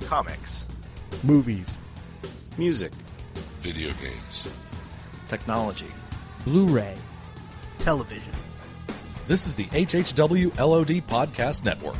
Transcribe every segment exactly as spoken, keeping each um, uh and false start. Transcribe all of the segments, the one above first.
Comics. Movies. Music. Video games. Technology. Blu-ray. Television. This is the H H W L O D Podcast Network.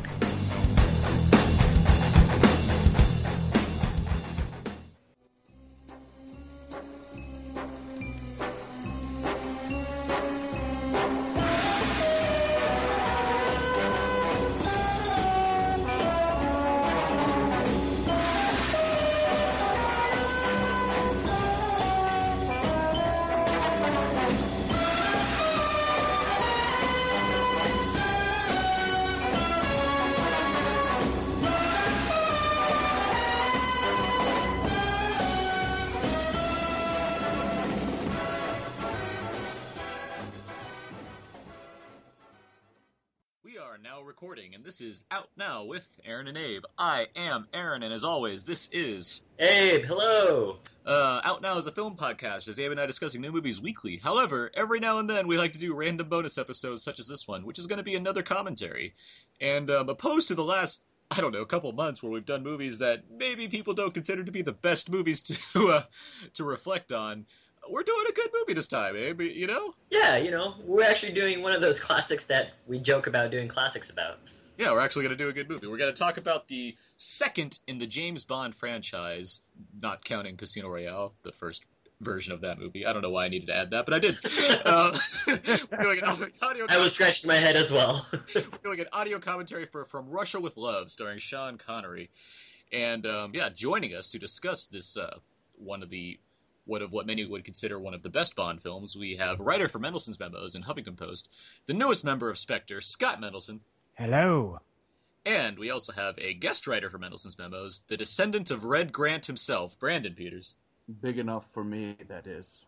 Recording, and this is Out Now with Aaron and Abe. I am Aaron, and as always, this is Abe. Hello. Uh, Out Now is a film podcast, as Abe and I discussing new movies weekly. However, every now and then we like to do random bonus episodes such as this one, which is going to be another commentary. And um, opposed to the last, I don't know, couple months where we've done movies that maybe people don't consider to be the best movies to uh, to reflect on, we're doing a good movie this time, Abe, you know? Yeah, you know, we're actually doing one of those classics that we joke about doing classics about. Yeah, we're actually going to do a good movie. We're going to talk about the second in the James Bond franchise, not counting Casino Royale, the first version of that movie. I don't know why I needed to add that, but I did. uh, we're doing an audio I was scratching my head as well. We're doing an audio commentary for From Russia with Love, starring Sean Connery. And, um, yeah, joining us to discuss this, uh, one of the... What of what many would consider one of the best Bond films, we have writer for Mendelssohn's Memos and Huffington Post, the newest member of Spectre, Scott Mendelsohn. Hello. And we also have a guest writer for Mendelssohn's Memos, the descendant of Red Grant himself, Brandon Peters. Big enough for me, that is.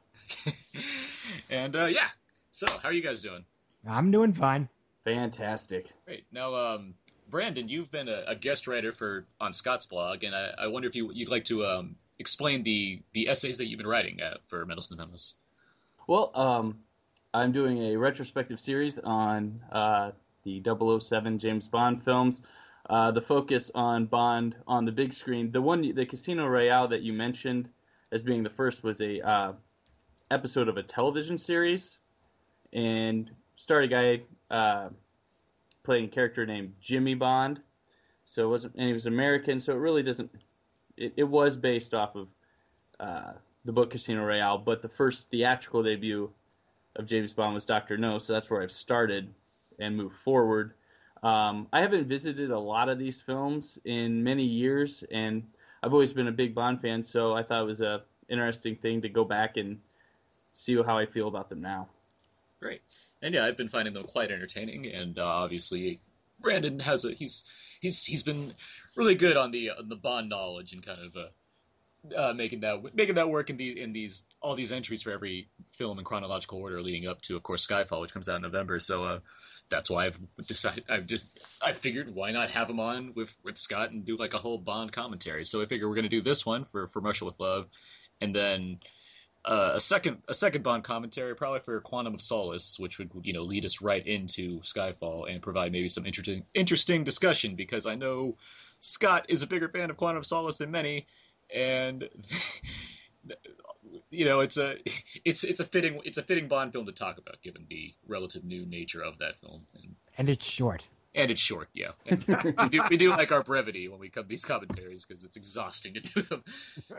and, uh, yeah. So, how are you guys doing? I'm doing fine. Fantastic. Great. Now, um, Brandon, you've been a, a guest writer for on Scott's blog, and I, I wonder if you, you'd like to... Um, explain the, the essays that you've been writing uh, for Mendelssohn's Memos. Well, um, I'm doing a retrospective series on uh, the double oh seven James Bond films. Uh, the focus on Bond on the big screen. The one, the Casino Royale that you mentioned as being the first, was a uh, episode of a television series, and starred a guy uh, playing a character named Jimmy Bond. So it wasn't, and he was American. So it really doesn't. It, it was based off of uh, the book Casino Royale, but the first theatrical debut of James Bond was Doctor No, so that's where I've started and moved forward. Um, I haven't visited a lot of these films in many years, and I've always been a big Bond fan, so I thought it was a interesting thing to go back and see how I feel about them now. Great. And yeah, I've been finding them quite entertaining, and uh, obviously Brandon has a he's he's he's been really good on the on the Bond knowledge and kind of uh, uh, making that making that work in the in these all these entries for every film in chronological order, leading up to, of course, Skyfall, which comes out in November. So uh, that's why I've decided I've just I figured why not have him on with, with Scott and do like a whole Bond commentary. So I figure we're going to do this one for for Russia with Love, and then uh, a second a second Bond commentary probably for Quantum of Solace, which would, you know, lead us right into Skyfall and provide maybe some interesting interesting discussion, because I know Scott is a bigger fan of Quantum of Solace than many, and you know, it's a it's it's a fitting it's a fitting Bond film to talk about, given the relative new nature of that film, and, and it's short. And it's short, yeah. And we do we do like our brevity when we come these commentaries, because it's exhausting to do them.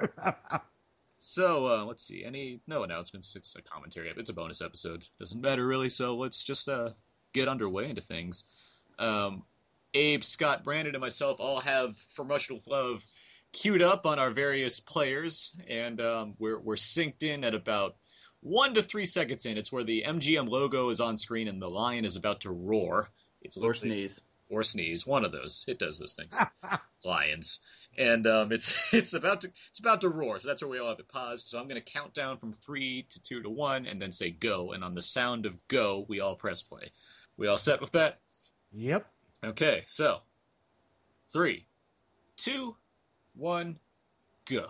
So uh, let's see. Any no announcements? It's a commentary. It's a bonus episode. Doesn't matter really. So let's just uh, get underway into things. Um, Abe, Scott, Brandon, and myself all have From Russia with Love queued up on our various players, and um, we're we're synced in at about one to three seconds in. It's where the M G M logo is on screen and the lion is about to roar. It's or sneeze. Or sneeze. One of those. It does those things. Lions. And um, it's it's about to it's about to roar. So that's where we all have it paused. So I'm going to count down from three to two to one, and then say go. And on the sound of go, we all press play. We all set with that? Yep. Okay. So three, two, one, go.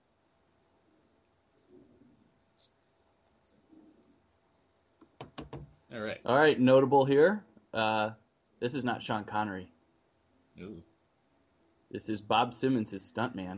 All right. All right. Notable here. Uh, this is not Sean Connery. Ooh. This is Bob Simmons' stuntman.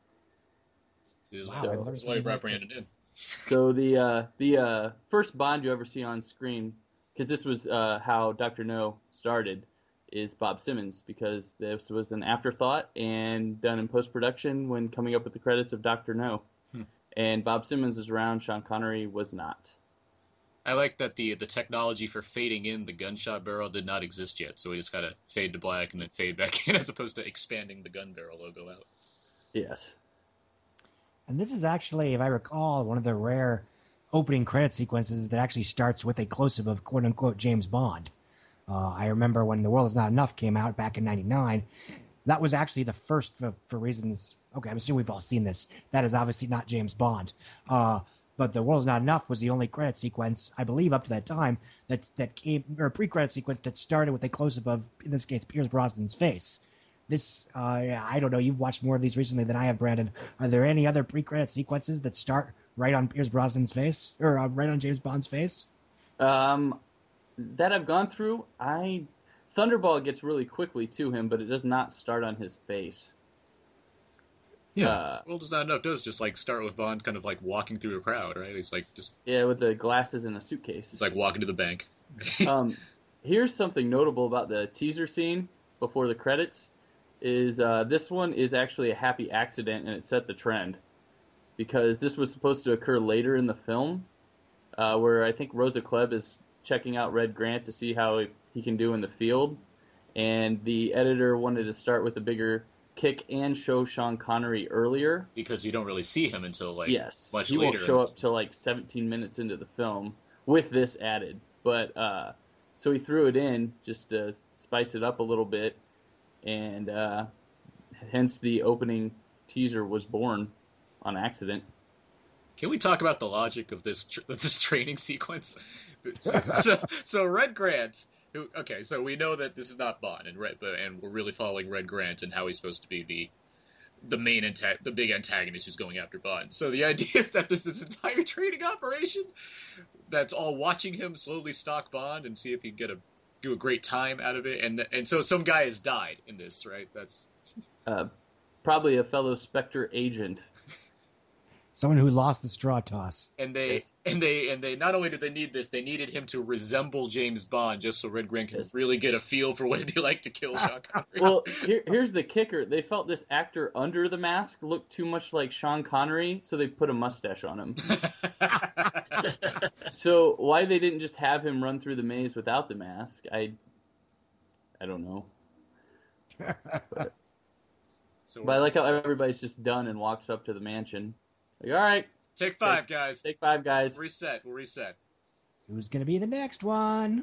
This is Wow, So- I've never that's seen why we that. brought Brandon in. So the uh, the uh, first Bond you ever see on screen, because this was uh, how Doctor No started, is Bob Simmons, because this was an afterthought and done in post-production when coming up with the credits of Doctor No. Hmm. And Bob Simmons was around, Sean Connery was not. I like that the the technology for fading in the gunshot barrel did not exist yet, so we just gotta fade to black and then fade back in, as opposed to expanding the gun barrel logo out. Yes. And this is actually, if I recall, one of the rare opening credit sequences that actually starts with a close-up of quote-unquote James Bond. Uh, I remember when The World Is Not Enough came out back in ninety-nine, that was actually the first, for, for reasons, okay, I'm assuming we've all seen this. That is obviously not James Bond. Uh, but The World Is Not Enough was the only credit sequence, I believe up to that time, that that came, or a pre-credit sequence that started with a close-up of, in this case, Pierce Brosnan's face. This, uh, yeah, I don't know, you've watched more of these recently than I have, Brandon. Are there any other pre-credit sequences that start right on Pierce Brosnan's face, or uh, right on James Bond's face? Um, that I've gone through, I Thunderball gets really quickly to him, but it does not start on his face. Yeah. Uh, Well, does not enough does just like start with Bond kind of like walking through a crowd, right? He's like just yeah, with the glasses in a suitcase. it's like walking to the bank. um, here's something notable about the teaser scene before the credits, is uh, this one is actually a happy accident, and it set the trend. Because this was supposed to occur later in the film, uh, where I think Rosa Klebb is checking out Red Grant to see how he, he can do in the field. And the editor wanted to start with a bigger kick and show Sean Connery earlier. Because you don't really see him until like Yes, much he later. won't show up till like seventeen minutes into the film with this added. But uh, so he threw it in just to spice it up a little bit, and uh, hence the opening teaser was born on accident. Can we talk about the logic of this tr- of this training sequence? so, so, so Red Grant, who okay, so we know that this is not Bond, and Red, but, and we're really following Red Grant and how he's supposed to be the the main anta- the big antagonist who's going after Bond. So the idea is that this is entire training operation that's all watching him slowly stalk Bond and see if he can get a do a great time out of it, and and so some guy has died in this, right? That's Uh, probably a fellow Spectre agent. Someone who lost the straw toss. And they Yes. and they and they not only did they need this, they needed him to resemble James Bond, just so Red Grant can Yes. really get a feel for what it'd be like to kill Sean Connery. Well, here, here's the kicker. They felt this actor under the mask looked too much like Sean Connery, so they put a mustache on him. So why they didn't just have him run through the maze without the mask, I I don't know. so But I like how everybody's just done and walks up to the mansion. Like, all right, take five, guys. take five, guys. Reset. We'll reset. Who's going to be the next one?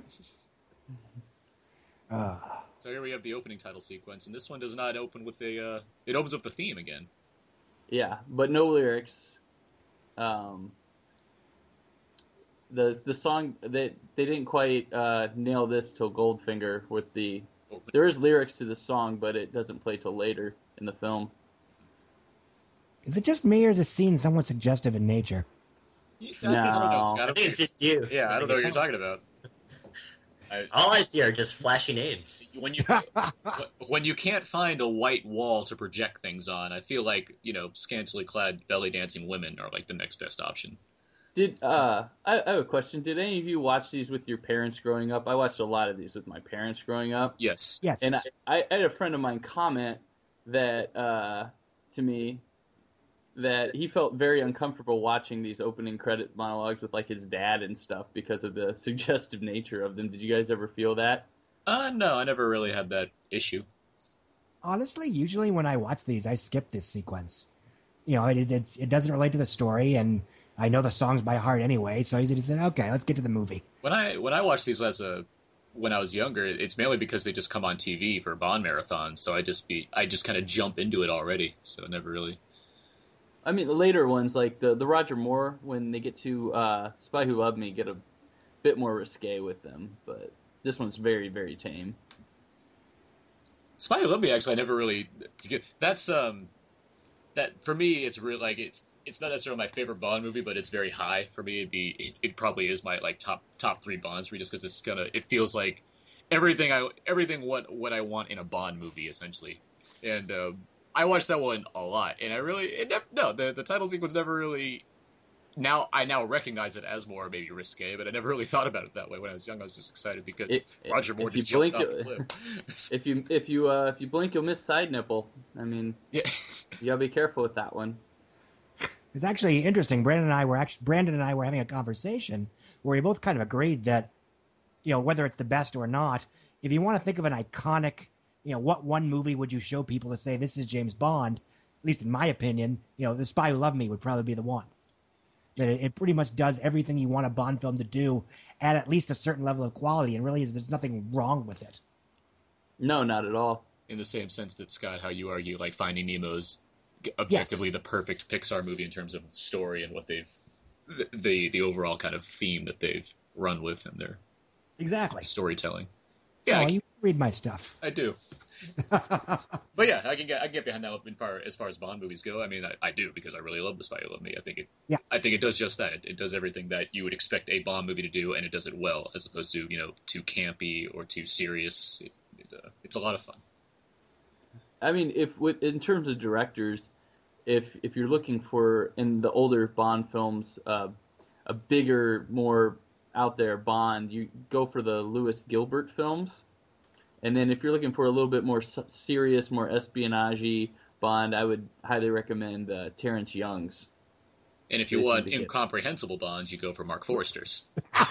Uh, So here we have the opening title sequence, and this one does not open with a. Uh, it opens with the theme again. Yeah, but no lyrics. Um, the the song they they didn't quite uh, nail this till Goldfinger with the. Open. There is lyrics to the song, but it doesn't play till later in the film. is it just me, or is this scene somewhat suggestive in nature? I, I don't know, No. Scott. I think it's just you. Yeah, I don't know what you're talking about. I, All I see are just flashy names. when you when you can't find a white wall to project things on, I feel like you know scantily clad belly dancing women are like the next best option. Did uh, I, I have a question? Did any of you watch these with your parents growing up? I watched a lot of these with my parents growing up. Yes. Yes. And I, I had a friend of mine comment that uh, to me that he felt very uncomfortable watching these opening credit monologues with like his dad and stuff because of the suggestive nature of them. Did you guys ever feel that? Uh, no, I never really had that issue. Honestly, usually when I watch these, I skip this sequence. You know, it, it's, it doesn't relate to the story, and I know the songs by heart anyway, so I usually just say, okay, let's get to the movie. When I when I watched these as a when I was younger, it's mainly because they just come on T V for Bond marathons. So I just be I just kind of jump into it already. So never really. I mean, the later ones, like the, the Roger Moore, when they get to uh, Spy Who Loved Me, get a bit more risque with them. But this one's very, very tame. Spy Who Loved Me, actually, I never really. That's um, that for me, it's really like it's it's not necessarily my favorite Bond movie, but it's very high for me. It'd be it, it probably is my like top top three Bonds for me, just because it's gonna it feels like everything I everything what what I want in a Bond movie essentially. and um, I watched that one a lot, and I really it nev- no the the title sequence never really. Now I now recognize it as more maybe risque, but I never really thought about it that way when I was young. I was just excited because It- Roger Moore if you just jumped blink, off the it- cliff. If you if you uh, if you blink, you'll miss side nipple. I mean, Yeah. you gotta be careful with that one. It's actually interesting. Brandon and I were actually Brandon and I were having a conversation where we both kind of agreed that, you know, whether it's the best or not, if you want to think of an iconic, you know, what one movie would you show people to say this is James Bond? At least in my opinion, you know, The Spy Who Loved Me would probably be the one. That it, it pretty much does everything you want a Bond film to do at at least a certain level of quality, and really is there's nothing wrong with it. No, not at all. In the same sense that Scott, how you argue like Finding Nemo's objectively the perfect Pixar movie in terms of story and what they've the the overall kind of theme that they've run with in their Exactly. storytelling. Yeah, Oh, I, you read my stuff. I do. But yeah, I can get I can get behind that one in far, as far as Bond movies go. I mean, I, I do because I really love The Spy Who Loved Me. I think it. Yeah. I think it does just that. It, it does everything that you would expect a Bond movie to do, and it does it well, as opposed to you know too campy or too serious. It, it, uh, it's a lot of fun. I mean, if with in terms of directors, if if you're looking for in the older Bond films, uh, a bigger, more out there Bond, you go for the Lewis Gilbert films. And then if you're looking for a little bit more serious, more espionage-y Bond, I would highly recommend uh, Terrence Young's. And if you Jason want Biggett. incomprehensible Bonds, you go for Mark Forster's.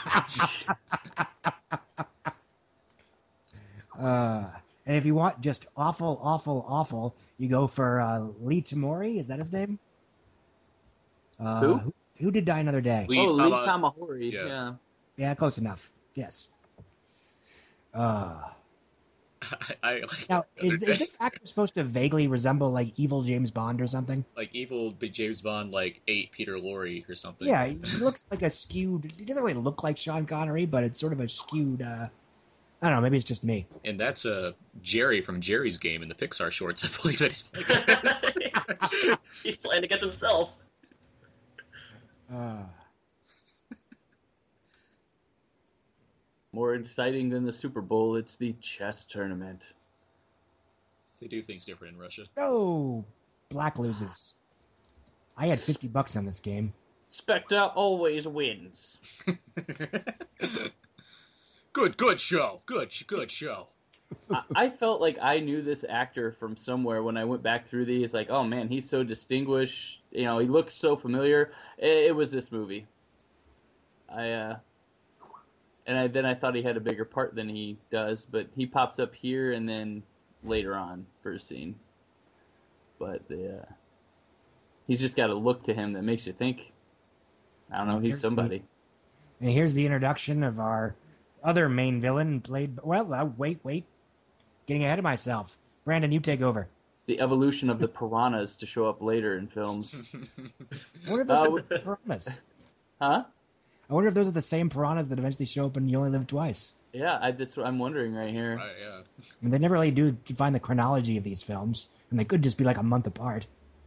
Uh, and if you want just awful, awful, awful, you go for uh, Lee Tamori. Is that his name? Uh, Who? who? Who did Die Another Day? Lee oh, Lee Tama- Tamahori. yeah. Yeah. Yeah, close enough. Yes. Uh, I, I like now, is, is this actor supposed to vaguely resemble like evil James Bond or something? like evil big James Bond like ate Peter Lorre or something. Yeah, he looks like a skewed. He doesn't really look like Sean Connery, but it's sort of a skewed. Uh, I don't know. Maybe it's just me. And that's uh, Jerry from Jerry's Game in the Pixar shorts, I believe that he's playing against. He's playing against himself. Uh, More exciting than the Super Bowl, it's the chess tournament. They do things different in Russia. oh, Black loses. I had fifty bucks on this game. Spectre always wins. Good, good show. Good, good show. I, I felt like I knew this actor from somewhere when I went back through these. Like, oh man, he's so distinguished. You know, he looks so familiar. It, it was this movie. I uh, and I, then I thought he had a bigger part than he does, but he pops up here and then later on for a scene. But the, uh, he's just got a look to him that makes you think. I don't know, he's Here's the- somebody. And here's the introduction of our other main villain, played. Well, uh, wait, wait. Getting ahead of myself. Brandon, you take over. The evolution of the piranhas to show up later in films. I wonder if those Uh, are the same piranhas. Huh? I wonder if those are the same piranhas that eventually show up in You Only Live Twice. Yeah, I, that's what I'm wondering right here. Right, yeah. I mean, they never really do define the chronology of these films, and they could just be like a month apart.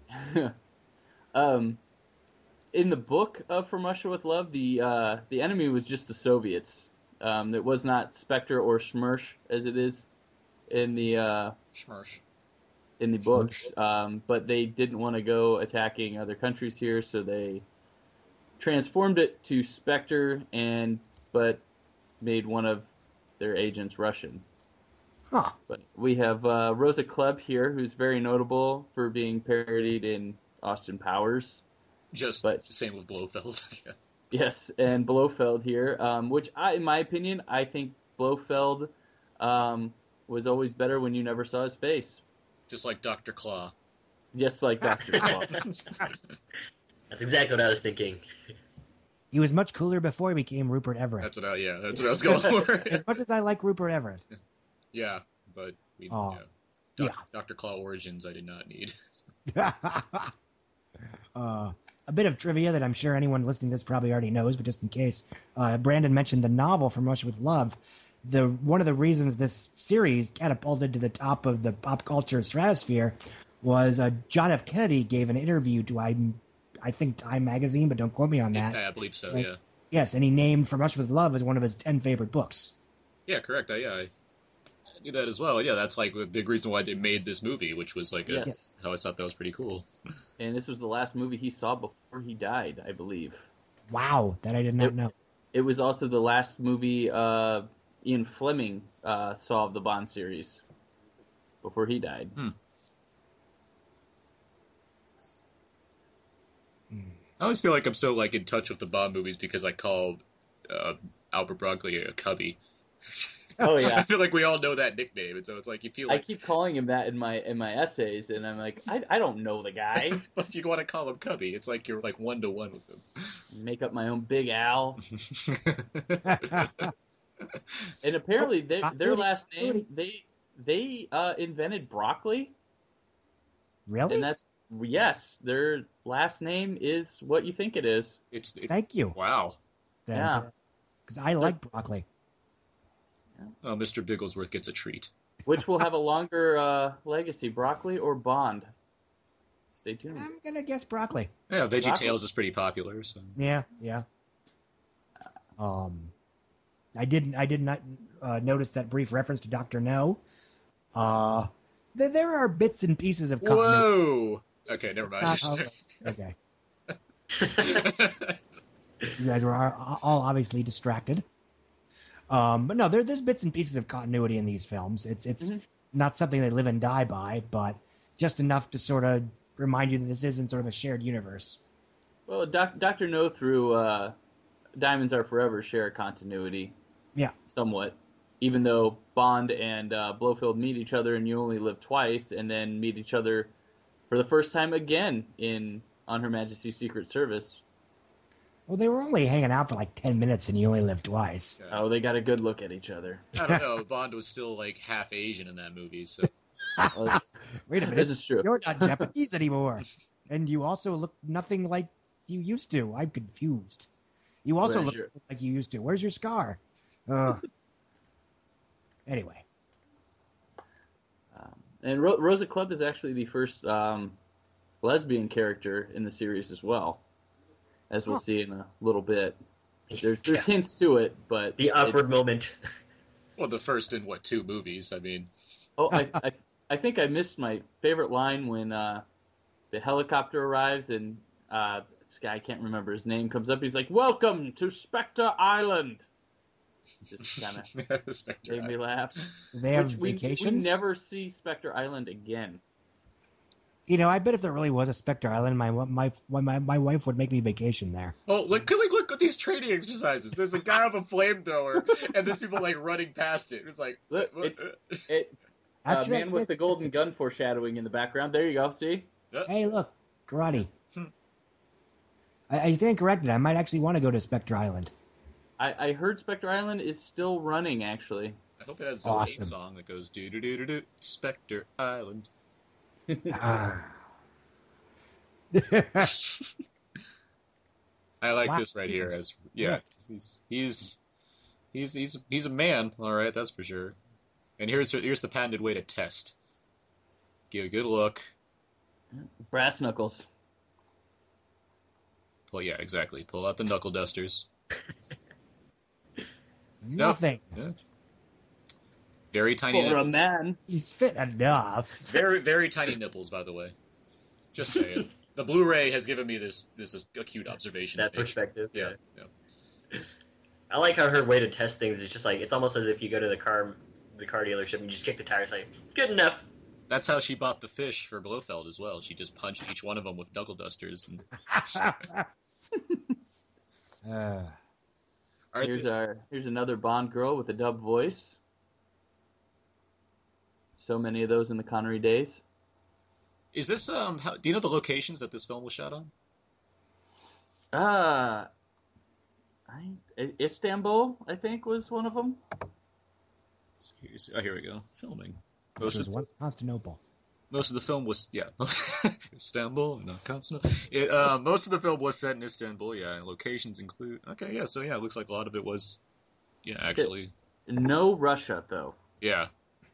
um, in the book of From Russia with Love, the uh, the enemy was just the Soviets. Um, it was not Spectre or Smersh as it is in the uh, Schmersh. in the books. Um, but they didn't want to go attacking other countries here, so they transformed it to Spectre, and but made one of their agents Russian. Huh. But we have uh, Rosa Klebb here, who's very notable for being parodied in Austin Powers. Just But- same with Blofeld. Yeah. Yes, and Blofeld here, um, which I, in my opinion, I think Blofeld um, was always better when you never saw his face, Just like Doctor Claw. just like Doctor Claw. That's exactly what I was thinking. He was much cooler before he became Rupert Everett. That's what I, yeah, that's what I was going for. As much as I like Rupert Everett. Yeah, but we, Oh, yeah. Doc, yeah. Doctor Claw Origins I did not need. uh, a bit of trivia that I'm sure anyone listening to this probably already knows, but just in case, uh, Brandon mentioned the novel From Russia with Love. The one of the reasons this series catapulted to the top of the pop culture stratosphere was uh, John F. Kennedy gave an interview to I, I think Time magazine, but don't quote me on that. I believe so, Right. yeah. Yes, and he named From Russia with Love as one of his ten favorite books. Yeah, correct. I, yeah, I, I knew that as well. Yeah, that's like the big reason why they made this movie, which was like a, Yes. I always thought that was pretty cool. And this was the last movie he saw before he died, I believe. Wow, that I did not It- know. It was also the last movie uh, Ian Fleming uh, saw of the Bond series before he died. Hmm. I always feel like I'm so like in touch with the Bond movies because I call uh, Albert Broccoli a cubby. Oh I yeah, feel like we all know that nickname, and so it's like you feel I like keep calling him that in my in my essays, and I'm like, I, I don't know the guy. but you want to call him Cubby. It's like you're like one to one with him. Make up my own Big Al. And apparently, their Oh, their Rudy, last name Rudy. they they uh, invented broccoli, Really? and that's yes, their last name is what you think it is. it's it, Thank you. wow. Yeah. Because I So- like broccoli. Oh, Mister Bigglesworth gets a treat. Which will have a longer uh, legacy, broccoli or Bond? Stay tuned. I'm gonna guess broccoli. Yeah, Veggie Broccoli. Tales is pretty popular. So. Yeah, yeah. Um, I didn't. I did not uh, notice that brief reference to Doctor No. Uh, there, there are bits and pieces of continuity. Whoa. Okay, never It's mind. not all- okay. You guys were all all obviously distracted. Um, but no, there, there's bits and pieces of continuity in these films. It's it's Mhm. not something they live and die by, but just enough to sort of remind you that this isn't sort of a shared universe. Well, Doc, Doctor No through uh, Diamonds Are Forever share a continuity. Yeah. Somewhat. Even though Bond and uh, Blofeld meet each other and you only live twice, and then meet each other for the first time again in On Her Majesty's Secret Service. Well, they were only hanging out for like ten minutes, and you only live twice. Oh, they got a good look at each other. I don't know. Bond was still like half Asian in that movie, so Well, it's- Wait a minute, This is true. You're not Japanese anymore, and you also look nothing like you used to. I'm confused. You also Where's look your- like you used to. Where's your scar? Ugh. Anyway, Um, and Ro- Rosa Clubb is actually the first um, lesbian character in the series as well, as we'll Huh. see in a little bit. There's there's hints to it, but The awkward it's- moment. well, the first in what two movies? I mean, Oh, I, I I think I missed my favorite line when uh, the helicopter arrives and uh, this guy, I can't remember his name, comes up. He's like, "Welcome to Spectre Island." Just kind of Spectre made me Island. laugh. they have Which we, we vacations. never see Spectre Island again. You know, I bet if there really was a Spectre Island, my my my my wife would make me vacation there. Oh, look! Can we look at these training exercises? There's a guy with a flamethrower, and there's people like running past it. It's like, Look, what- it's it. Uh, Actually, man with the golden gun foreshadowing in the background. There you go. See? Hey, look, karate. Hmm. I, I stand corrected. I might actually want to go to Spectre Island. I, I heard Spectre Island is still running. Actually, I hope it has a Awesome. theme song that goes do do do do do Spectre Island. Ah. I like Wow. this right here as yeah. He's he's he's he's he's a man, all right, that's for sure. And here's here's the patented way to test. Give a good look. brass knuckles. Well, yeah, exactly. Pull out the knuckle dusters. Nothing. Yeah. Very tiny For a nipples. man. He's fit enough. Very very tiny nipples, by the way. Just saying. The Blu-ray has given me this this acute observation. That perspective. Yeah. yeah. I like how her way to test things is just like it's almost as if you go to the car the car dealership and you just kick the tires like it's good enough. That's how she bought the fish for Blofeld as well. She just punched each one of them with knuckle dusters. And... Uh, Are Here's they- our here's another Bond girl with a dub voice. So many of those in the Connery days. Is this um? How, do you know the locations that this film was shot on? Uh, I, Istanbul, I think, was one of them. Oh, here we go. Filming. which Most was of, once Constantinople. most of the film was yeah, Istanbul, not Constantinople. It, uh, most of the film was set in Istanbul. Yeah, and locations include. Okay, yeah. So yeah, it looks like a lot of it was. Yeah, actually, No Russia, though. yeah.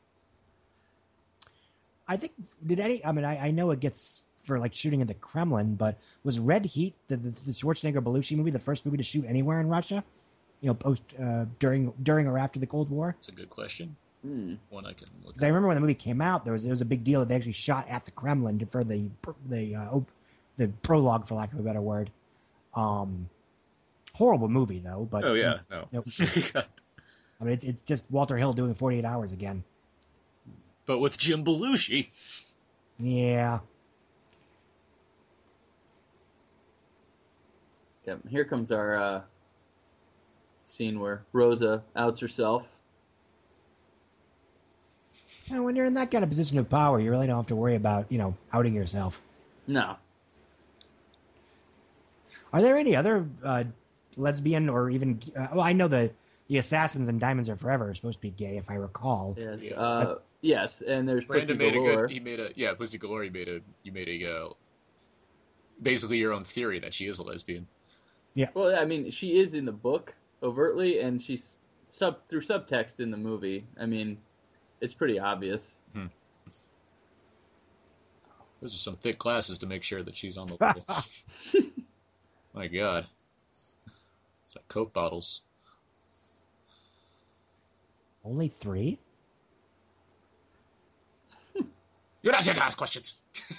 I think did any? I mean, I, I know it gets for like shooting in the Kremlin, but was Red Heat the the, the Schwarzenegger Belushi movie the first movie to shoot anywhere in Russia? You know, post uh, during during or after the Cold War. That's a good question. Hmm. One I can look. Because I remember when the movie came out, there was it was a big deal that they actually shot at the Kremlin for the the uh, op- the prologue, for lack of a better word. Um, horrible movie though, but Oh yeah, no. Nope. I mean, it's it's just Walter Hill doing forty-eight hours again. But with Jim Belushi. Yeah. Yep. Here comes our uh, scene where Rosa outs herself. And when you're in that kind of position of power, you really don't have to worry about, you know, outing yourself. No. Are there any other uh, lesbian or even... Uh, well, I know the, the Assassins and Diamonds Are Forever are supposed to be gay, if I recall. Yes. Yes. Uh, yes. And there's Brandon Pussy made Galore. a good. He made a yeah. Pussy Galore. He made a. You made a. Uh, basically, your own theory that she is a lesbian. Well, I mean, she is in the book overtly, and she's sub through subtext in the movie. I mean, it's pretty obvious. Those are some thick glasses to make sure that she's on the level. My God, it's like Coke bottles. Only three? You're not here to ask questions.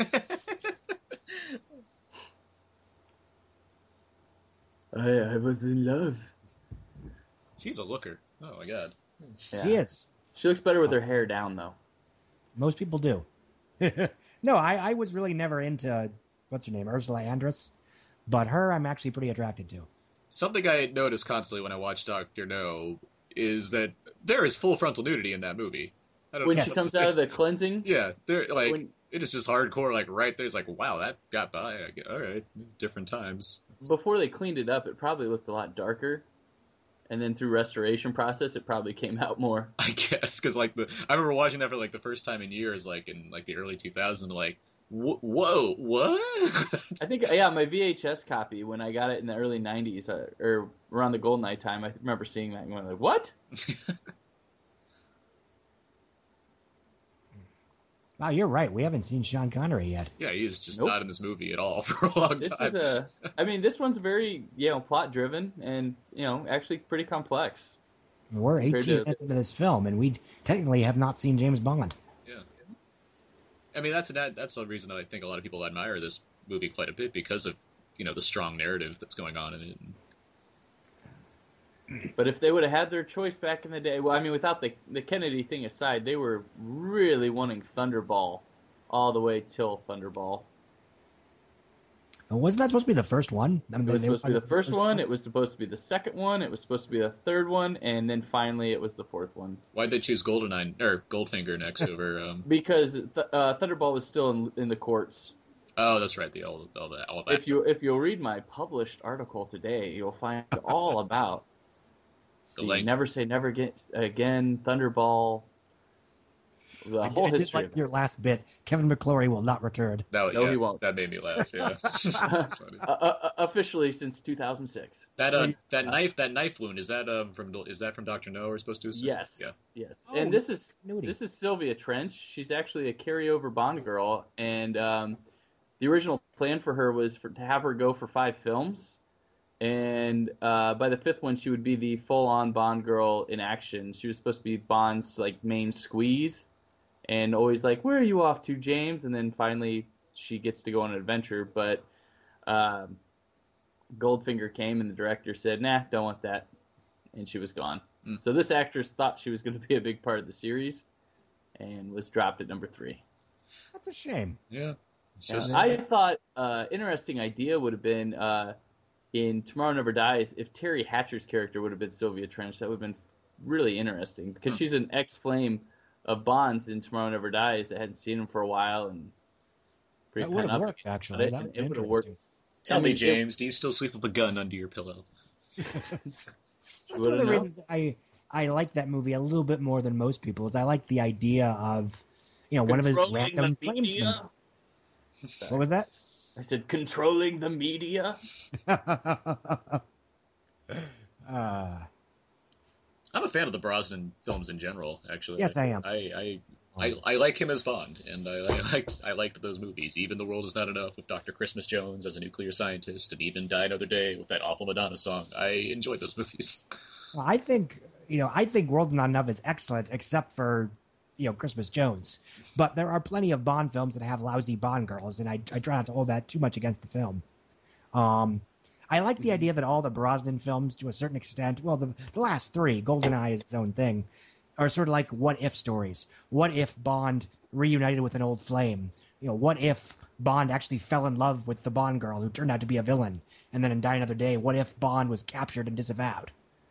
I, I was in love. She's a looker. Oh my God. Yeah. She is. She looks better with her hair down, though. Most people do. No, I, I was really never into, what's her name, Ursula Andress. But her, I'm actually pretty attracted to. Something I notice constantly when I watch Doctor No is that there is full frontal nudity in that movie. I don't When know she what comes to out say. of the cleansing, Yeah, they're like When- it is just hardcore, like right there. It's like, wow, that got by. I get- All right, different times. before they cleaned it up, it probably looked a lot darker. And then through restoration process, it probably came out more. I guess because like the I remember watching that for like the first time in years, like in like the early two thousands. Like, wh- whoa, what? I think, yeah, my V H S copy, when I got it in the early nineties, uh, or around the GoldenEye time, I remember seeing that and going like, what? Wow, you're right. We haven't seen Sean Connery yet. Yeah, he's just Nope. not in this movie at all for a long This time. is a, I mean, this one's very, you know, plot driven and, you know, actually pretty complex. We're Compared eighteen to- minutes into this film, and we technically have not seen James Bond. Yeah, I mean that's that, that's the reason I think a lot of people admire this movie quite a bit because of you know the strong narrative that's going on in it. But if they would have had their choice back in the day, well, I mean, without the the Kennedy thing aside, they were really wanting Thunderball all the way till Thunderball. And wasn't that supposed to be the first one? I mean, It was they- supposed to be the the first one, it was supposed to be the second one, it was supposed to be the third one, and then finally it was the fourth one. Why'd they choose Goldeneye or Goldfinger next over? Um... Because th- uh, Thunderball was still in, in the courts. Oh, that's right. The all, all that all that. If you if you'll read my published article today, you'll find all about The the length. Never Say Never Again, again Thunderball, the I, whole I did history like of your last bit. Kevin McClory will not return. That, No, yeah, he won't. That made me laugh. Yeah, that's funny. Uh, uh, officially since two thousand six. That uh, Yes. that knife, that knife wound is that um from is that from Doctor No? We're supposed to assume. Yes. Yeah. Yes. Oh, and this is nudity. this is Sylvia Trench. She's actually a carryover Bond girl, and um, the original plan for her was for, to have her go for five films, and uh, by the fifth one, she would be the full-on Bond girl in action. She was supposed to be Bond's like main squeeze, and always like, "Where are you off to, James?" And then finally, she gets to go on an adventure, but. Um, Goldfinger came and the director said, "Nah, don't want that," and she was gone. Mm. So this actress thought she was going to be a big part of the series, and was dropped at number three. That's a shame. Yeah. It's Uh, just- I thought uh, interesting idea would have been uh, in Tomorrow Never Dies if Terry Hatcher's character would have been Sylvia Trench. That would have been really interesting because Hmm. she's an ex-flame of Bond's in Tomorrow Never Dies that hadn't seen him for a while and pretty That would have hung up worked, against actually. it, That and would it be would have worked. interesting. Tell I me, mean, it- James, do you still sleep with a gun under your pillow? That's one Would've of the known. reasons I I like that movie a little bit more than most people. Is I like the idea of, you know, one of his Controlling random the flames. media. What was that? I said controlling the media. uh, I'm a fan of the Brosnan films in general. Actually, Yes, I am. I I, I, I like him as Bond, and I, I liked I liked those movies. Even The World Is Not Enough with Doctor Christmas Jones as a nuclear scientist, and even Die Another Day with that awful Madonna song. I enjoyed those movies. Well, I think you know I think World's Not Enough is excellent, except for you know Christmas Jones. But there are plenty of Bond films that have lousy Bond girls, and I, I try not to hold that too much against the film. Um, I like the idea that all the Brosnan films, to a certain extent, well, the, the last three, GoldenEye is its own thing, are sort of like what-if stories. What if Bond reunited with an old flame? You know, what if Bond actually fell in love with the Bond girl who turned out to be a villain? And then in Die Another Day, what if Bond was captured and disavowed?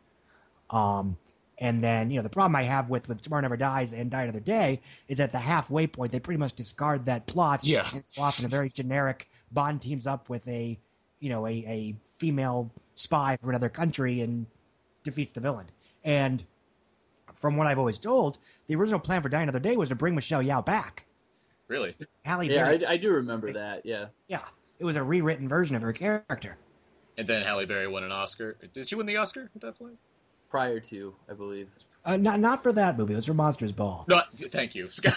Um, and then, you know, the problem I have with, with Tomorrow Never Dies and Die Another Day is at the halfway point, they pretty much discard that plot. Yeah. And go off in a very generic, Bond teams up with a, you know, a, a female spy from another country and defeats the villain. And from what I've always told, the original plan for Die Another Day was to bring Michelle Yeoh back. Really? Halle Yeah, Berry. I, I do remember that. Yeah. Yeah, it was a rewritten version of her character. And then Halle Berry won an Oscar. Did she win the Oscar at that point? Prior to, I believe. Uh, not not for that movie. It was for Monsters Ball. No, thank you, Scott.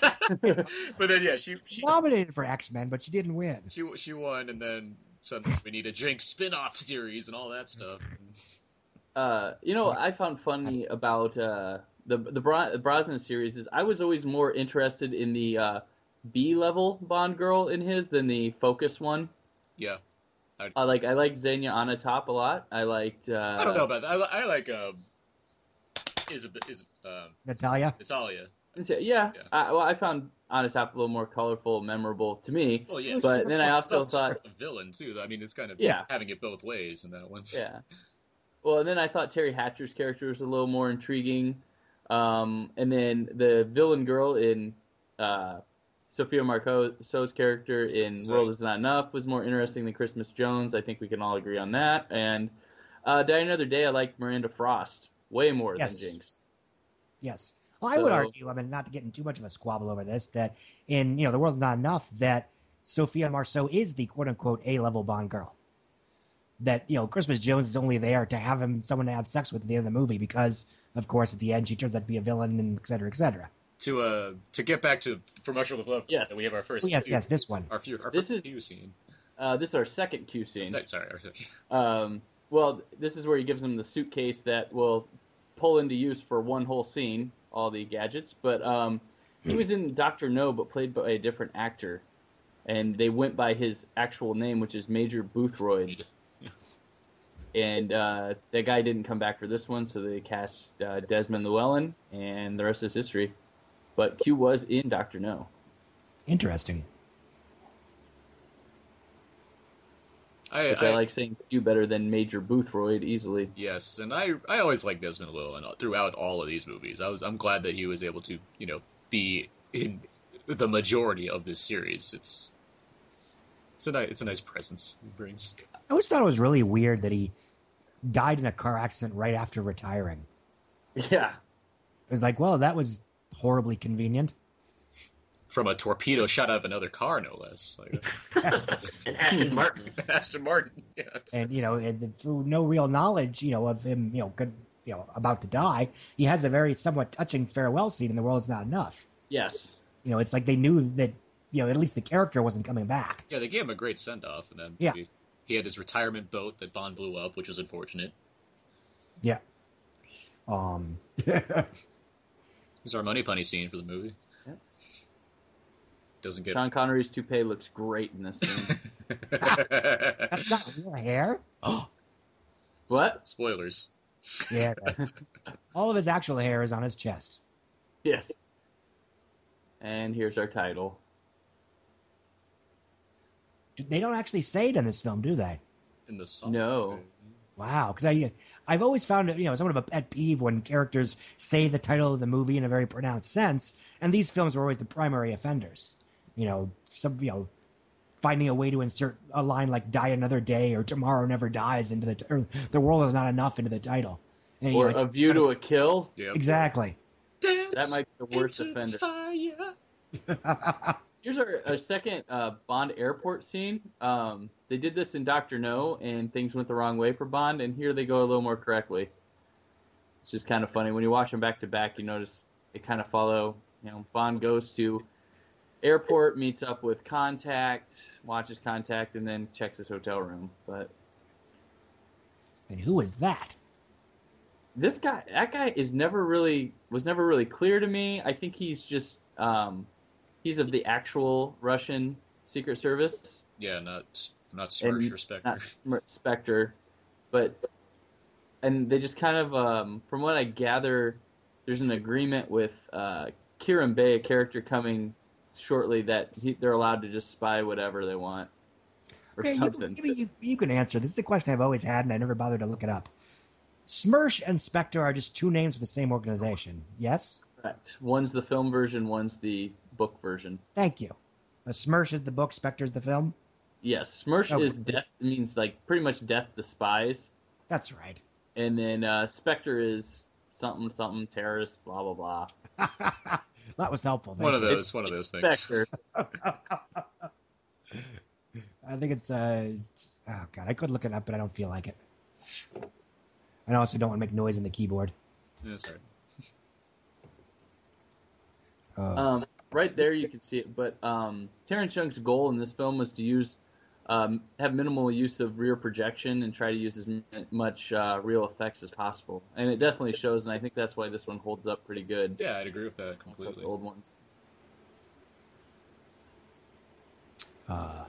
But then, yeah, she she, Nominated for X-Men, but she didn't win. she she won, and then suddenly we need a Jinx spin-off series and all that stuff. Uh, you know, I found funny about uh, the the, Bro- the Brosnan series is I was always more interested in the uh, B-level Bond girl in his than the Focus one. Yeah. I like I like Xenia Onatopp a lot. I liked. Uh, I don't know about that. I, li- I like um, Isabel, is um, Natalia. Natalia. Yeah, Yeah. I, well, I found Onatopp a little more colorful, memorable to me. Well, yeah, But she's then a- I also that's thought- a villain too. I mean, it's kind of Yeah. having it both ways in that one. Yeah. Well, and then I thought Terry Hatcher's character was a little more intriguing. Um, and then the villain girl in uh, Sophia Marceau's character in So- World Is Not Enough was more interesting than Christmas Jones. I think we can all agree on that. And uh, Die Another Day, I liked Miranda Frost way more Yes. than Jinx. Yes. Well, I would So- argue, I mean, not to get in too much of a squabble over this, that in, you know, The World's Not Enough, that Sophia Marceau is the quote-unquote A-level Bond girl. That, you know, Christmas Jones is only there to have him, someone to have sex with at the end of the movie because, of course, at the end she turns out to be a villain and et cetera, et cetera. To uh to get back to From Russia with Love. Yes. We have our first. Oh, yes, yes, this one. Our, few, our This first is- Q scene. Uh, this is our second Q scene. Sorry, sorry. sorry. Um, well, this is where he gives them the suitcase that will pull into use for one whole scene, all the gadgets. But um, he was in Doctor No, but played by a different actor. And they went by his actual name, which is Major Boothroyd. And uh, that guy didn't come back for this one, so they cast uh, Desmond Llewellyn, and the rest is history. But Q was in Doctor No. Interesting. I, Which I, I like saying Q better than Major Boothroyd easily. Yes, and I I always like Desmond Llewellyn throughout all of these movies. I was I'm glad that he was able to you know be in the majority of this series. It's it's a nice it's a nice presence he brings. I always thought it was really weird that he died in a car accident right after retiring. Yeah. It was like, well, that was horribly convenient. From a torpedo shot out of another car, no less. Like, And Aston Martin. Aston Martin. Yeah, it's- And, you know, and through no real knowledge, you know, of him, you know, good, you know, about to die, he has a very somewhat touching farewell scene in The World Is Not Enough. Yes. You know, it's like they knew that, you know, at least the character wasn't coming back. yeah, they gave him a great send off, and then Yeah. he, he had his retirement boat that Bond blew up, which was unfortunate. Yeah. Um, Here's our money punny scene for the movie. Yeah. Doesn't get Sean Connery's toupee looks great in this scene. that's not real hair. What? Spoilers. Yeah. All of his actual hair is on his chest. Yes. And here's our title. They don't actually say it in this film, do they? In the song. No. Wow, because I, I've always found it, you know, somewhat of a pet peeve when characters say the title of the movie in a very pronounced sense, and these films were always the primary offenders. You know, some, you know, finding a way to insert a line like "Die Another Day" or "Tomorrow Never Dies" into the, or "The World Is Not Enough" into the title. And, you Or know, A it's View kind to of- a Kill. Yep. Exactly. That might be the worst Into offender. fire. Here's our, our second uh, Bond airport scene. Um, they did this in Doctor No, and things went the wrong way for Bond, and here they go a little more correctly. It's just kind of funny. When you watch them back to back, you notice they kind of follow. You know, Bond goes to airport, meets up with Contact, watches Contact, and then checks his hotel room. But And who is that? this guy, that guy is never really was never really clear to me. I think he's just um, he's of the actual Russian Secret Service. Yeah, not not Smersh or Spectre. Not Smer- Spectre, but and they just kind of, um, from what I gather, there's an agreement with uh, Kieran Bay, a character coming shortly, that he, they're allowed to just spy whatever they want or Okay, you, something. can- maybe you, you can answer. This is a question I've always had, and I never bothered to look it up. Smersh and Spectre are just two names for the same organization. Yes? Correct. One's the film version, one's the book version. Thank you. Uh, Smersh is the book, Spectre's the film? Yes, Smersh Okay. is death. Means like pretty much death to spies, That's right. and then uh, Spectre is something something terrorist. Blah blah blah. That was helpful. Thank One of you. those, one of those things. Spectre. I think it's, uh, oh God, I could look it up, but I don't feel like it. I also don't want to make noise in the keyboard. Yeah, that's right. Uh, Um, right there, you can see it. But um, Terrence Young's goal in this film was to use, um, have minimal use of rear projection and try to use as m- much uh, real effects as possible. And it definitely shows, and I think that's why this one holds up pretty good. Yeah, I'd agree with that It's like completely. the old ones. uh,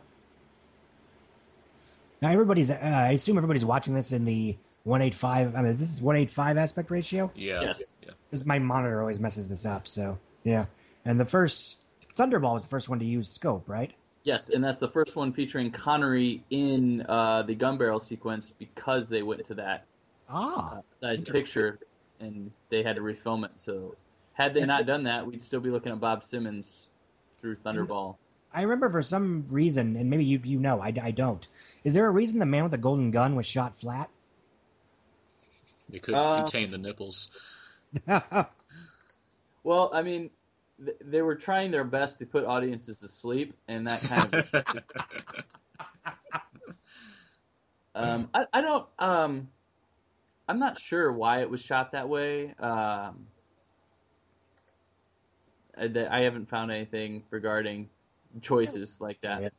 now everybody's, uh, I assume everybody's watching this in the one eighty-five, I mean, is this one eighty-five aspect ratio? Yeah. Yes. Yeah. Because my monitor always messes this up, so, yeah. And the first, Thunderball was the first one to use scope, right? Yes, and that's the first one featuring Connery in uh, the gun barrel sequence because they went to that Ah, uh, size picture and they had to refilm it. So had they not done that, we'd still be looking at Bob Simmons through Thunderball. I remember for some reason, and maybe you you know, I, I don't. Is there a reason the man with the golden gun was shot flat? They could Uh, contain the nipples. Well, I mean, th- they were trying their best to put audiences to sleep, and that kind of. um, I, I don't. Um, I'm not sure why it was shot that way. Um, I, I haven't found anything regarding choices like that.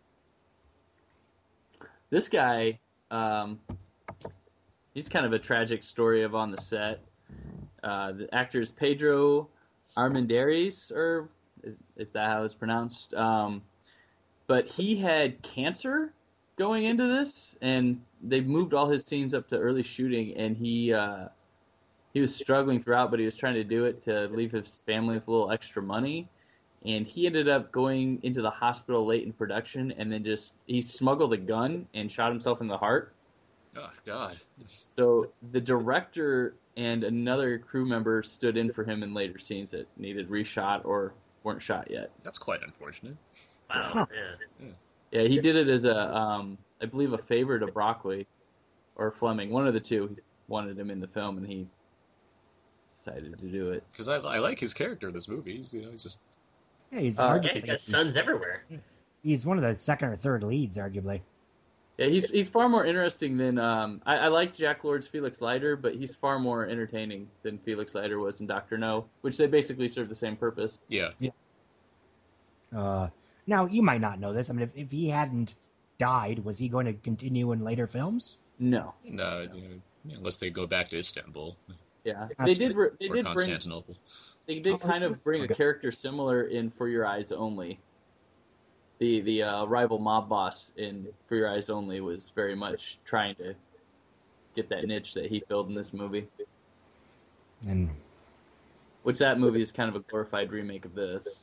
This guy, um, he's kind of a tragic story of on the set. Uh, the actor is Pedro Armendáriz, or is, is that how it's pronounced? Um, but he had cancer going into this, and they moved all his scenes up to early shooting, and he uh, he was struggling throughout, but he was trying to do it to leave his family with a little extra money. And he ended up going into the hospital late in production, and then just he smuggled a gun and shot himself in the heart. Oh God. So the director and another crew member stood in for him in later scenes that needed reshot or weren't shot yet. That's quite unfortunate. Wow. Yeah. Yeah, he did it as a, um, I believe, a favor to Broccoli or Fleming. One of the two wanted him in the film, and he decided to do it. Because I, I like his character in this movie. He's, you know, he's just yeah, he's Uh, Yeah, he's arguably got sons everywhere. he's one of the second or third leads, arguably. Yeah, he's he's far more interesting than um, I, I like Jack Lord's Felix Leiter, but he's far more entertaining than Felix Leiter was in Doctor No, which they basically serve the same purpose. yeah. Uh, now you might not know this. I mean, if, if he hadn't died, was he going to continue in later films? No, No, you know, unless they go back to Istanbul yeah, That's they did. re- They or did bring Constantinople. they did kind of bring a Okay. character similar in For Your Eyes Only. The the uh, rival mob boss in For Your Eyes Only was very much trying to get that niche that he filled in this movie. And Which that movie is kind of a glorified remake of this.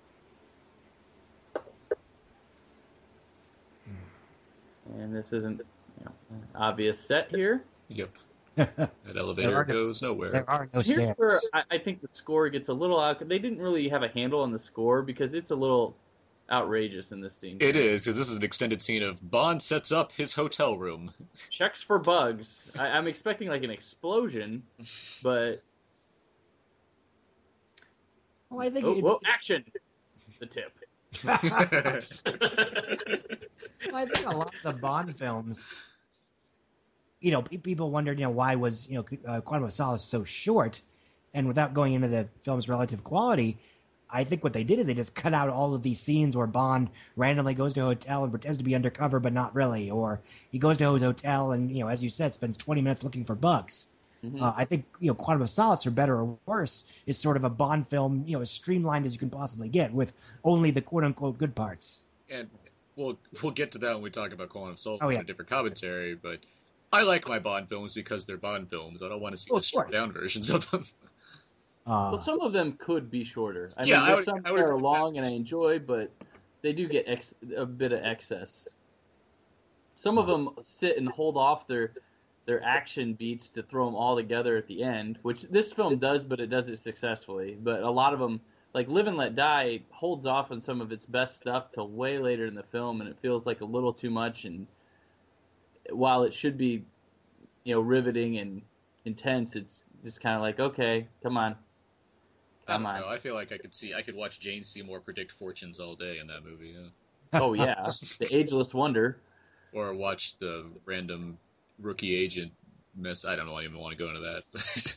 And this isn't, you know, an obvious set here. Yep. That elevator There are no- goes nowhere. there are no Here's stairs. where I, I think the score gets a little out. They didn't really have a handle on the score because it's a little outrageous in this scene. It is, because this is an extended scene of Bond sets up his hotel room. Checks for bugs. I, I'm expecting like an explosion, but Well, I think oh, it's, whoa, action. The tip. well, I think a lot of the Bond films, you know, pe- people wondered, you know, why was, you know, uh, Quantum of Solace so short? And without going into the film's relative quality, I think what they did is they just cut out all of these scenes where Bond randomly goes to a hotel and pretends to be undercover, but not really. Or he goes to a hotel and, you know, as you said, spends twenty minutes looking for bugs. Mhm. Uh, I think you know Quantum of Solace, for better or worse, is sort of a Bond film, you know, as streamlined as you can possibly get, with only the quote unquote good parts. And we'll we'll get to that when we talk about Quantum of Solace Oh, yeah. in a different commentary. But I like my Bond films because they're Bond films. I don't want to see Oh, the of stripped course. down versions of them. Uh, Well, some of them could be shorter. I Yeah, mean, I there's would- some I that would are agree with long and I enjoy, but they do get ex- a bit of excess. Some of them sit and hold off their their action beats to throw them all together at the end, which this film does, but it does it successfully. But a lot of them, like Live and Let Die, holds off on some of its best stuff till way later in the film, and it feels like a little too much. And while it should be, you know, riveting and intense, it's just kind of like, okay, come on. I don't Come on. know. I feel like I could see I could watch Jane Seymour predict fortunes all day in that movie. Yeah. Oh yeah, the ageless wonder. Or watch the random rookie agent mess. I don't know. I even want to go into that.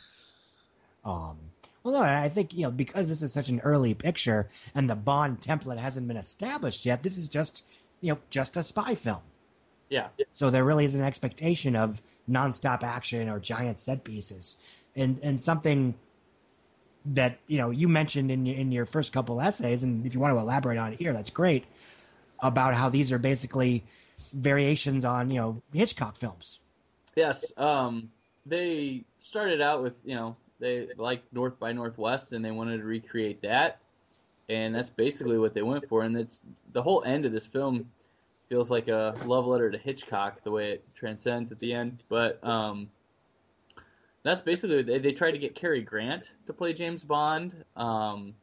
Um, well, no, I think, you know, because this is such an early picture and the Bond template hasn't been established yet, this is just, you know, just a spy film. Yeah. So there really is an expectation of nonstop action or giant set pieces. And and something that, you know, you mentioned in your, in your first couple essays, and if you want to elaborate on it here, that's great, about how these are basically variations on, you know, Hitchcock films. Yes. Um, they started out with, you know, they liked North by Northwest and they wanted to recreate that. And that's basically what they went for. And it's the whole end of this film feels like a love letter to Hitchcock, the way it transcends at the end. But um, that's basically, they, they tried to get Cary Grant to play James Bond. Um,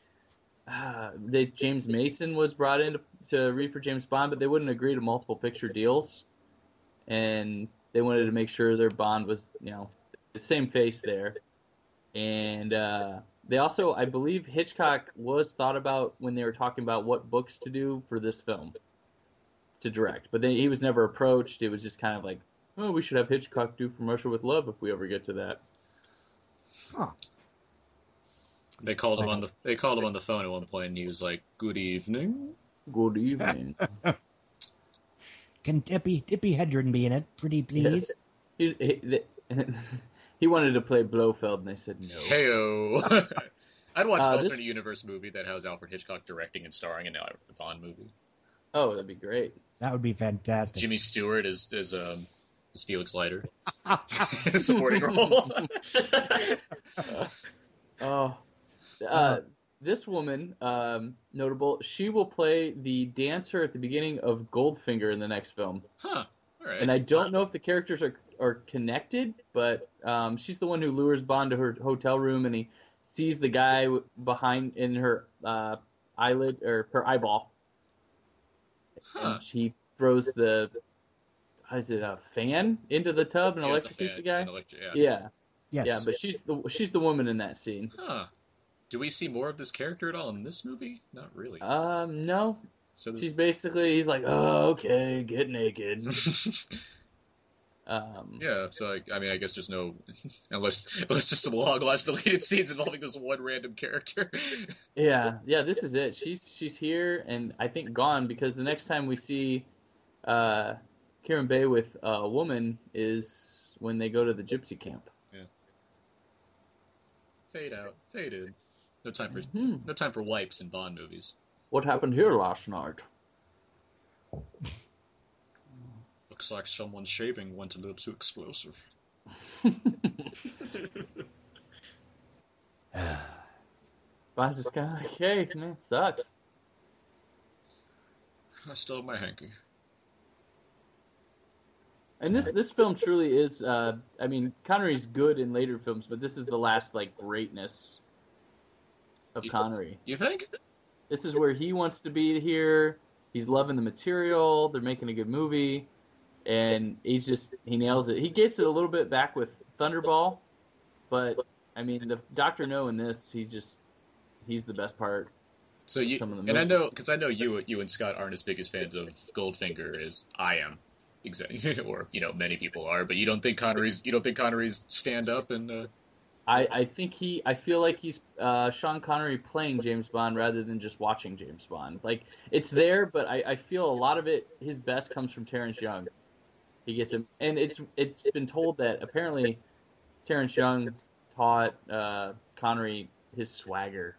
uh, they, James Mason was brought in to, to read for James Bond, but they wouldn't agree to multiple picture deals. And they wanted to make sure their Bond was, you know, the same face there. And uh, they also, I believe Hitchcock was thought about when they were talking about what books to do for this film to direct. But they, he was never approached. It was just kind of like, oh, we should have Hitchcock do From Russia with Love if we ever get to that. Huh. They called him on the they called him on the phone at one point, and he was like, "Good evening." Good evening. Can Tippy, Tippy Hedren be in it? Pretty please? Yes. He, he, he wanted to play Blofeld, and they said no. Heyo. I'd watch Uh, an this- alternate universe movie that has Alfred Hitchcock directing and starring in a Bond movie. Oh, that'd be great. That would be fantastic. Jimmy Stewart is is um is Felix Leiter in a supporting role. Oh, uh, this woman, um, notable, she will play the dancer at the beginning of Goldfinger in the next film. Huh. All right. And I don't know if the characters are are connected, but um, she's the one who lures Bond to her hotel room, and he sees the guy w- behind in her uh, eyelid or her eyeball, Huh. and she throws the is it a fan into the tub and Yeah, it's a electrocutes the fan, guy? an electric- yeah. Yeah, Yes. yeah, but she's the she's the woman in that scene. Huh. Do we see more of this character at all in this movie? Not really. Um, no, so she's this... basically he's like, oh, okay, get naked. Um, yeah. So I, I mean, I guess there's no unless unless there's some long lost deleted scenes involving this one random character. Yeah, yeah, this is it. She's she's here and I think gone because the next time we see uh, Kieran Bay with a woman is when they go to the gypsy camp. Fade out. Fade in. No time for Hmm. no time for wipes in Bond movies. What happened here last night? Looks like someone's shaving went a little too explosive. Boss is kind of like, hey, man, sucks. I still have my hanky. And this this film truly is. Uh, I mean, Connery's good in later films, but this is the last like greatness of You- Connery. You think? This is where he wants to be here. He's loving the material. They're making a good movie, and he's just he nails it. He gets it a little bit back with Thunderball, but I mean, the Doctor No in this, he's just he's the best part. So you Some of the and I movies. know because I know you you and Scott aren't as big as fans of Goldfinger as I am, exactly, or you know many people are. But you don't think Connery's you don't think Connery's stand up and uh, I, I think he I feel like he's uh, Sean Connery playing James Bond rather than just watching James Bond. Like it's there, but I, I feel a lot of it his best comes from Terrence Young. He gets him, and it's it's been told that apparently Terrence Young taught uh, Connery his swagger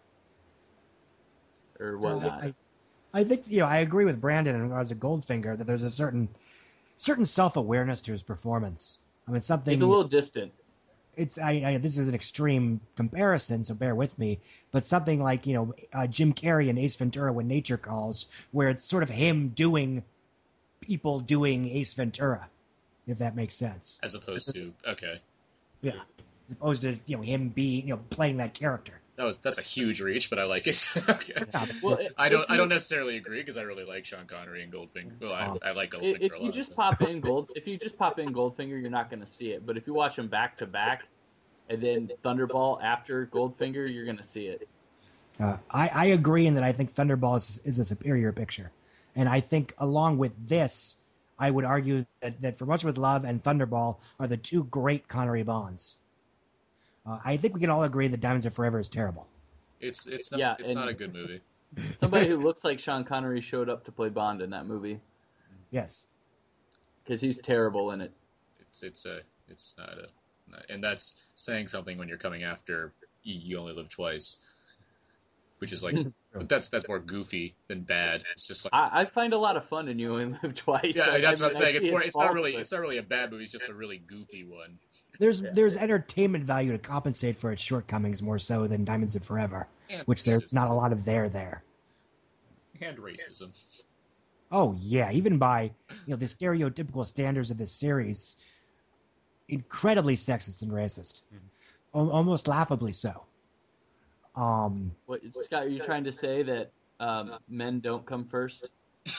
or whatnot. I, I think you know I agree with Brandon in regards to Goldfinger that there's a certain certain self awareness to his performance. I mean, something. He's a little distant. It's I, I this is an extreme comparison, so bear with me. But something like you know uh, Jim Carrey in Ace Ventura: When Nature Calls, where it's sort of him doing people doing Ace Ventura, if that makes sense. As opposed to okay, Yeah, as opposed to you know him being you know playing that character. that was that's a huge reach, but I like it. Okay. Yeah, Well, I if don't. I you- don't necessarily agree because I really like Sean Connery and Goldfinger. Well, I, Oh. I like Goldfinger If a you lot. just so. pop in Gold, if you just pop in Goldfinger, you're not going to see it. But if you watch them back to back, and then Thunderball after Goldfinger, you're going to see it. Uh, I, I agree in that I think Thunderball is, is a superior picture. And I think along with this, I would argue that, that For Much With Love and Thunderball are the two great Connery Bonds. Uh, I think we can all agree that Diamonds Are Forever is terrible. It's it's not. Yeah, it's and- not a good movie. Somebody who looks like Sean Connery showed up to play Bond in that movie Yes. because he's terrible in it. It's it's a. It's not a. Not, and that's saying something when you're coming after You, you Only Live Twice, which is like This is true. that's that's more goofy than bad. It's just like. I, I find a lot of fun in You Only Live Twice. yeah, I- that's I what mean, I'm I saying. It's see more. his It's not faults, really. but- It's not really a bad movie. It's just a really goofy one. There's Yeah. there's entertainment value to compensate for its shortcomings more so than Diamonds Are Forever, And which there's racism. not a lot of there there. And racism. Oh yeah, even by you know the stereotypical standards of this series, incredibly sexist and racist, Al- almost laughably so. Um, What, Scott, are you trying to say that um, men don't come first?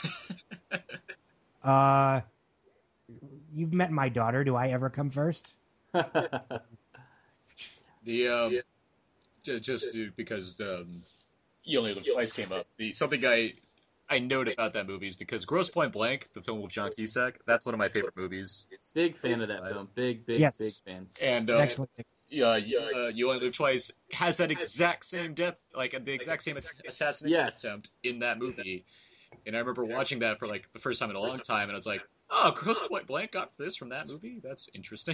uh, you've met my daughter. Do I ever come first? The um, ju- just to, because um, You Only Live Twice came up. The something I I note about that movie is because Gross Point Blank, the film with John Cusack, that's one of my favorite movies. Big fan of that film. Big, big, Yes. big fan. And uh, Excellent. yeah, you, uh, You Only Live Twice has that exact same death, like the exact same assassination Yes. attempt in that movie. And I remember watching that for like the first time in a long time, and I was like, "Oh, Gross Point Blank got this from that movie. That's interesting."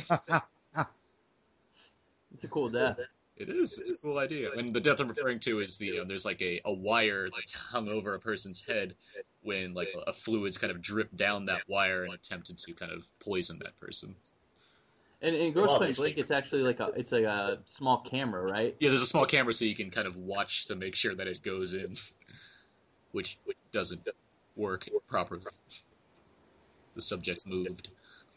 It's a cool death. It is. It's a cool idea. And the death I'm referring to is the um, there's like a, a wire that's hung over a person's head when like a, a fluid's kind of dripped down that wire and attempted to kind of poison that person. And in Gross Well, Point it's Blank, like- it's actually like a it's like a small camera, right? Yeah, there's a small camera so you can kind of watch to make sure that it goes in, which which doesn't work properly. The subject's moved.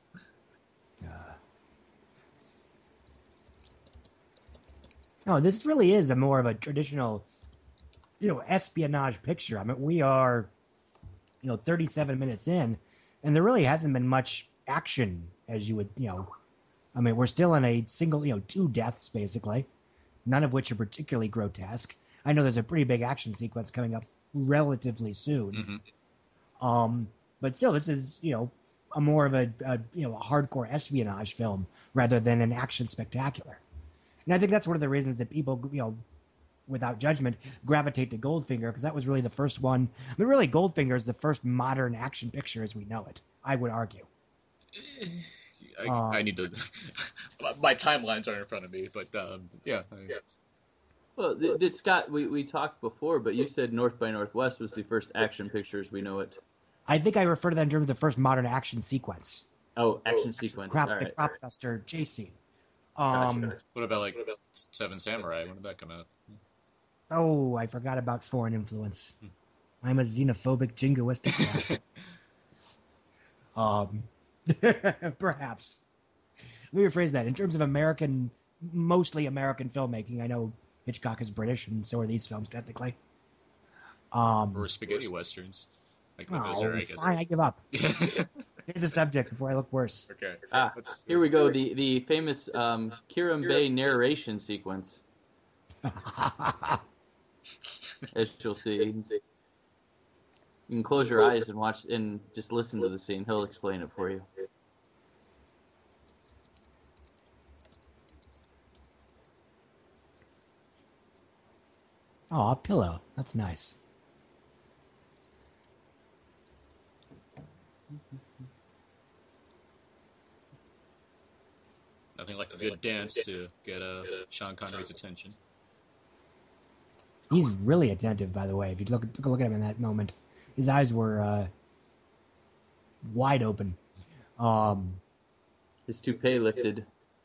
No, this really is a more of a traditional, you know, espionage picture. I mean, we are, you know, thirty-seven minutes in, and there really hasn't been much action as you would, you know. I mean, we're still in a single, you know, two deaths basically, none of which are particularly grotesque. I know there's a pretty big action sequence coming up relatively soon. Mhm. Um, but still, this is, you know, a more of a, a you know a hardcore espionage film rather than an action spectacular. And I think that's one of the reasons that people, you know, without judgment, gravitate to Goldfinger, because that was really the first one. I mean, really, Goldfinger is the first modern action picture as we know it, I would argue. I, Uh, I need to. My timelines aren't in front of me, but um, yeah. I- Well, did, did Scott? We, we talked before, but you said North by Northwest was the first action picture as we know it. I think I refer to that in terms of the first modern action sequence. Oh, action sequence. Crop, All the right. crop duster chase scene. Um, Gotcha. What about like Seven Samurai? When did that come out? Oh, I forgot about foreign influence. I'm a xenophobic, jingoistic guy. um, perhaps. Let me rephrase that. In terms of American, mostly American filmmaking, I know Hitchcock is British, and so are these films technically. Um, Or spaghetti westerns? Like what oh, those are, I guess. fine, I give up. okay. Here's a subject before I look worse. Ah, Let's- here we go. The the famous um, Kiram Bay narration sequence, as you'll see. You can close your eyes and watch and just listen to the scene. He'll explain it for you. Oh, a pillow. That's nice. Nothing Nothing like a good dance to get uh, Sean Connery's attention. He's really attentive, by the way. If you look, took a look at him in that moment, his eyes were uh, wide open. Um, His toupee lifted.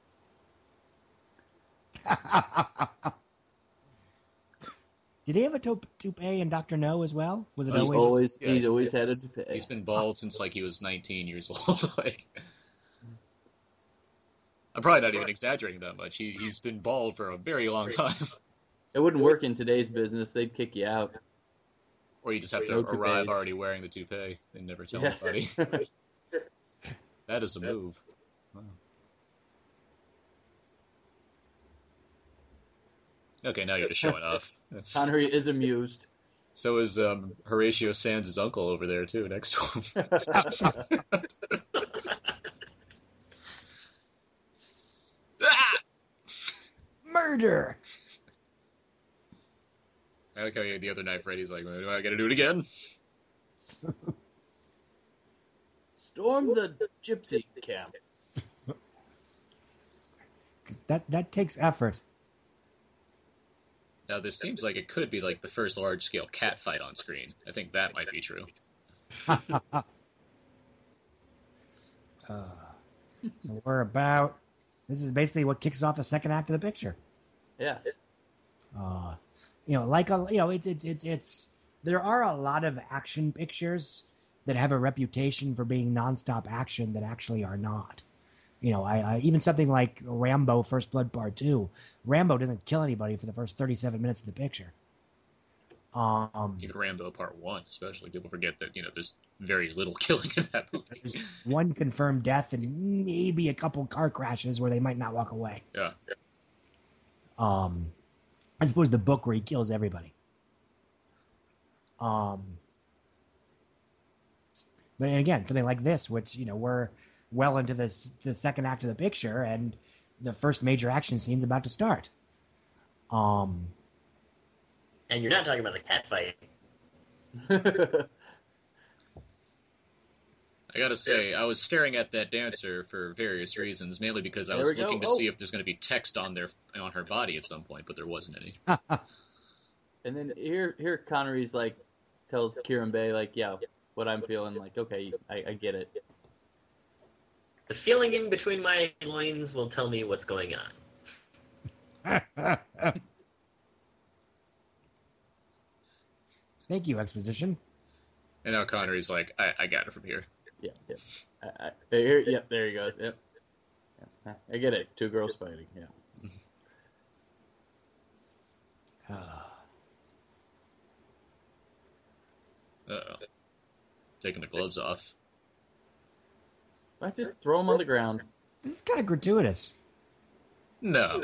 Did he have a toup- toupee in Doctor No as well? Was it He's always? always, Yeah, he's always yes. had a toupee. He's been bald since like he was nineteen years old. Like, I'm probably not even exaggerating that much. He he's been bald for a very long time. It wouldn't work in today's business. They'd kick you out. Or you just have to No arrive toupees. already wearing the toupee and never tell Yes. anybody. That is a move. Wow. Okay, now you're just showing off. That's... Connery is amused. So is um, Horatio Sands' uncle over there too, next to him. Ah! Murder. I like how he had the other knife ready. He's like, "Do I got to do it again?" Storm the gypsy camp. That that takes effort. Now this seems like it could be like the first large-scale cat fight on screen. I think that might be true. uh, so we're about. This is basically what kicks off the second act of the picture. Yes. Uh, you know, like a, you know, it's it's it's it's. There are a lot of action pictures that have a reputation for being nonstop action that actually are not. You know, I, I even something like Rambo: First Blood Part Two. Rambo doesn't kill anybody for the first thirty-seven minutes of the picture. Um, Even Rambo Part One, especially people forget that you know there's very little killing in that movie. there's one confirmed death and maybe a couple car crashes where they might not walk away. Yeah. Um, I suppose the book where he kills everybody. Um, but again, something like this, which you know we're well into this the second act of the picture, and the first major action scene's about to start. Um, And you're not talking about the cat fight. I gotta say, I was staring at that dancer for various reasons, mainly because I There was we go. looking to Oh. see if there's going to be text on their on her body at some point, but there wasn't any. And then here, here Connery's like, tells Kieran Bay, like, yeah, what I'm feeling, like, okay, I, I get it. The feeling in between my loins will tell me what's going on. Thank you, exposition. And now Connery's like, I, I got it from here. Yeah, yeah. I, I, here, yeah, there he goes. Yep. Yeah, I get it. Two girls fighting. Yeah. Uh-oh. Taking the gloves off. I just throw him on the ground. This is kind of gratuitous. No.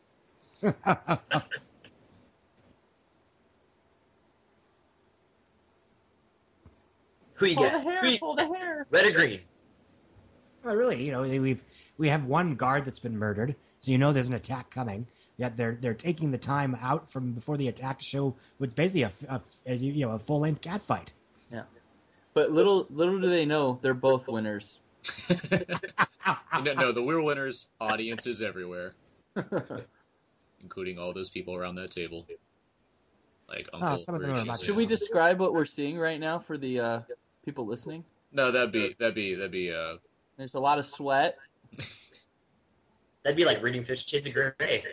Who you Pull get? the hair, Who you- pull the hair. Red or green? Well, really, you know, we've we have one guard that's been murdered, so you know there's an attack coming. Yet they're they're taking the time out from before the attack to show what's basically a, a, a you know a full length cat fight. Yeah. But little little do they know, they're both winners. no, no, the real winners, audiences everywhere, including all those people around that table. Like Uncle Ah, some of them are Horatio about- Should we Sands. describe what we're seeing right now for the uh, people listening? No, that'd be that'd be that'd be uh. There's a lot of sweat. That'd be like reading Fifty Shades of Grey.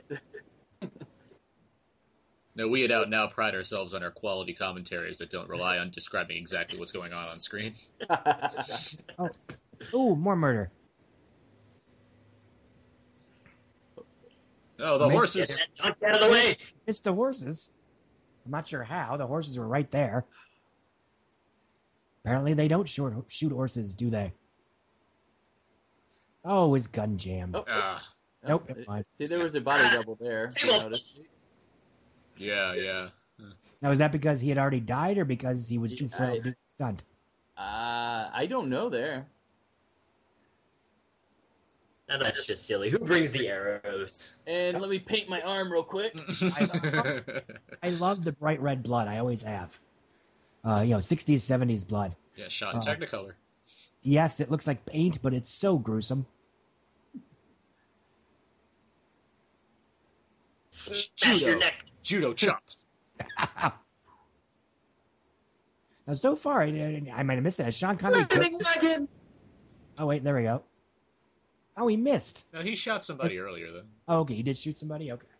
No, we at Out Now pride ourselves on our quality commentaries that don't rely on describing exactly what's going on on screen. Oh, more murder. Oh, the Make- horses! Get that junk out of the way! It's the horses. I'm not sure how. The horses were right there. Apparently they don't short, shoot horses, do they? Oh, his gun jammed. Oh. Ah, Nope, Oh, never mind. See, there was a body double there. if you Table. noticed. yeah, yeah. Now, is that because he had already died or because he was too Yeah, frail I- to do the stunt? Uh, I don't know there. Now that's just silly. Who brings the arrows? And let me paint my arm real quick. I love the bright red blood. I always have. Uh, you know, sixties, seventies blood. yeah, shot in Uh, Technicolor. Yes, it looks like paint, but it's so gruesome. Smash your Judo. neck. Judo chops. Now, so far, I, I might have missed it. Has Sean Connery Living killed- legend. Oh, wait, there we go. Oh, he missed. No, he shot somebody earlier though. Oh, okay, he did shoot somebody? Okay.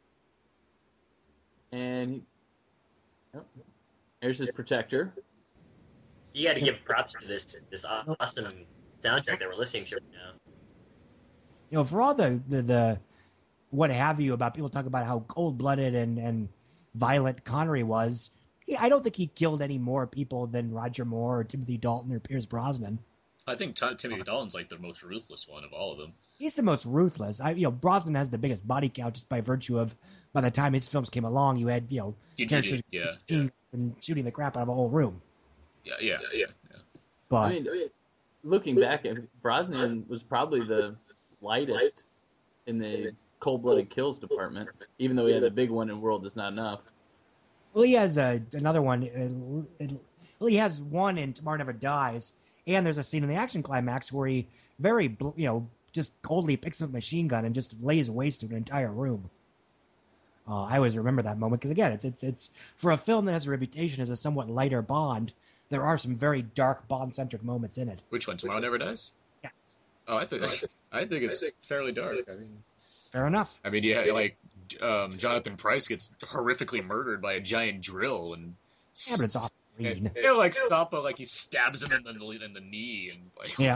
And he's, oh, there's his protector. You got to give props to this this awesome soundtrack that we're listening to right now. You know, for all the, the, the what have you about people talking about how cold-blooded and, and violent Connery was, he, I don't think he killed any more people than Roger Moore or Timothy Dalton or Pierce Brosnan. I think T- Timothy Dalton's like the most ruthless one of all of them. He's the most ruthless. I, you know, Brosnan has the biggest body count just by virtue of, by the time his films came along, you had, you know, You characters needed, yeah, shooting and shooting the crap out of a whole room. yeah, yeah, yeah, yeah. But I mean, looking back, Brosnan was probably the lightest in the cold-blooded kills department, even though he had a big one in World Is Not Enough. well, he has a, another one. uh, it- Well, he has one in Tomorrow Never Dies, and there's a scene in the action climax where he very, bl- you know, just coldly picks up a machine gun and just lays waste to an entire room. Uh, I always remember that moment because, again, it's it's it's for a film that has a reputation as a somewhat lighter Bond. There are some very dark Bond-centric moments in it. Which one? Tomorrow Never Dies? Yeah. Oh, I think I think it's fairly dark. I mean, Fair enough. I mean, yeah, like um, Jonathan Pryce gets horrifically murdered by a giant drill, and Yeah, but it's off screen. and, and, like Stampa, like he stabs him in the in the knee, and like Yeah.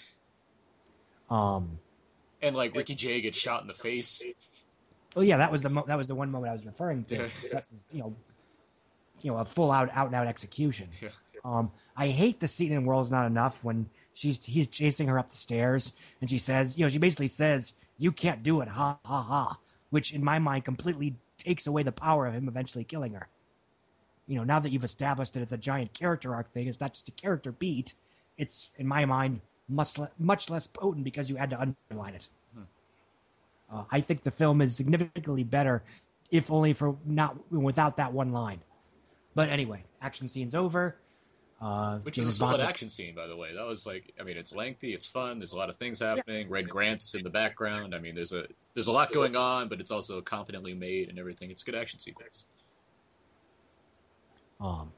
Um. and like Ricky Jay gets shot in the face. Well, yeah, that was the mo- that was the one moment I was referring to. Yeah. That's you know, you know, a full out out and out execution. Yeah. Um, I hate the scene in World's Not Enough when she's he's chasing her up the stairs and she says, you know, she basically says, "You can't do it, ha ha ha," which in my mind completely takes away the power of him eventually killing her. You know, now that you've established that it's a giant character arc thing, it's not just a character beat. It's in my mind much le- much less potent because you had to underline it. Uh, I think the film is significantly better, if only for not without that one line. But anyway, action scene's over. Uh, Which James is a solid Bond is- action scene, by the way. That was like, I mean, it's lengthy, it's fun. There's a lot of things happening. Red Grant's in the background. I mean, there's a there's a lot going on, but it's also competently made and everything. It's a good action sequence. Um,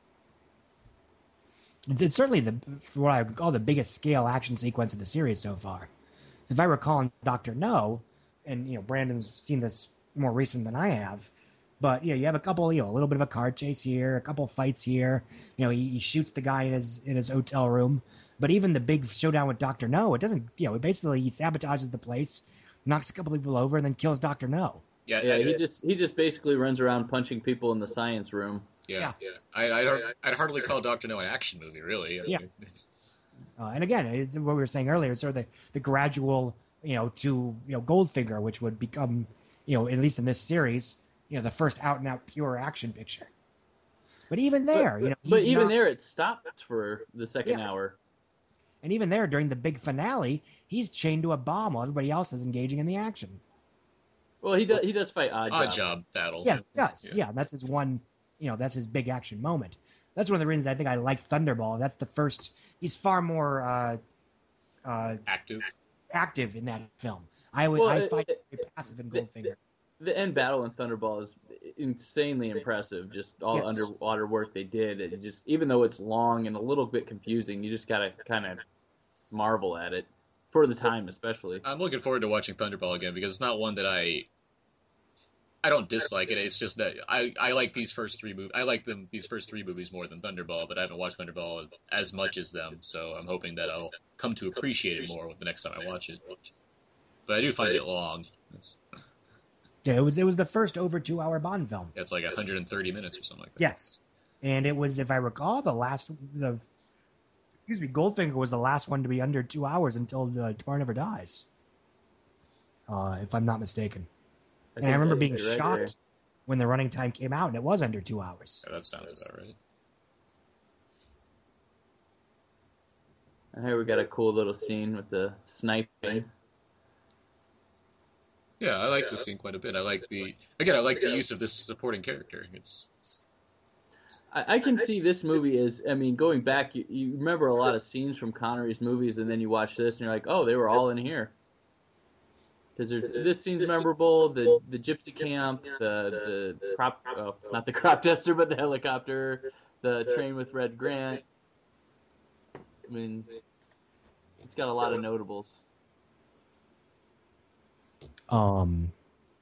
it's it's certainly the for what I would call the biggest scale action sequence of the series so far. So if I recall in Doctor No, and you know Brandon's seen this more recent than I have, but you know you have a couple, you know, a little bit of a car chase here, a couple fights here. You know, he, he shoots the guy in his in his hotel room. But even the big showdown with Doctor No, it doesn't. You know, basically he sabotages the place, knocks a couple people over, and then kills Doctor No. Yeah, Yeah, I- he just he just basically runs around punching people in the science room. yeah, yeah. I, I'd, I'd hardly call Doctor No an action movie, really. I Yeah. mean, it's- Uh, and again, it's what we were saying earlier, it's sort of the, the gradual, you know, to, you know, Goldfinger, which would become, you know, at least in this series, you know, the first out and out pure action picture. But even there, but, you know, but he's even not- there, it stopped for the second Yeah. hour. and even there during the big finale, he's chained to a bomb while everybody else is engaging in the action. Well, he does he does fight Odd Job. Odd Job battle. Yes, he does. Yeah. Yeah. that's his one, you know, that's his big action moment. That's one of the reasons I think I like Thunderball. That's the first, he's far more uh, uh, Active. active in that film. I would, Well, I it- find it- it passive in the- Goldfinger. The end battle in Thunderball is insanely impressive. Just all Yes. the underwater work they did. It just even though it's long and a little bit confusing, you just gotta kind of marvel at it for the time, especially. I'm looking forward to watching Thunderball again because it's not one that I. I don't dislike it. It's just that I, I like these first three movies. I like them these first three movies more than Thunderball, but I haven't watched Thunderball as much as them. So I'm hoping that I'll come to appreciate it more the next time I watch it. But I do find it long. It's Yeah, it was it was the first over two hour Bond film. it's like one hundred thirty minutes or something like that. Yes, and it was, if I recall, the last the excuse me, Goldfinger was the last one to be under two hours until uh, Tomorrow Never Dies, uh, if I'm not mistaken. And I think remember that- being right there. shocked when the running time came out, and it was under two hours. Yeah, that sounds about right. And here we got a cool little scene with the sniping. Yeah, I like this scene quite a bit. I like the again. I like the use of this supporting character. It's, it's I, I can see this movie as, I mean, going back, you, you remember a lot of scenes from Connery's movies, and then you watch this, and you're like, oh, they were all in here. because there's this scene's memorable. The the gypsy camp, the the crop, oh, not the crop duster, but the helicopter, the train with Red Grant. I mean, it's got a lot of notables. Um.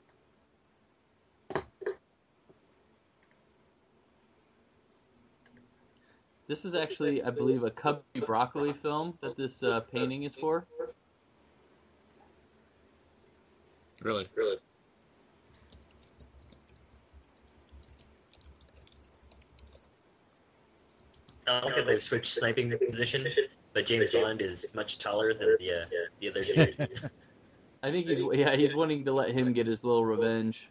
This is actually, I believe, a Cubby Broccoli film that this uh, painting is for. Really? Really? I don't think they've switched sniping position, but James Bond is much taller than the uh, the other series. I think he's yeah he's wanting to let him get his little revenge.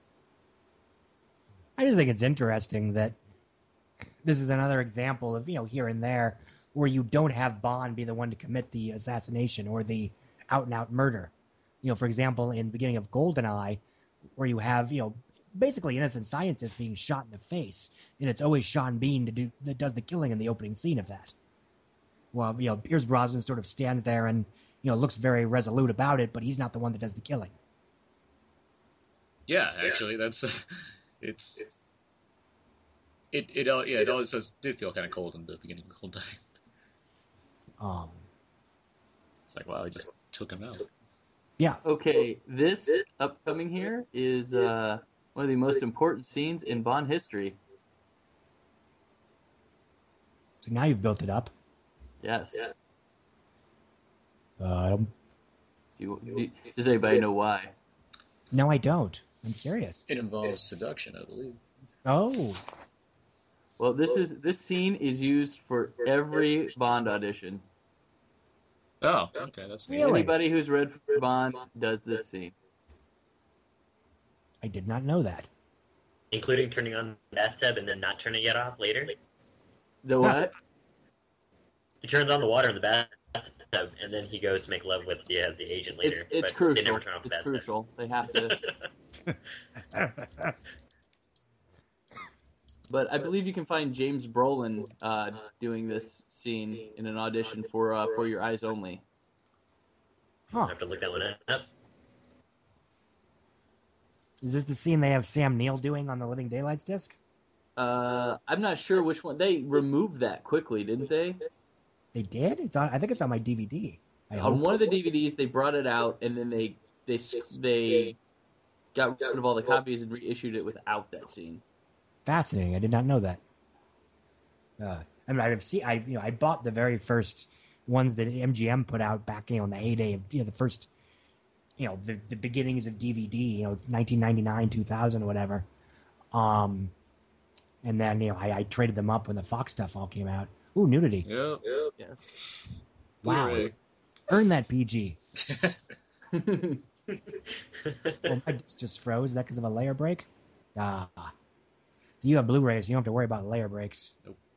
I just think it's interesting that this is another example of, you know, here and there where you don't have Bond be the one to commit the assassination or the out-and-out murder. You know, for example, in the beginning of GoldenEye, where you have, you know, basically innocent scientists being shot in the face, and it's always Sean Bean to do, that does the killing in the opening scene of that. Well, you know, Pierce Brosnan sort of stands there and, you know, looks very resolute about it, but he's not the one that does the killing. Yeah, actually, that's it's, it's it it uh, yeah it always does, did feel kind of cold in the beginning of GoldenEye. Um, It's like, wow, I just took him out. yeah. Okay, this upcoming here is uh, one of the most important scenes in Bond history. So now you've built it up. Yes. Um, Do you, do you- does anybody know why? no, I don't. I'm curious. It involves seduction, I believe. Oh, Well, this is this scene is used for every Bond audition. Oh, okay, that's neat. Really? Anybody who's read for Bond does this scene. I did not know that. Including turning on the bathtub and then not turning it off later. The what? He turns on the water in the bathtub, and then he goes to make love with the, uh, the agent It's later. it's but crucial. They never turn off the It's bathtub. crucial. They have to. But I believe you can find James Brolin uh, doing this scene in an audition for uh, For Your Eyes Only. Huh. I have to look that one up. Is this the scene they have Sam Neill doing on the Living Daylights disc? Uh, I'm not sure which one. They removed that quickly, didn't they? They did? It's on. I think it's on my D V D. I On hope. one of the D V Ds, they brought it out, and then they they they got rid of all the copies and reissued it without that scene. Fascinating. I did not know that. Uh, I mean, I've seen. I you know I bought the very first ones that M G M put out back, you know, in the heyday of, you know, the first, you know, the, the beginnings of D V D, you know, nineteen ninety-nine, two thousand, or whatever. Um, and then, you know, I, I traded them up when the Fox stuff all came out. Ooh, nudity. Yep. Yep. Yes. Wow. Blu-ray. Earn that P G. Oh, my disc just froze. Is that because of a layer break? Ah. So you have Blu-rays. You don't have to worry about layer breaks.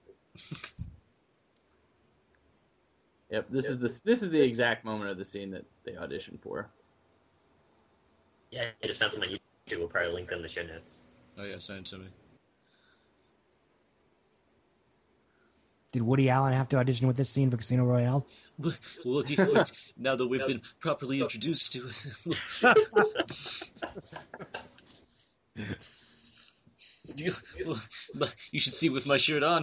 Yep. This is the this is the exact moment of the scene that they auditioned for. Yeah, I just found some on YouTube. We'll probably link them in the show notes. Oh yeah, send it to me. Did Woody Allen have to audition with this scene for Casino Royale? Well, do you, now that we've been properly introduced to it. you, well, you should see with my shirt on.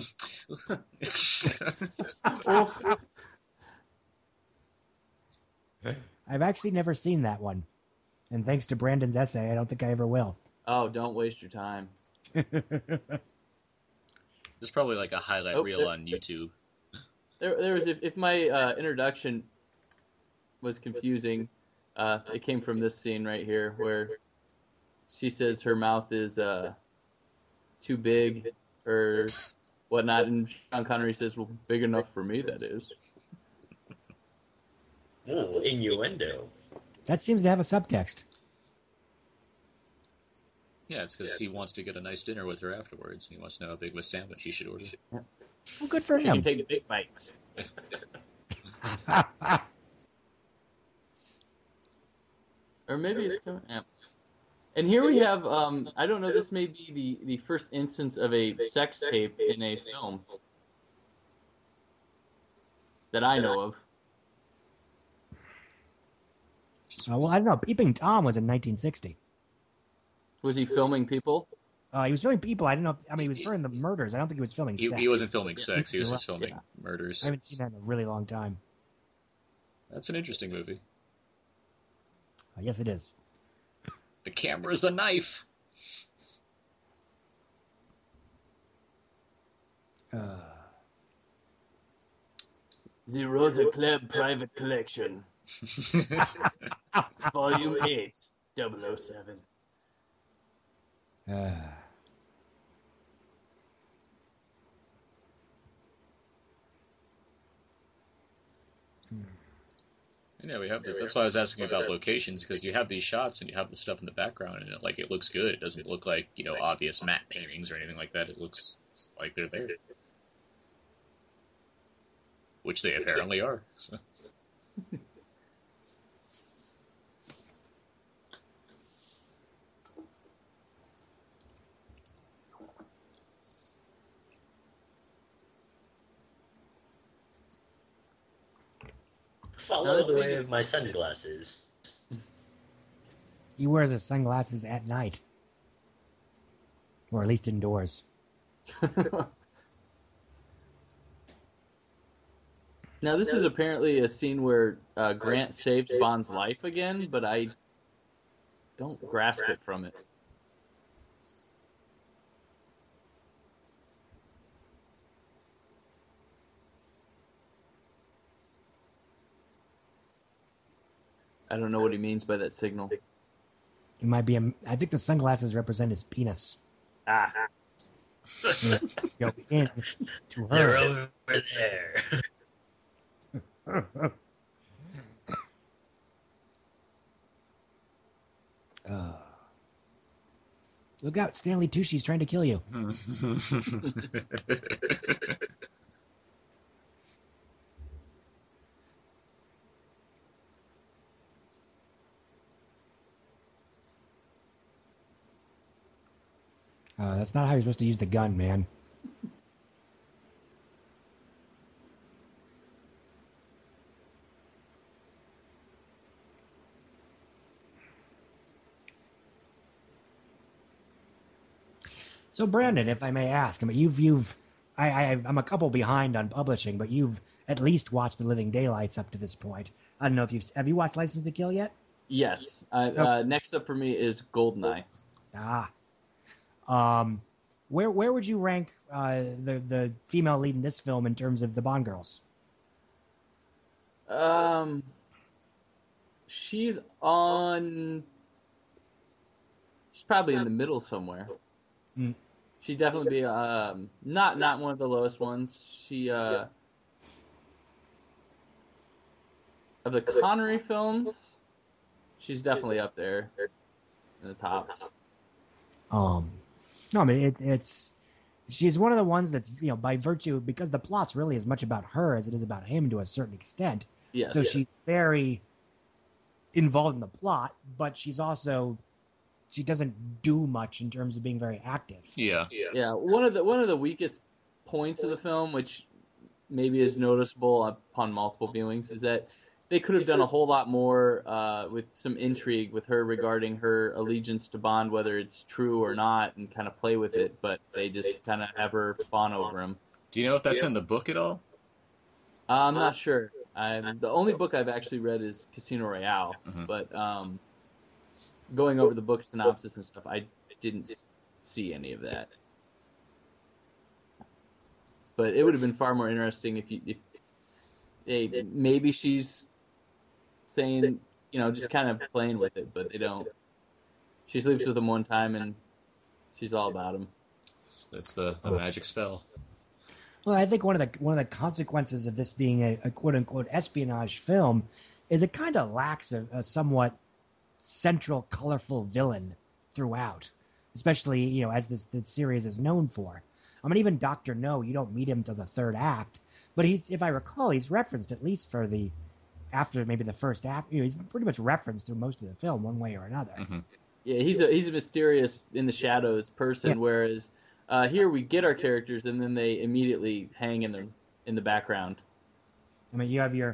I've actually never seen that one. And thanks to Brandon's essay, I don't think I ever will. Oh, don't waste your time. There's probably like a highlight Oh, reel there- on YouTube. There, there was if, if my uh, introduction was confusing, uh, it came from this scene right here where she says her mouth is uh, too big or whatnot, and Sean Connery says, "Well, big enough for me, that is." Ooh, innuendo. That seems to have a subtext. Yeah, it's because he wants to get a nice dinner with her afterwards. He wants to know how big of a sandwich he should order. Well, good for She him. can take the big bites. Or maybe it's coming. Yeah. And here we have, um, I don't know, this may be the, the first instance of a sex tape in a film that I know of. She's Uh, well, I don't know. Peeping Tom was in nineteen sixty. Was he filming people? Uh, he was filming people. I don't know. If, I mean, he was filming the murders. I don't think he was filming He, sex. he wasn't filming sex. He was just Yeah. filming murders. I haven't seen that in a really long time. That's an interesting movie. Uh, yes, it is. The camera's a knife. Uh, The Rosa Club Private Collection, Volume eight, double oh seven. uh, Yeah, we have. The, that's why I was asking about locations, because you have these shots and you have the stuff in the background, and it, like it looks good. It doesn't look like, you know, obvious matte paintings or anything like that. It looks like they're there, which they apparently are. So. Follow the way of my sunglasses. he wears his sunglasses at night, or at least indoors. Now, this is apparently a scene where uh, Grant saves Bond's life again, but I don't grasp it from it. I don't know what he means by that signal. He might be. A, I think the sunglasses represent his penis. Ah. Go in to They're her. over there. Uh, look out, Stanley Tucci's trying to kill you. Uh, that's not how you're supposed to use the gun, man. So, Brandon, if I may ask, I mean, you've you've, I, I I'm a couple behind on publishing, but you've at least watched The Living Daylights up to this point. I don't know if you've have you watched License to Kill yet? Yes. Uh, uh, next up for me is Goldeneye. Ah, um, where where would you rank uh, the the female lead in this film in terms of the Bond girls? Um, she's on. She's probably in the middle somewhere. Mm. She'd definitely be um not not one of the lowest ones. She uh of the Connery films, she's definitely up there in the tops. Um, no, I mean it, it's she's one of the ones that's, you know, by virtue, because the plot's really as much about her as it is about him to a certain extent. Yes. So yes. she's very involved in the plot, but she's also she doesn't do much in terms of being very active. Yeah. Yeah, one of the one of the weakest points of the film, which maybe is noticeable upon multiple viewings, is that they could have done a whole lot more uh, with some intrigue with her regarding her allegiance to Bond, whether it's true or not, and kind of play with it. But they just kind of have her fawn over him. Do you know if that's in the book at all? Uh, I'm not sure. I'm, the only book I've actually read is Casino Royale, Mhm. but um, going over the book synopsis and stuff, I didn't see any of that. But it would have been far more interesting if you, if they, maybe she's saying, you know, just kind of playing with it, but they don't. She sleeps with him one time and she's all about him. That's the, the magic spell. Well, I think one of the one of the consequences of this being a, a quote unquote espionage film is it kind of lacks a, a somewhat central, colorful villain throughout, especially, you know, as this, this series is known for. I mean, even Doctor No, you don't meet him till the third act, but he's, if I recall, he's referenced at least for the after maybe the first act. You know, he's pretty much referenced through most of the film, one way or another. Mm-hmm. Yeah, he's a he's a mysterious in the shadows person, Yeah. whereas uh, here we get our characters and then they immediately hang in the in the background. I mean, you have your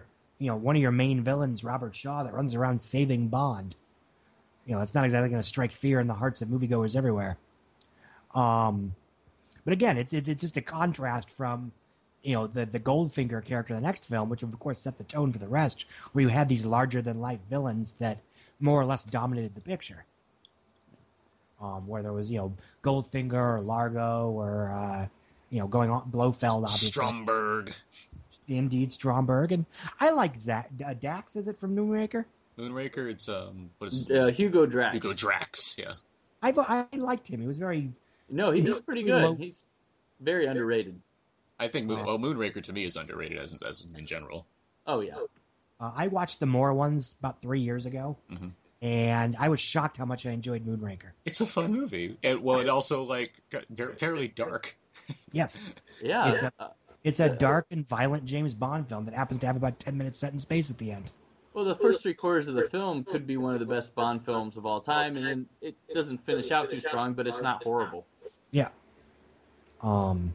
you know, one of your main villains, Robert Shaw, that runs around saving Bond. You know, it's not exactly going to strike fear in the hearts of moviegoers everywhere. Um, but again, it's, it's it's just a contrast from, you know, the the Goldfinger character in the next film, which of course set the tone for the rest, where you had these larger than life villains that more or less dominated the picture. Um, where there was, you know, Goldfinger or Largo or uh, you know, going on Blofeld, obviously. Stromberg. Indeed, Stromberg, and I like Zach, uh, Dax. Is it from Moonraker? Moonraker. It's um, what is Uh, it? Hugo Drax. Hugo Drax. Yeah. I I liked him. He was very. No, he, he's pretty good. Low. He's very underrated. I think Moon, well, Moonraker to me is underrated as as in general. Oh yeah. Uh, I watched the Moore ones about three years ago, Mhm. and I was shocked how much I enjoyed Moonraker. It's a fun movie, and well, it also like got very, fairly dark. Yes, Yeah. It's a- Uh, it's a dark and violent James Bond film that happens to have about ten minutes set in space at the end. well, the first three quarters of the film could be one of the best Bond films of all time, and then it doesn't finish out too strong, but it's not horrible. Yeah. Um.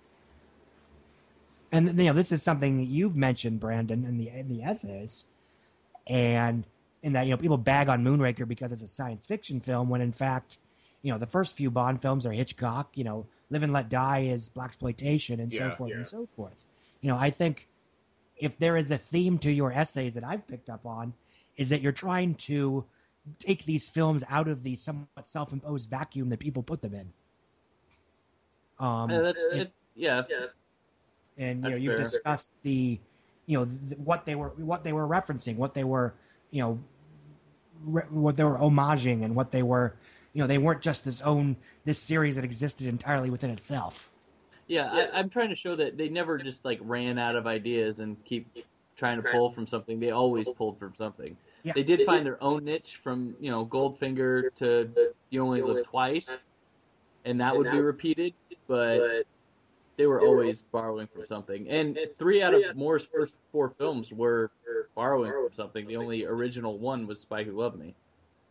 And you know, this is something that you've mentioned, Brandon, in the in the essays, and in that, you know, people bag on Moonraker because it's a science fiction film, when in fact, you know, the first few Bond films are Hitchcock. You know, Live and Let Die is blaxploitation, and so Yeah, forth yeah. and so forth. You know, I think if there is a theme to your essays that I've picked up on, is that you're trying to take these films out of the somewhat self-imposed vacuum that people put them in. Um, Uh, that's and, it's yeah. and you know, that's you've fair. discussed the, you know, th- what they were, what they were referencing, what they were, you know, re- what they were homaging, and what they were, you know, they weren't just this own this series that existed entirely within itself. Yeah, I, I'm trying to show that they never just like ran out of ideas and keep trying to pull from something. They always pulled from something. Yeah. They did find their own niche from, you know, Goldfinger to You Only Live Twice, and that would be repeated, but they were always borrowing from something. And three out of Moore's first four films were borrowing from something. The only original one was Spy Who Loved Me.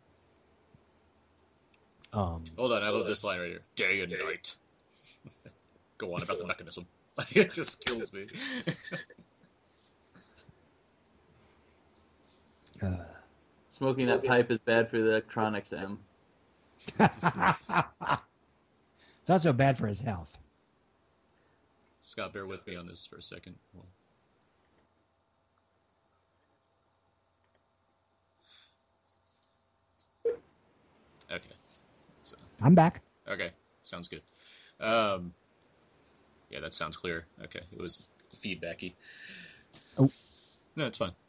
Um, Hold on, I love this line right here. Day and night. Go on about the mechanism. It just kills me. uh, Smoking that pipe is bad for the electronics, M. it's also bad for his health. Scott, bear with me on this for a second. Okay. So, I'm back. okay, sounds good. Um, yeah, that sounds clear. Okay, it was feedbacky. Oh. No, it's fine.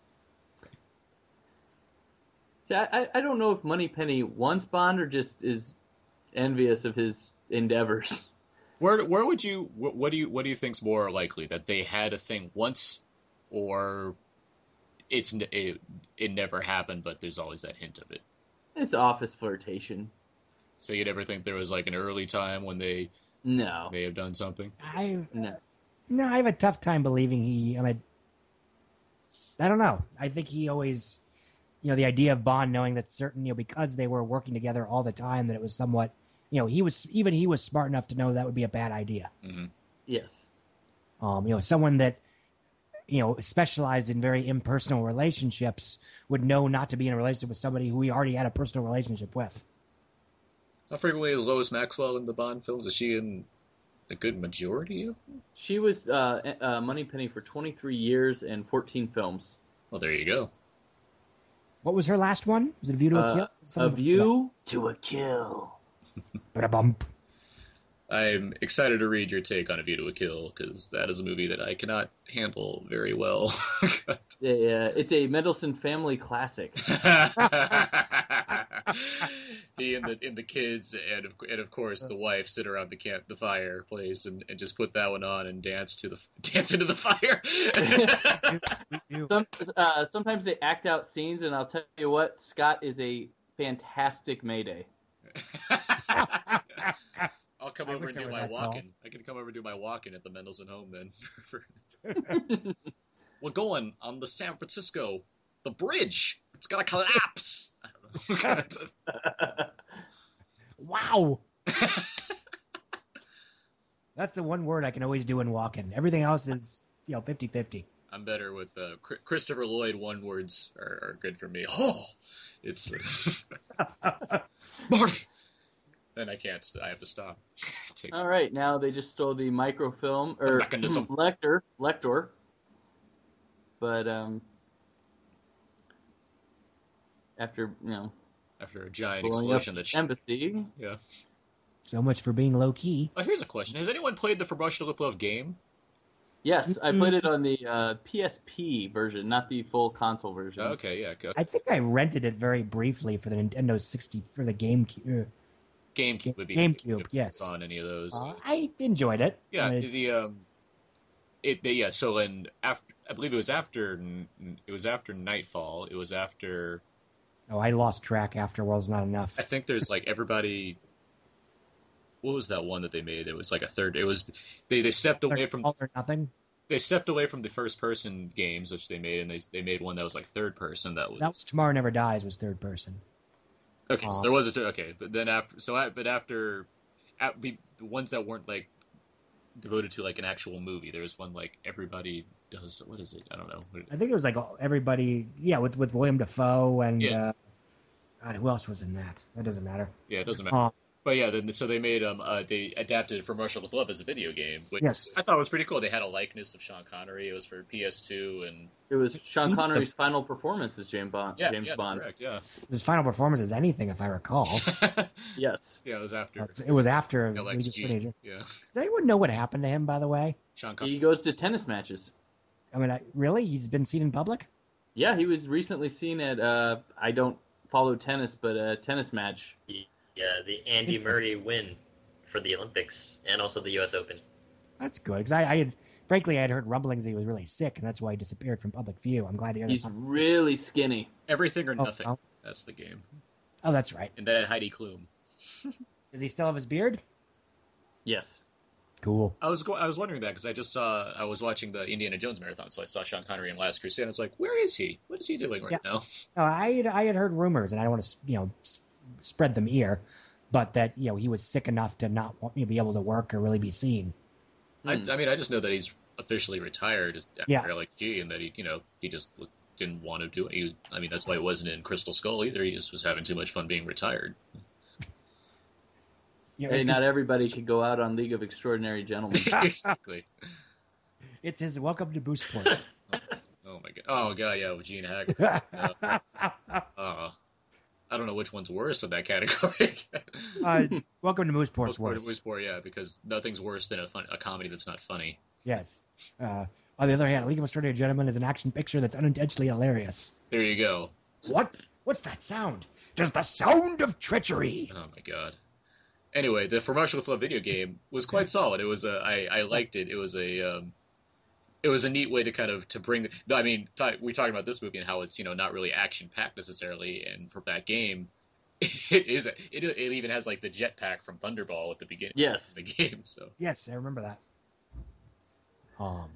See, I, I don't know if Moneypenny wants Bond or just is envious of his endeavors. Where where would you what, what do you what do you think's more likely, that they had a thing once, or it's it, it never happened, but there's always that hint of it? It's office flirtation. So you never think there was like an early time when they No. may have done something? I No. no, I have a tough time believing he. I mean, I don't know. I think he always, you know, the idea of Bond knowing that certain, you know, because they were working together all the time, that it was somewhat, you know, he was even he was smart enough to know that would be a bad idea. Mm-hmm. Yes. Um, you know, someone that, you know, specialized in very impersonal relationships would know not to be in a relationship with somebody who he already had a personal relationship with. How frequently is Lois Maxwell in the Bond films? Is she in a good majority of them? She was uh, uh, Moneypenny for twenty-three years and fourteen films. Well, there you go. What was her last one? Was it A View to a Uh, Kill? A Something- View to a Kill. Ba-da-bump. I'm excited to read your take on A View to a Kill, because that is a movie that I cannot handle very well. Yeah, yeah, it's a Mendelssohn family classic. He and the and the kids and of, and of course the wife sit around the camp the fireplace and, and just put that one on and dance to the dance into the fire. Some, uh, sometimes they act out scenes, and I'll tell you what, Scott is a fantastic Mayday. I'll come I over wish and I do were my that tall. walking. I can come over and do my walking at the Mendelssohn home then. We're going on the San Francisco, the bridge. It's gonna collapse. I don't know. Wow. That's the one word I can always do in walking. Everything else is, you know, fifty-fifty. I'm better with uh, Christopher Lloyd. One words are, are good for me. Oh, it's Marty. Then I can't. I have to stop. Takes... All right, now they just stole the microfilm or mechanism. lector, lector. But um, after you know, after a giant blowing explosion up that sh- embassy. Yeah. So much for being low key. Oh, here's a question: has anyone played the For Marshall Love game? Yes, I played it on the uh, P S P version, not the full console version. Oh, okay, yeah. Go. I think I rented it very briefly for the Nintendo sixty for the GameCube. GameCube would be GameCube, if yes. on any of those. Uh, I enjoyed it. Yeah, I mean, the it's- um, it the, yeah. So and after I believe it was after it was after Nightfall. It was after. Oh, I lost track after World's Not Enough. I think there's like everybody. What was that one that they made? It was like a third. It was they they stepped away from All or Nothing. they stepped away from the first person games which they made and they they made one that was like third person. That was, That was Tomorrow Never Dies was third person. okay. So uh, there was a third, okay, but then after so I, but after, at, the ones that weren't like devoted to like an actual movie. There was one like everybody does. What is it? I don't know. I think it was like everybody, yeah, with with William Dafoe and Yeah. uh, God, who else was in that? That doesn't matter. Yeah, it doesn't matter. Uh, But yeah, then so they made um uh, they adapted For Marshall with Love as a video game, which Yes. I thought was pretty cool. They had a likeness of Sean Connery. It was for P S two and It was Sean Connery's final performance as James Bond. yeah, James yeah, that's Bond. correct. Yeah, his final performance is anything, if I recall. Yes. yeah, it was after It was after League of L X G. Extraordinary- Yeah, Does anyone know what happened to him, by the way? Sean Connery. He goes to tennis matches. I mean, I, really? He's been seen in public? Yeah, he was recently seen at, uh, I don't follow tennis, but a tennis match. Yeah, the Andy Murray win for the Olympics and also the U S Open. That's good, because I, I had, frankly, I had heard rumblings that he was really sick, and that's why he disappeared from public view. I'm glad to hear He's that. really skinny. Everything or Oh, Nothing. oh. That's the game, Oh, that's right. and that had Heidi Klum. Does he still have his beard? Yes. Cool. I was go- I was wondering that because I just saw I was watching the Indiana Jones marathon, so I saw Sean Connery in Last Crusade. I was like, where is he? What is he doing right Yeah. now? No, I had, I had heard rumors, and I don't want to, you know, s- spread them here, but that, you know, he was sick enough to not want, you know, be able to work or really be seen. I, Hmm. I mean, I just know that he's officially retired after Yeah. L X G, and that he, you know, he just didn't want to do it. He, I mean, that's why it wasn't in Crystal Skull either. He just was having too much fun being retired. You know, Hey, it's, not everybody could go out on League of Extraordinary Gentlemen. Exactly. it's his welcome to Boostport. Oh my god. Oh god, yeah, with Gene Hackman. Uh, I don't know which one's worse in that category. uh, welcome to Mooseport's Most part worse. it was poor, yeah, because nothing's worse than a fun, a comedy that's not funny. Yes. Uh, on the other hand, League of Extraordinary Gentlemen is an action picture that's unintentionally hilarious. There you go. What? What's that sound? Just the sound of treachery. Oh my god. Anyway, the For Marshall with Love video game was quite solid. It was a, I, I liked it. It was a, um, it was a neat way to kind of to bring. The, I mean, t- we talking about this movie and how it's you know not really action packed necessarily, and for that game, it is. A, it it even has like the jetpack from Thunderball at the beginning. Yes. of the game. So Yes, I remember that. Um,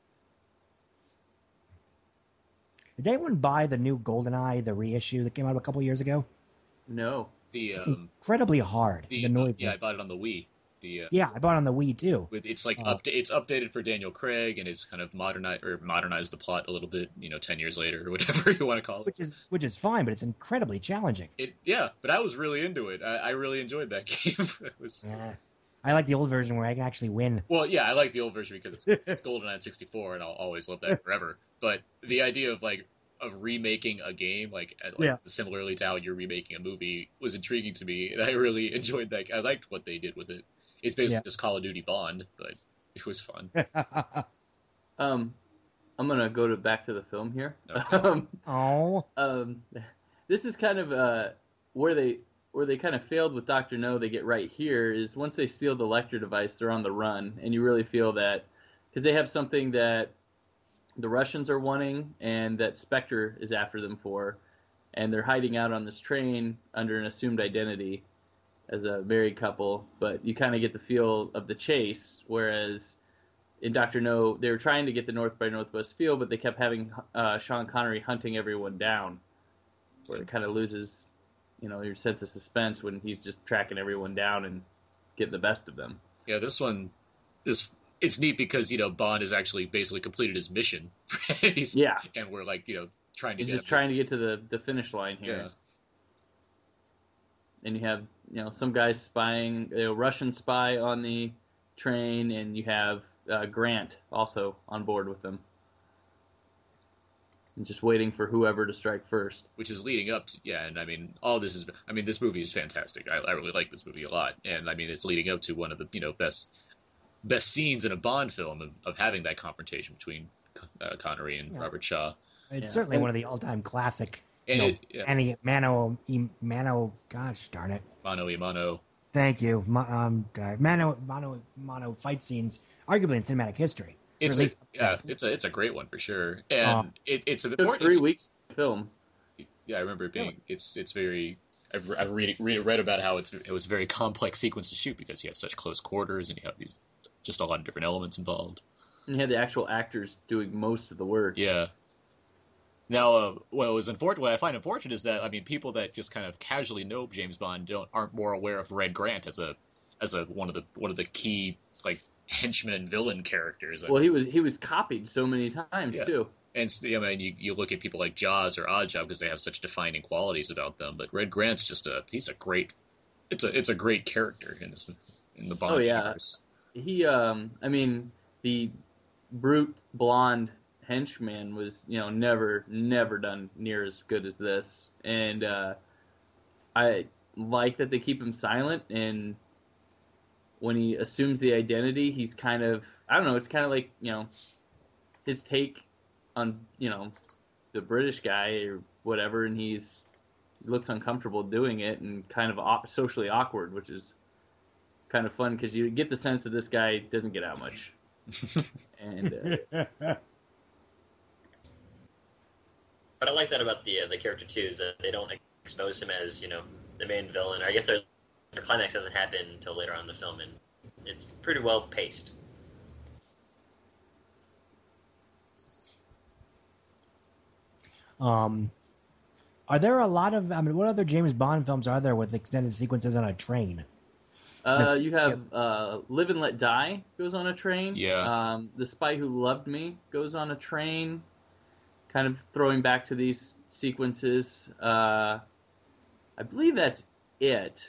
did anyone buy the new GoldenEye, the reissue that came out a couple years ago? No. the It's um, incredibly hard. the It annoys yeah, I me. bought it on the Wii. The uh, Yeah, I bought it on the Wii too. with it's like Oh. up it's updated for Daniel Craig and it's kind of modernized or modernized the plot a little bit. You know, ten years later or whatever you want to call it. Which is which is fine, but it's incredibly challenging. It yeah, but I was really into it. I, I really enjoyed that game. It was Yeah. I like the old version where I can actually win. well, yeah, I like the old version because it's, it's GoldenEye sixty-four, and I'll always love that forever. But the idea of like of remaking a game, like, like Yeah. similarly to how you're remaking a movie, was intriguing to me, and I really enjoyed that. I liked what they did with it. It's basically Yeah. just Call of Duty Bond, but it was fun. Um, I'm gonna go to back to the film here. Okay. Um, Oh, um, this is kind of uh, where they where they kind of failed with Doctor No. They get right here is once they steal the Lecter device, they're on the run, and you really feel that because they have something that the Russians are wanting and that Spectre is after them for, and they're hiding out on this train under an assumed identity as a married couple. But you kind of get the feel of the chase, whereas in Doctor No, they were trying to get the North by Northwest feel, but they kept having uh, Sean Connery hunting everyone down, where it kind of loses, you know, your sense of suspense when he's just tracking everyone down and getting the best of them. Yeah, this one, this it's neat because you know Bond has actually basically completed his mission. He's, Yeah. and we're like you know trying to He's get just trying to get to the, the finish line here. Yeah. And you have, you know, some guys spying, a Russian spy on the train, and you have uh, Grant also on board with them. And just waiting for whoever to strike first. Which is leading up to, yeah, and I mean, all this is, I mean, this movie is fantastic. I, I really like this movie a lot. And I mean, it's leading up to one of the, you know, best best scenes in a Bond film of, of having that confrontation between uh, Connery and Yeah. Robert Shaw. It's Yeah. certainly And- one of the all-time classic. And you know, it, yeah, Manny, Mano, E- Mano, gosh darn it. Mano y Mano. Thank you. Ma- um, uh, Mano, Mano, Mano fight scenes, arguably in cinematic history. Or It's at a, least- yeah, it's a, it's a great one for sure. And Um, it, it's Took important. three weeks to film. Yeah, I remember it being, Really? it's, it's very, I've, I've read, read, read about how it's, it was a very complex sequence to shoot because you have such close quarters and you have these, just a lot of different elements involved. And you had the actual actors doing most of the work. Yeah. Now, uh, what was unfortunate, what I find unfortunate is that I mean, people that just kind of casually know James Bond don't aren't more aware of Red Grant as a as a one of the one of the key like henchman villain characters. I Well, mean, he was he was copied so many times Yeah. too. and I mean, you, you look at people like Jaws or Oddjob because they have such defining qualities about them. But Red Grant's just a he's a great it's a it's a great character in this in the Bond Oh, yeah. universe. He, um, I mean, the brute blonde henchman was, you know, never never done near as good as this. And uh, I like that they keep him silent, and when he assumes the identity, he's kind of I don't know. It's kind of like you know his take on you know the British guy or whatever, and he's he looks uncomfortable doing it and kind of au- socially awkward, which is kind of fun because you get the sense that this guy doesn't get out much. And uh, But I like that about the uh, the character too, is that they don't expose him as you know the main villain. Or I guess their their climax doesn't happen until later on in the film, and it's pretty well paced. Um, are there a lot of? I mean, what other James Bond films are there with extended sequences on a train? uh, That's- you have uh, Live and Let Die goes on a train. Yeah. Um, The Spy Who Loved Me goes on a train. Kind of throwing back to these sequences. Uh, I believe that's it.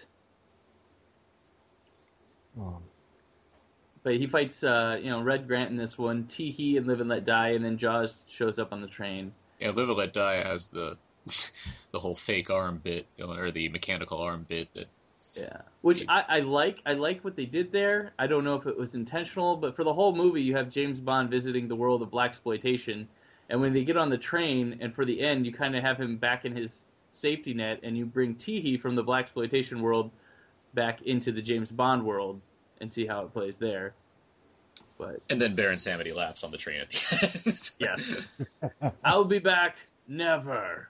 Um, But he fights, uh, you know, Red Grant in this one, Tee-Hee and Live and Let Die, and then Jaws shows up on the train. Yeah, Live and Let Die has the the whole fake arm bit or the mechanical arm bit that. Yeah, which I, I like. I like what they did there. I don't know if it was intentional, but for the whole movie, you have James Bond visiting the world of blaxploitation, and when they get on the train, and for the end, you kind of have him back in his safety net, and you bring Tee-Hee from the blaxploitation world back into the James Bond world, and see how it plays there. But And then Baron Samedi laughs on the train at the end. yes, I'll be back. Never.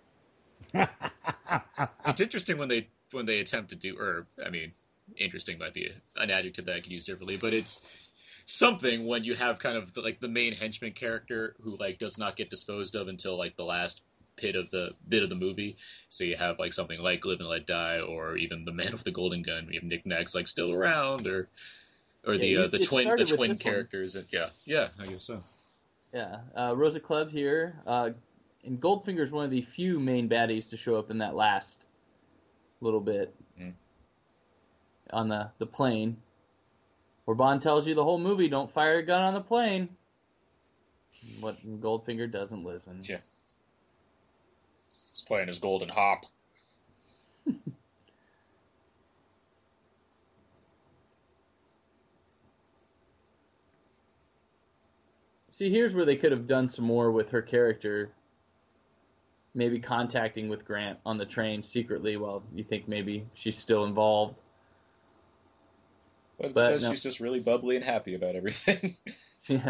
It's interesting when they when they attempt to do, or I mean, interesting might be an adjective that I could use differently, but it's something when you have kind of the, like the main henchman character who like does not get disposed of until like the last bit of the bit of the movie. So you have like something like Live and Let Die, or even the Man with the Golden Gun. You have Nick Nags like still around, or or Yeah, the you- uh, the it twin started the with twin this one. characters. And, yeah, yeah, I guess so. Yeah, uh, Rosa Klebb here. Uh, and Goldfinger is one of the few main baddies to show up in that last little bit Mm. on the, the plane. Where Bond tells you the whole movie, don't fire a gun on the plane. What Goldfinger doesn't listen. Yeah. He's playing his golden hop. See, here's where they could have done some more with her character. Maybe contacting with Grant on the train secretly while you think maybe she's still involved. But But instead, no. she's just really bubbly and happy about everything. Yeah.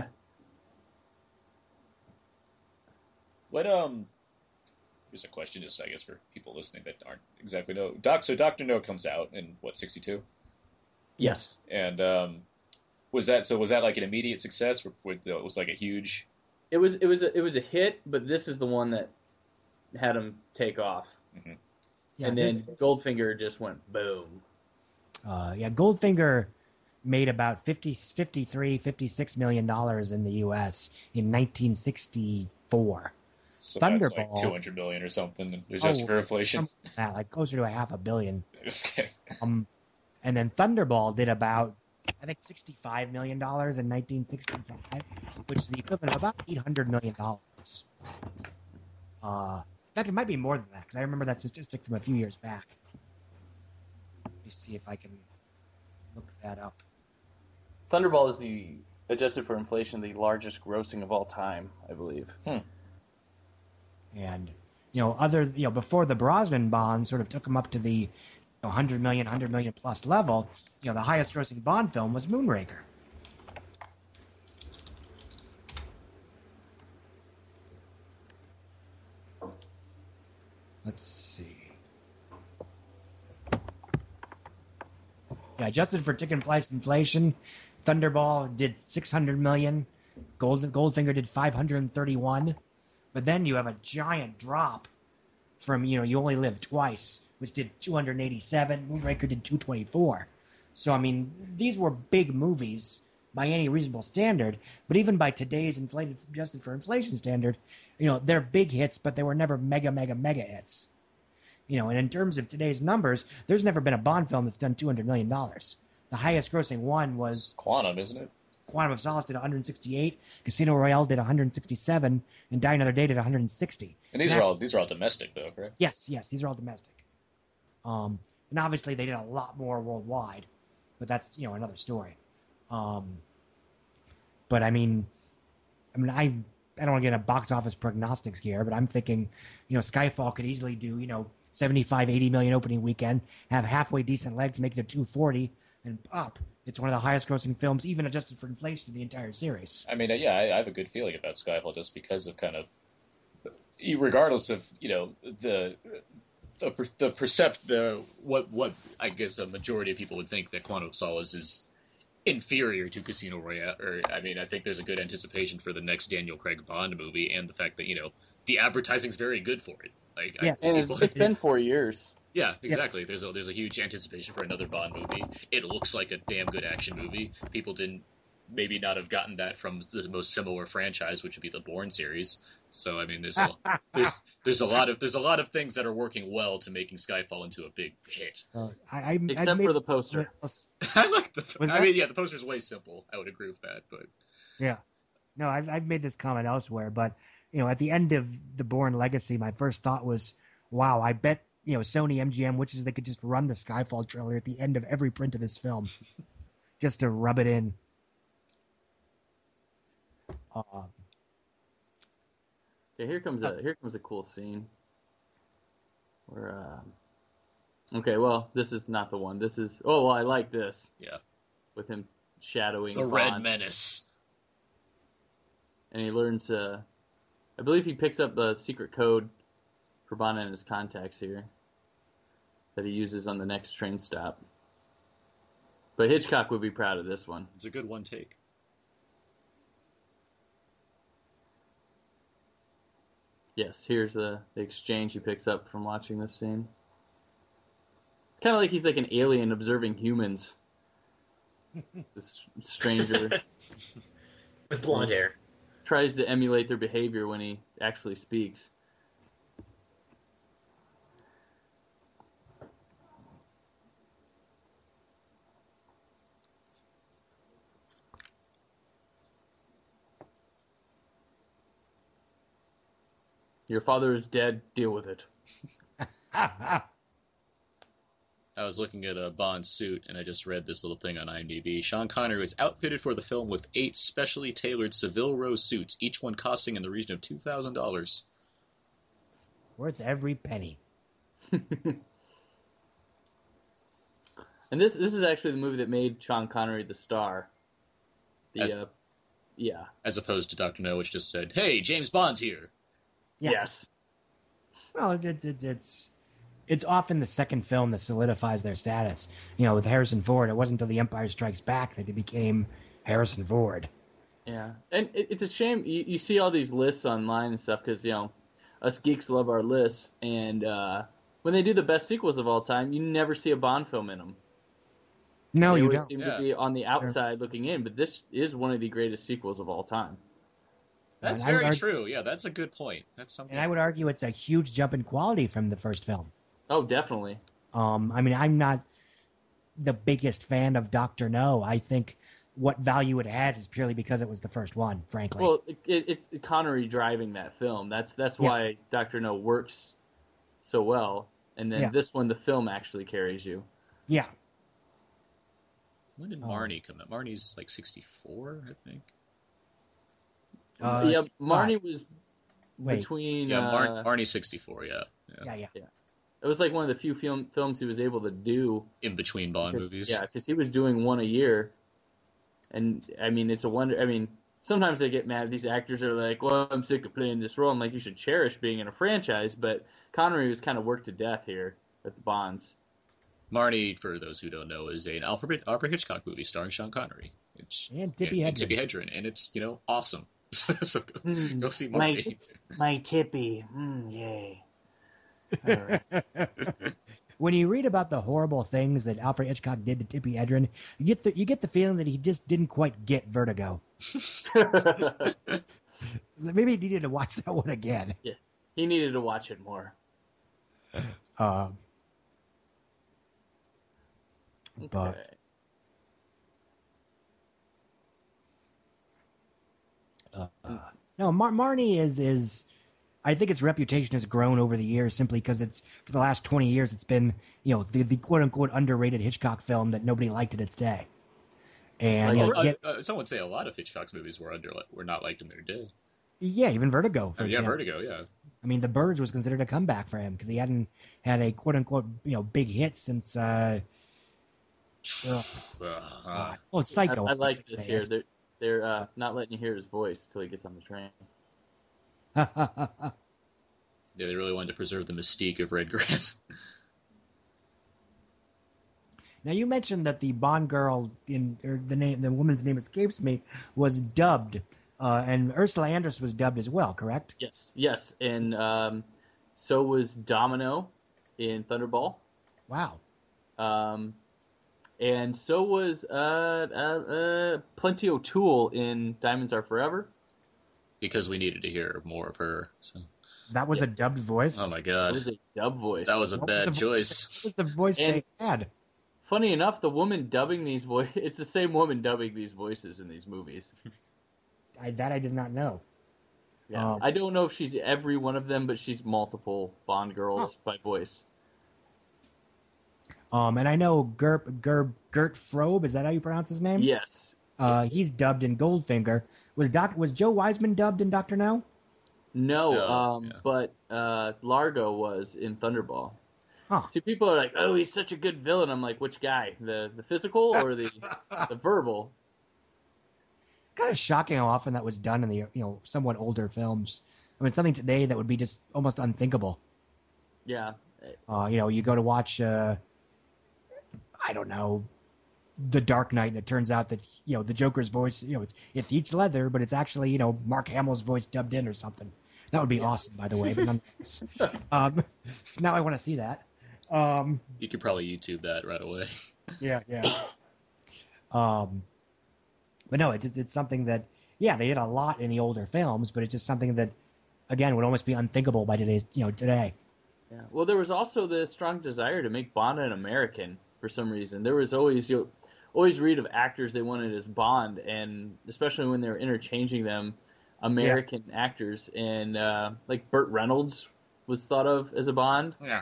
What um? Here's a question, just I guess for people listening that aren't exactly know. Doc, so Doctor No comes out in what sixty-two, yes. and um, was that so? Was that like an immediate success? With, with it was like a huge. It was it was a, it was a hit, but this is the one that had him take off. Yeah, and then this- this- Goldfinger just went boom. Uh, yeah, Goldfinger made about fifty, fifty-three, fifty-six million dollars in the U S in nineteen sixty-four. So that's like Thunderball, two hundred million or something, adjusted oh, for inflation. something like that, like closer to a half a billion. Okay. Um, and then Thunderball did about, I think, sixty-five million dollars in nineteen sixty-five, which is the equivalent of about eight hundred million dollars. Uh, in fact, it might be more than that, because I remember that statistic from a few years back. Let me see if I can look that up. Thunderball is the, adjusted for inflation, the largest grossing of all time, I believe. Hmm. And, you know, other, you know, before the Brosnan Bond sort of took him up to the you know, one hundred million, one hundred million plus level, you know, the highest grossing Bond film was Moonraker. Let's see. Yeah, adjusted for ticket price inflation, Thunderball did six hundred million, Gold, Goldfinger did five hundred thirty-one. But then you have a giant drop from, you know, You Only Live Twice, which did two hundred eighty-seven. Moonraker did two twenty-four. So, I mean, these were big movies by any reasonable standard. But even by today's inflated, adjusted for inflation standard, you know, they're big hits, but they were never mega, mega, mega hits. You know, and in terms of today's numbers, there's never been a Bond film that's done two hundred million dollars. The highest grossing one was Quantum, isn't it? Quantum of Solace did one hundred sixty-eight, Casino Royale did one hundred sixty-seven, and Die Another Day did one hundred sixty. And these and are that, all these are all domestic, though, correct? Yes, yes, these are all domestic. Um, and obviously they did a lot more worldwide, but that's, you know, another story. Um, but I mean, I mean, I I don't want to get a box office prognostics here, but I'm thinking, you know, Skyfall could easily do, you know, seventy-five, eighty million opening weekend, have halfway decent legs, make it to two forty, and up. It's one of the highest grossing films, even adjusted for inflation, of the entire series. I mean, yeah, I, I have a good feeling about Skyfall just because of kind of, regardless of, you know, the the the percept the what what I guess a majority of people would think that Quantum of Solace is inferior to Casino Royale. Or I mean, I think there's a good anticipation for the next Daniel Craig Bond movie, and the fact that, you know, the advertising's very good for it. Like, yes. I, And it's, it's been four years. Yeah, exactly. Yes. There's a there's a huge anticipation for another Bond movie. It looks like a damn good action movie. People didn't maybe not have gotten that from the most similar franchise, which would be the Bourne series. So I mean, there's a there's there's a lot of there's a lot of things that are working well to making Skyfall into a big hit. Uh, I, I, Except I made, for the poster. I like the. Was I that- mean, yeah, the poster's way simple. I would agree with that, but Yeah. No, I've, I've made this comment elsewhere, but, you know, at the end of the Bourne Legacy, my first thought was, wow, I bet, you know, Sony M G M wishes they could just run the Skyfall trailer at the end of every print of this film, just to rub it in. Uh, Yeah, here comes a here comes a cool scene. Where, uh... okay, well, this is not the one. This is oh, well, I like this. yeah, With him shadowing the Bond. Red Menace. And he learns, uh, I believe he picks up the secret code for Bond and his contacts here that he uses on the next train stop. But Hitchcock would be proud of this one. It's a good one take. Yes, here's the, the exchange he picks up from watching this scene. It's kind of like he's like an alien observing humans. This stranger With blonde hair. tries to emulate their behavior when he actually speaks. Your father is dead. Deal with it. I was looking at a Bond suit, and I just read this little thing on IMDb. Sean Connery was outfitted for the film with eight specially tailored Savile Row suits, each one costing in the region of two thousand dollars. worth every penny. And this this is actually the movie that made Sean Connery the star. The As- uh, yeah. As opposed to Doctor No, which just said, "Hey, James Bond's here." Yeah. Yes. Well, it's it's it's it's often the second film that solidifies their status. You know, with Harrison Ford, it wasn't until The Empire Strikes Back that they became Harrison Ford. Yeah, and it, it's a shame you, you see all these lists online and stuff because you know us geeks love our lists, and uh, when they do the best sequels of all time, you never see a Bond film in them. No, they you always don't. seem Yeah. to be on the outside looking in, but this is one of the greatest sequels of all time. That's And I would very argue- true. Yeah, that's a good point. That's something. And I would argue it's a huge jump in quality from the first film. Oh, definitely. Um, I mean, I'm not the biggest fan of Doctor No. I think what value it has is purely because it was the first one, frankly. Well, it, it, it's Connery driving that film. That's that's Yeah. why Doctor No works so well. And then Yeah. this one, the film actually carries you. yeah. When did Oh. Marnie come out? Marnie's like sixty-four, I think. Uh, yeah, Scott, Marnie was wait. between. Yeah, Mar- uh, Marnie's sixty-four. Yeah, yeah. Yeah, yeah. it was like one of the few film films he was able to do. In between Bond 'cause- movies. Yeah, because he was doing one a year. And I mean, it's a wonder. I mean, sometimes I get mad. These actors are like, "Well, I'm sick of playing this role." I'm like, you should cherish being in a franchise. But Connery was kind of worked to death here at the Bonds. Marnie, for those who don't know, is an Alfred Alfred Hitchcock movie starring Sean Connery. Which, And Tippi and, and Hedren. Tippi Hedren, and it's you know awesome. so go, Mm, go see my, Marnie. my Tippy, mm, yay! When you read about the horrible things that Alfred Hitchcock did to Tippi Hedren, you get the you get the feeling that he just didn't quite get Vertigo. Maybe he needed to watch that one again. He needed to watch it more. Uh, but Okay. uh, no, Mar- Marnie is is. I think its reputation has grown over the years simply because it's for the last twenty years it's been you know the, the quote unquote underrated Hitchcock film that nobody liked in its day. And you know, Uh, get, uh, some would say a lot of Hitchcock's movies were under were not liked in their day. yeah, even Vertigo. For Oh, yeah, example. Vertigo. Yeah. I mean, The Birds was considered a comeback for him because he hadn't had a quote unquote you know big hit since. Uh, Uh, uh, oh, I, Psycho. I like this here. They're they're uh, not letting you hear his voice till he gets on the train. yeah, they really wanted to preserve the mystique of Red Grass. Now you mentioned that the Bond girl in or the name, the woman's name escapes me, was dubbed, uh, and Ursula Andress was dubbed as well. Correct? Yes, yes, and um, so was Domino in Thunderball, Wow. um, and so was uh, uh, uh, Plenty O'Toole in Diamonds Are Forever. because we needed to hear more of her. So, That was a Yes. dubbed voice. oh my It god, was a dub voice. that was a What was bad the voice- choice. What was the voice And- they had? Funny enough, the woman dubbing these voices, it's the same woman dubbing these voices in these movies. I, that I did not know. Yeah. Um, I don't know if she's every one of them, but she's multiple Bond girls by voice. Um, and I know Gerb, Gerb, Gert Frobe. Is that how you pronounce his name? Yes. Uh, Yes. he's dubbed in Goldfinger. Was Doc? Was Joe Wiseman dubbed in Doctor No? No, No, um, yeah. but uh, Largo was in Thunderball. Huh. See, people are like, "Oh, he's such a good villain." I'm like, "Which guy? The the physical or the the verbal?" Kind of shocking how often that was done in the you know somewhat older films. I mean, something today that would be just almost unthinkable. Yeah, Uh, you know, you go to watch, uh, I don't know, The Dark Knight, and it turns out that you know the Joker's voice, you know, it's it's Heath Ledger, but it's actually you know Mark Hamill's voice dubbed in or something. That would be awesome, by the way. But nonetheless, um, now I want to see that. Um, You could probably YouTube that right away. yeah, yeah. Um, but no, it's just, it's something that yeah they did a lot in the older films, but it's just something that again would almost be unthinkable by today's you know today. yeah. Well, there was also the strong desire to make Bond an American for some reason. There was always you always read of actors they wanted as Bond, and especially when they were interchanging them, American actors, and uh, like Burt Reynolds was thought of as a Bond. Yeah.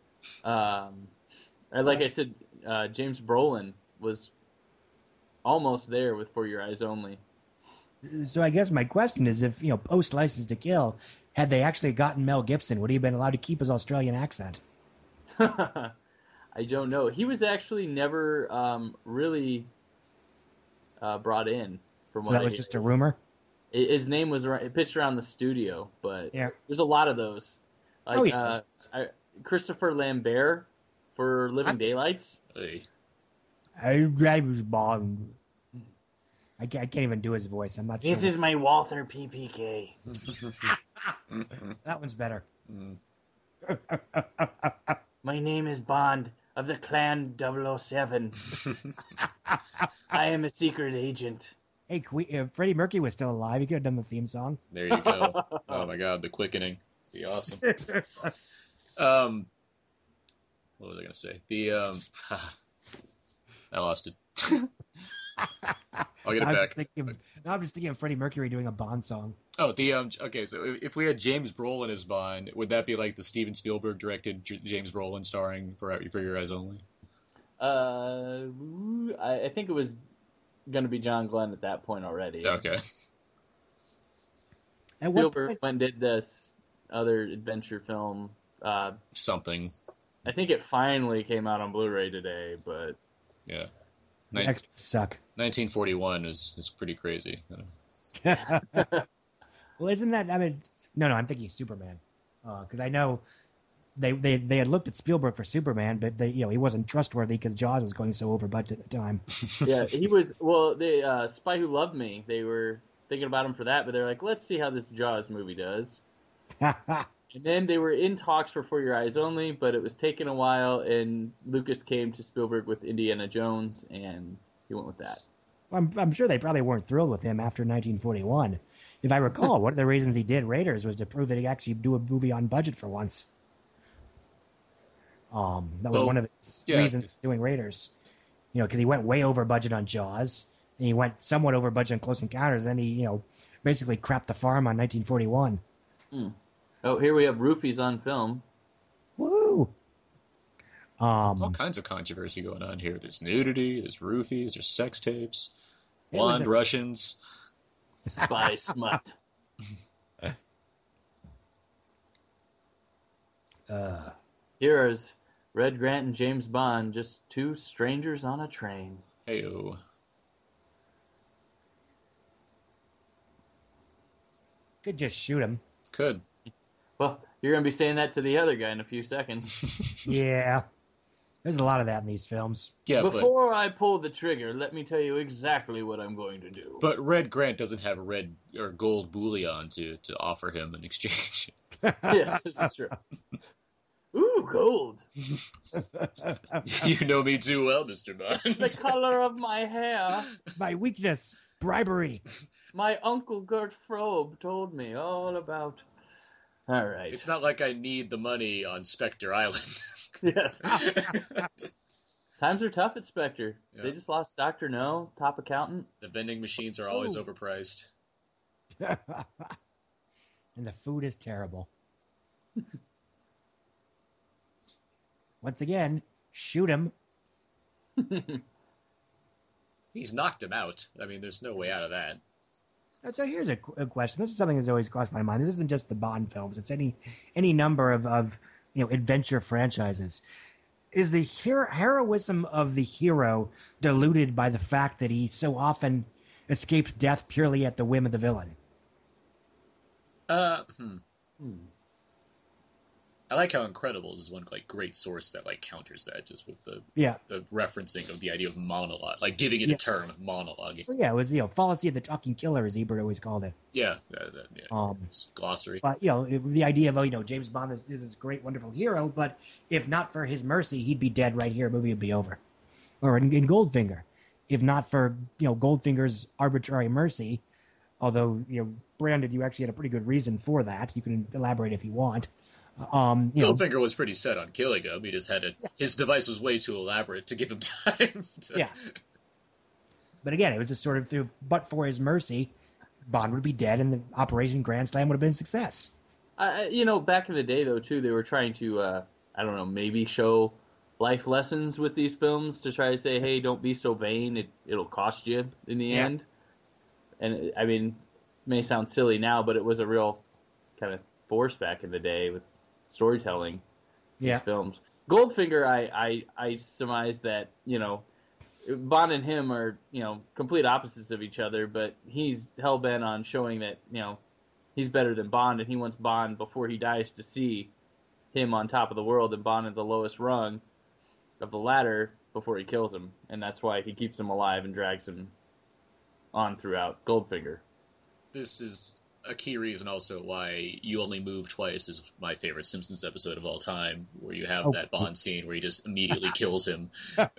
Um, and like I said, uh, James Brolin was almost there with For Your Eyes Only. So I guess my question is, if you know, post License to Kill, had they actually gotten Mel Gibson, would he have been allowed to keep his Australian accent? I don't know. He was actually never um, really uh, brought in. From So what that I was hear. just a rumor. I- His name was ar- pitched around the studio, but Yeah. there's a lot of those. Like Oh, yeah. uh, I, Christopher Lambert for Living What? Daylights. Hey. I, I was Bond. I can't, I can't even do his voice. I'm not sure. This is my Walther P P K. That one's better. My name is Bond. of the Clan double oh seven. I am a secret agent. Hey, Que- if Freddie Mercury was still alive, he could have done the theme song. There you go. Oh my God, the quickening. Be awesome. um, what was I gonna say? The um, I lost it. I'll get it I'm back. Just thinking of, now I'm just thinking of Freddie Mercury doing a Bond song. Oh, the um. Okay, so if, if we had James Brolin as Bond, would that be like the Steven Spielberg directed J- James Brolin starring for For Your Eyes Only? Uh, I, I think it was going to be John Glenn at that point already. Okay. At what Spielberg point- went and did this other adventure film. Uh, Something. I think it finally came out on Blu-ray today, but Yeah. The Nin- extras suck. nineteen forty-one is is pretty crazy. Well, isn't that? I mean, no, no. I'm thinking Superman, because I know they, they they had looked at Spielberg for Superman, but they, you know, he wasn't trustworthy because Jaws was going so over budget at the time. yeah, he was. Well, the uh, Spy Who Loved Me. They were thinking about him for that, but they're like, let's see how this Jaws movie does. And then they were in talks for For Your Eyes Only, but it was taking a while, and Lucas came to Spielberg with Indiana Jones, and he went with that. I'm I'm sure they probably weren't thrilled with him after nineteen forty-one. If I recall, one of the reasons he did Raiders was to prove that he could actually do a movie on budget for once. Um, that was Well, one of his yeah. reasons for doing Raiders. You know, because he went way over budget on Jaws, and he went somewhat over budget on Close Encounters, and he, you know, basically crapped the farm on nineteen forty-one. Hmm. Oh, here we have Roofies on film. Woo! All Um, kinds of controversy going on here. There's nudity, there's roofies, there's sex tapes, It was blonde a- Russians. Spy smut. uh, Here is Red Grant and James Bond, just two strangers on a train. Heyo. could just shoot him. Could. Well, you're going to be saying that to the other guy in a few seconds. Yeah. There's a lot of that in these films. Yeah, but Before I pull the trigger, let me tell you exactly what I'm going to do. but Red Grant doesn't have red or gold bullion to, to offer him in exchange. Yes, this is true. Ooh, gold. You know me too well, Mister Bond. The color of my hair. My weakness, bribery. My uncle Gert Frobe told me all about. All right. It's not like I need the money on Spectre Island. Yes. Times are tough at Spectre. Yeah. They just lost Doctor No, top accountant. The vending machines are always Ooh. overpriced. And the food is terrible. Once again, shoot him. He's knocked him out. I mean, there's no way out of that. So here's a, a question. This is something that's always crossed my mind. This isn't just the Bond films. It's any any number of, of you know adventure franchises. Is the hero, heroism of the hero diluted by the fact that he so often escapes death purely at the whim of the villain? Uh, hmm. I like how Incredibles is one like great source that like counters that just with the Yeah. the referencing of the idea of monologue, like giving it Yeah. a term, monologue. Well, yeah, it was, you know, Fallacy of the Talking Killer, as Ebert always called it. Yeah, that, that, yeah. Um, It's glossary. But, you know, it- the idea of, oh, you know, James Bond is, is this great, wonderful hero, but if not for his mercy, he'd be dead right here. Movie would be over. Or in, in Goldfinger. If not for, you know, Goldfinger's arbitrary mercy, although, you know, Brandon, you actually had a pretty good reason for that. You can elaborate if you want. Um, you know, Goldfinger was pretty set on killing him. He just had to. His device was way too elaborate to give him time. To, yeah. But again, it was just sort of through, but for his mercy, Bond would be dead and the Operation Grand Slam would have been a success. Uh, you know, back in the day, though, too, they were trying to, uh, I don't know, maybe show life lessons with these films to try to say, hey, don't be so vain. It, it'll cost you in the Yeah. end. And, it, I mean, it may sound silly now, but it was a real kind of force back in the day with storytelling. These Yeah. films. Goldfinger, I, I, I surmise that, you know, Bond and him are, you know, complete opposites of each other, but he's hell-bent on showing that, you know, he's better than Bond, and he wants Bond, before he dies, to see him on top of the world and Bond at the lowest rung of the ladder before he kills him. And that's why he keeps him alive and drags him on throughout Goldfinger. This is a key reason also why You Only Move Twice is my favorite Simpsons episode of all time, where you have Oh. that Bond scene where he just immediately kills him.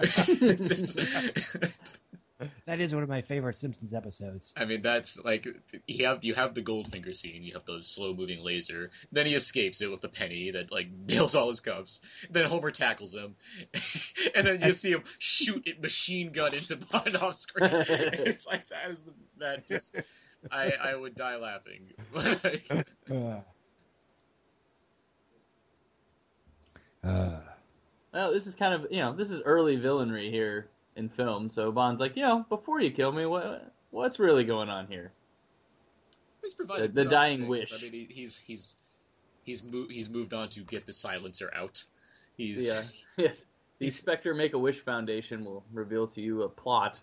That is one of my favorite Simpsons episodes. I mean, that's like you have you have the Goldfinger scene, you have the slow moving laser, then he escapes it with the penny that like nails all his cups. Then Homer tackles him, and then you see him shoot it machine gun into Bond off screen. It's like that is the, that just I I would die laughing. Uh. Uh. Well, this is kind of, you know, this is early villainry here in film. So Bond's like, you know, before you kill me, what what's really going on here? He's provided The- the some dying things. wish. I mean, he, he's he's he's mo- he's moved on to get the silencer out. He's Yeah. Yes. The Spectre Make-A-Wish Foundation will reveal to you a plot.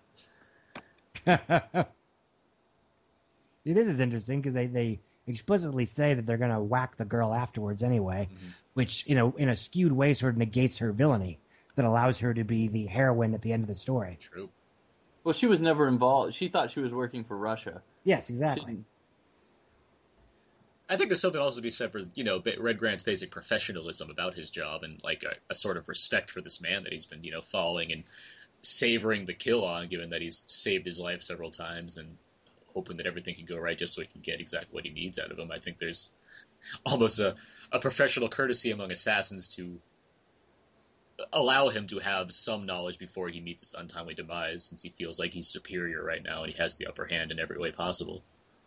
See, this is interesting because they, they explicitly say that they're going to whack the girl afterwards anyway, Mhm. which, you know, in a skewed way sort of negates her villainy that allows her to be the heroine at the end of the story. true. Well, she was never involved. She thought she was working for Russia. Yes, She exactly. didn't- I think there's something also to be said for, you know, Red Grant's basic professionalism about his job and, like, a, a sort of respect for this man that he's been, you know, following and savoring the kill on, given that he's saved his life several times and hoping that everything can go right just so he can get exactly what he needs out of him. I think there's almost a, a professional courtesy among assassins to allow him to have some knowledge before he meets his untimely demise, since he feels like he's superior right now and he has the upper hand in every way possible.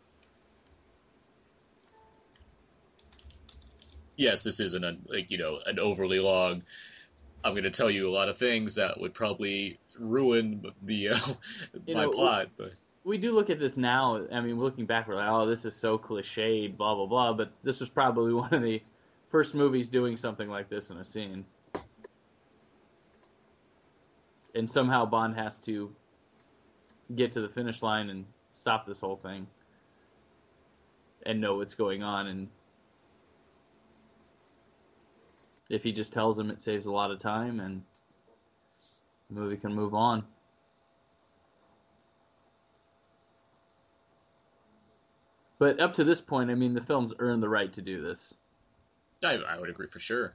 Yes, this isn't a, like, you know, an overly long, I'm going to tell you a lot of things that would probably ruin the uh, You my know, plot, but We do look at this now. I mean, looking back, we're like, oh, this is so cliched, blah, blah, blah. But this was probably one of the first movies doing something like this in a scene. And somehow Bond has to get to the finish line and stop this whole thing. And know what's going on. And if he just tells him, it saves a lot of time and the movie can move on. But up to this point, I mean, the film's earned the right to do this. I, I would agree for sure.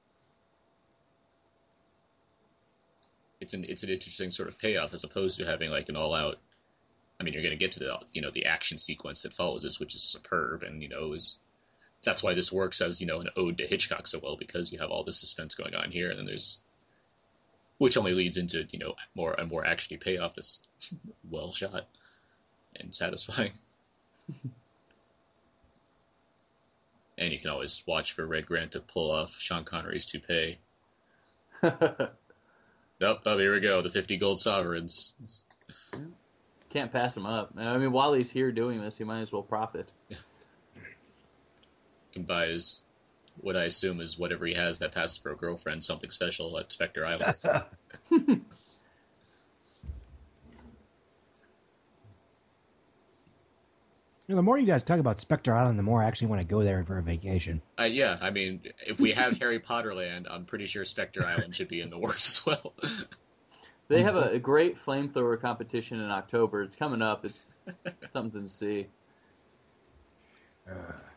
It's an it's an interesting sort of payoff as opposed to having like an all out. I mean, you're going to get to the you know the action sequence that follows this, which is superb, and you know is that's why this works as you know an ode to Hitchcock so well, because you have all this suspense going on here, and then there's which only leads into you know more a more actiony payoff that's well shot and satisfying. And you can always watch for Red Grant to pull off Sean Connery's toupee. Oh, oh, here we go. The fifty gold sovereigns. Can't pass him up. I mean, while he's here doing this, he might as well profit. Can buy his, what I assume is whatever he has that passes for a girlfriend, something special at Spectre Island. You know, the more you guys talk about Spectre Island, the more I actually want to go there for a vacation. Uh, yeah, I mean, if we have Harry Potter Land, I'm pretty sure Spectre Island should be in the works as well. They have a, a great flamethrower competition in October. It's coming up. It's something to see. Uh,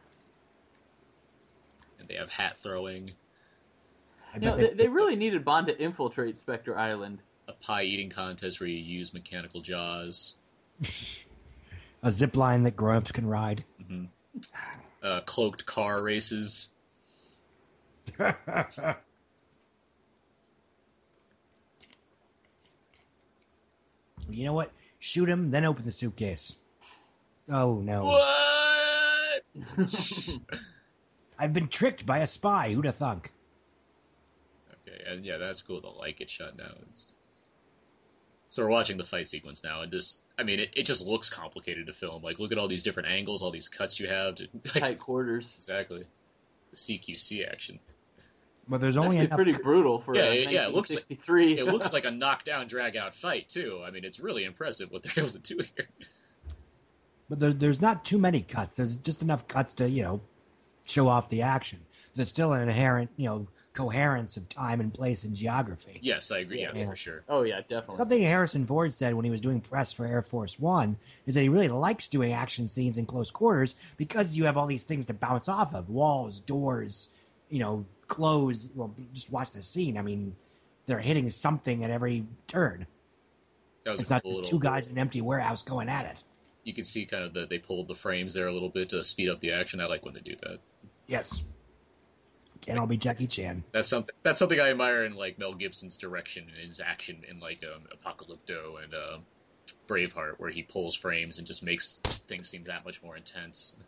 And they have hat throwing, I You know, bet they, they, they really needed Bond to infiltrate Spectre Island. a pie eating contest where you use mechanical jaws, a zip line that grown-ups can ride. uh, cloaked car races. You know what? Shoot him, then open the suitcase. Oh, no. What? I've been tricked by a spy. Who'da thunk? Okay, and yeah, that's cool. The light gets shut down. It's... So we're watching the fight sequence now, and just, I mean, it, it just looks complicated to film. Like, look at all these different angles, all these cuts you have. To, like, Tight quarters. exactly. The C Q C action. But there's only Actually enough... pretty brutal for Yeah, uh, it- yeah, it looks like- nineteen sixty-three. It looks like a knockdown, drag-out fight, too. I mean, it's really impressive what they're able to do here. But there, there's not too many cuts. There's just enough cuts to, you know, show off the action. There's still an inherent, you know, coherence of time and place and geography. Yes, I agree. Yeah. Yes, for sure. Oh yeah, definitely. Something Harrison Ford said when he was doing press for Air Force One is that he really likes doing action scenes in close quarters because you have all these things to bounce off of: walls, doors, you know, clothes. Well, just watch the scene. I mean, they're hitting something at every turn. That was It's a not cool just little- two guys in an empty warehouse going at it. You can see kind of the they pulled the frames there a little bit to speed up the action. I like when they do that. Yes. Can't all be Jackie Chan. That's something. That's something I admire in like Mel Gibson's direction and his action in like um, Apocalypto and uh, Braveheart, where he pulls frames and just makes things seem that much more intense.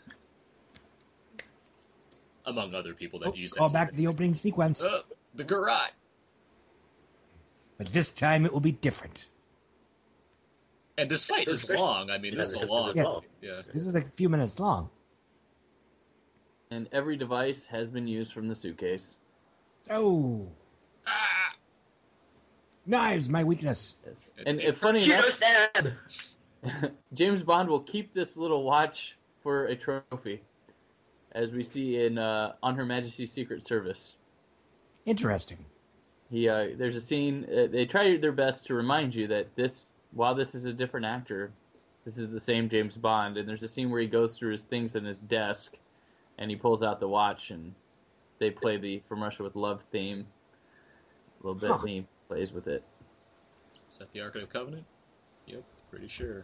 Among other people that Oh, use that. call back to the opening sequence. Uh, the garage. But this time it will be different. And this fight is long. I mean, this is a long. Yes. Yeah. This is like a few minutes long. And every device has been used from the suitcase. Oh. Ah! Knives, my weakness. Yes. And if funny Judo enough, stab! James Bond will keep this little watch for a trophy, as we see in uh, On Her Majesty's Secret Service. Interesting. He uh, there's a scene. Uh, they try their best to remind you that this, while this is a different actor, this is the same James Bond. And there's a scene where he goes through his things in his desk, and he pulls out the watch, and they play the From Russia with Love theme a little bit, Huh. and he plays with it. Is that the Ark of the Covenant? Yep, pretty sure.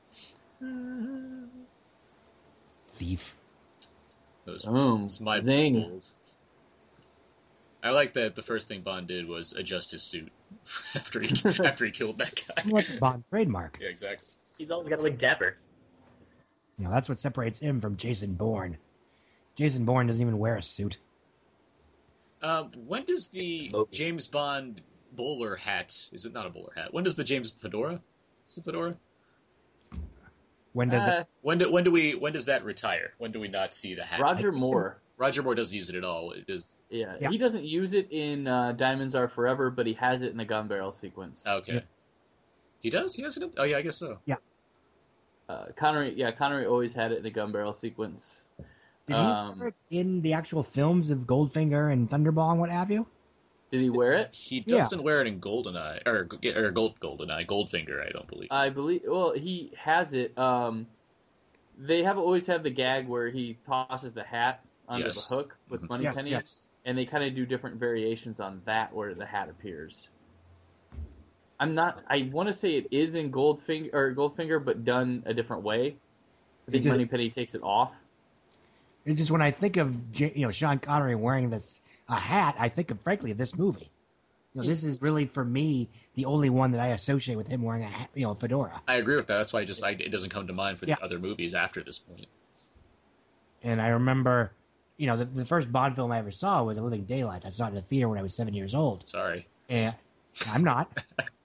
Thief. Those Boom. it's my Zing. fault. I like that the first thing Bond did was adjust his suit after he after he killed that guy. Well, that's a Bond trademark. Yeah, exactly. He's always got to look dapper. You know, that's what separates him from Jason Bourne. Jason Bourne doesn't even wear a suit. Um, when does the Moby. James Bond bowler hat? Is it not a bowler hat? When does the James fedora? Is it fedora? When does Uh, it? When do when do we when does that retire? When do we not see the hat? Roger Moore. Roger Moore doesn't use it at all. It is Yeah, Yeah. he doesn't use it in uh, Diamonds Are Forever, but he has it in the gun barrel sequence. okay. Yeah. He does. He has it. in- Oh yeah, I guess so. Uh, Connery, yeah, Connery always had it in the gun barrel sequence. Did he um, wear it in the actual films of Goldfinger and Thunderball and what have you? Did he wear it? He Yeah. doesn't wear it in Goldeneye or or Gold Goldeneye Goldfinger. I don't believe. I believe. Well, he has it. Um, they have always have the gag where he tosses the hat under Yes. the hook with Mhm. money Yes, pennies, yes. and they kind of do different variations on that where the hat appears. I'm not. I want to say it is in Goldfinger or Goldfinger, but done a different way. I think just- Moneypenny takes it off. It's just when I think of J- you know Sean Connery wearing this a hat, I think of frankly of this movie. You know, this is really for me the only one that I associate with him wearing a hat, you know fedora. I agree with that. That's why I just I, it doesn't come to mind for Yeah. the other movies after this point. And I remember, you know, the, the first Bond film I ever saw was A Living Daylights. I saw it in the theater when I was seven years old. Sorry. And I'm not.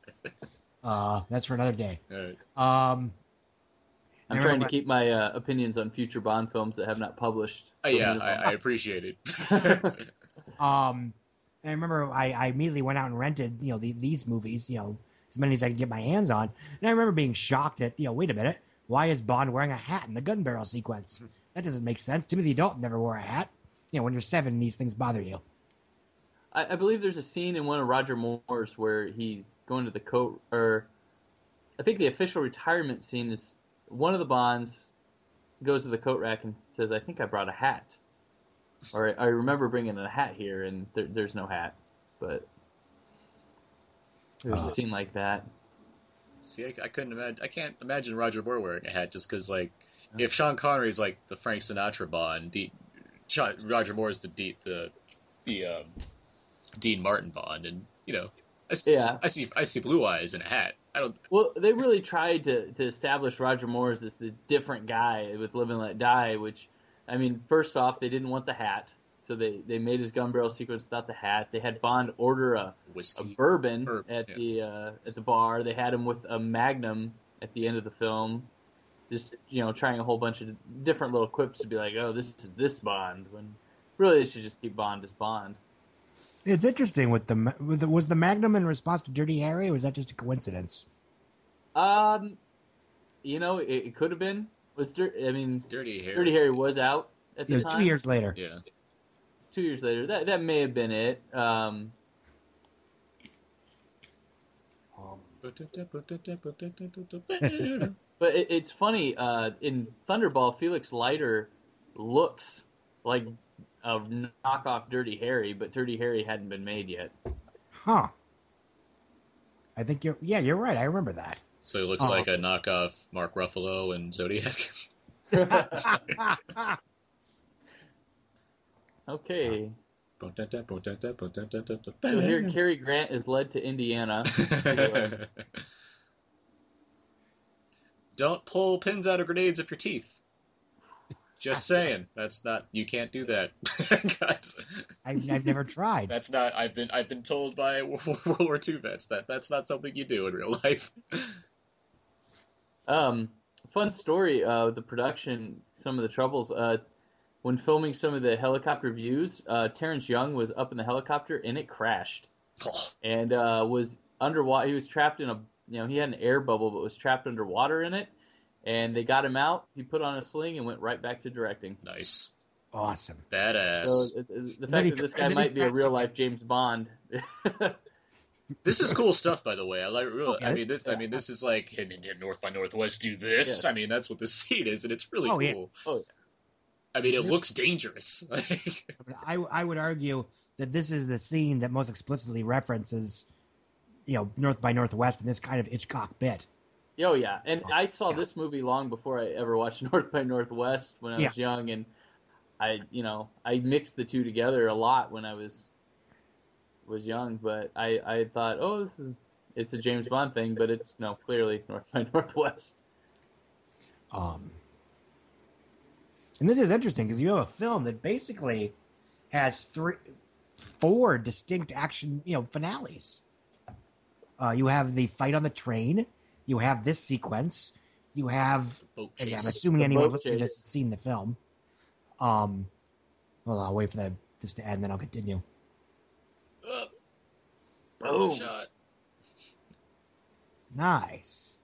uh, that's for another day. All right. Um, I'm I trying to remember- keep my uh, opinions on future Bond films that have not published. Uh, yeah, I, I appreciate it. Um, and I remember I, I immediately went out and rented, you know, the, these movies, you know, as many as I could get my hands on. And I remember being shocked at, you know, wait a minute, why is Bond wearing a hat in the gun barrel sequence? That doesn't make sense. Timothy Dalton never wore a hat. You know, when you're seven, these things bother you. I, I believe there's a scene in one of Roger Moore's where he's going to the coat, or I think the official retirement scene is one of the Bonds goes to the coat rack and says, "I think I brought a hat," or I remember bringing a hat here, and there, there's no hat, but there's Uh. a scene like that. See, I, I couldn't imagine. I can't imagine Roger Moore wearing a hat just because, like, if Sean Connery's like the Frank Sinatra Bond, the, Sean, Roger Moore's the the the, the um, Dean Martin Bond, and you know, I see, Yeah. I see, I see blue eyes in a hat. I don't. Well, they really tried to, to establish Roger Moore as this the different guy with Live and Let Die, which, I mean, first off, they didn't want the hat, so they, they made his gun barrel sequence without the hat. They had Bond order a, a Whiskey. bourbon Bourbon, at yeah. the uh, at the bar. They had him with a Magnum at the end of the film, just you know, trying a whole bunch of different little quips to be like, oh, this is this Bond, when really they should just keep Bond as Bond. It's interesting with the, with the was the Magnum in response to Dirty Harry, or was that just a coincidence? Um, you know, it, it could have been. Was Dir- I mean, Dirty Harry. Dirty Harry was out at It the was time. two years later. Yeah. two years later. That that may have been it. Um, but it, it's funny. Uh, in Thunderball, Felix Leiter looks like a knockoff Dirty Harry, but Dirty Harry hadn't been made yet. Huh. I think you're. Yeah, you're right. I remember that. So he looks Oh. like a knockoff Mark Ruffalo and Zodiac. Okay. So So here, Cary Grant is led to Indiana. To, uh, Don't pull pins out of grenades with your teeth. Just saying. That's not. You can't do that, guys. I've, I've never tried. That's not. I've been. I've been told by World War Two vets that that's not something you do in real life. Um, fun story. Uh, the production, some of the troubles. Uh, when filming some of the helicopter views, uh, Terrence Young was up in the helicopter and it crashed, Oh, and uh, was underwater. He was trapped in a, you know, he had an air bubble, but was trapped underwater in it. And they got him out. He put on a sling and went right back to directing. nice, Awesome. badass. So uh, the Then fact he that this cr- guy then he might be a crashed real again. life James Bond. This is cool stuff, by the way. I like. Really, Oh, I mean, yes. this. I mean, this is like in, in North by Northwest. Do this. Yeah. I mean, that's what the scene is, and it's really Oh, yeah. cool. Oh, yeah. I mean, it looks dangerous. I, I would argue that this is the scene that most explicitly references, you know, North by Northwest and this kind of Hitchcock bit. Oh yeah, and I saw Yeah. this movie long before I ever watched North by Northwest when I was young, and I, you know, I mixed the two together a lot when I was was young. But I, I thought, oh, this is it's a James Bond thing, but it's no clearly North by Northwest. Um, and this is interesting because you have a film that basically has three, four distinct action, you know, finales. Uh, you have the fight on the train. You have this sequence. You have. Boat Again, I'm chase. assuming The anyone boat listening to chase. this has seen the film. Um, hold on, I'll wait for the this to end, then I'll continue. Uh, Boom. shot. Nice.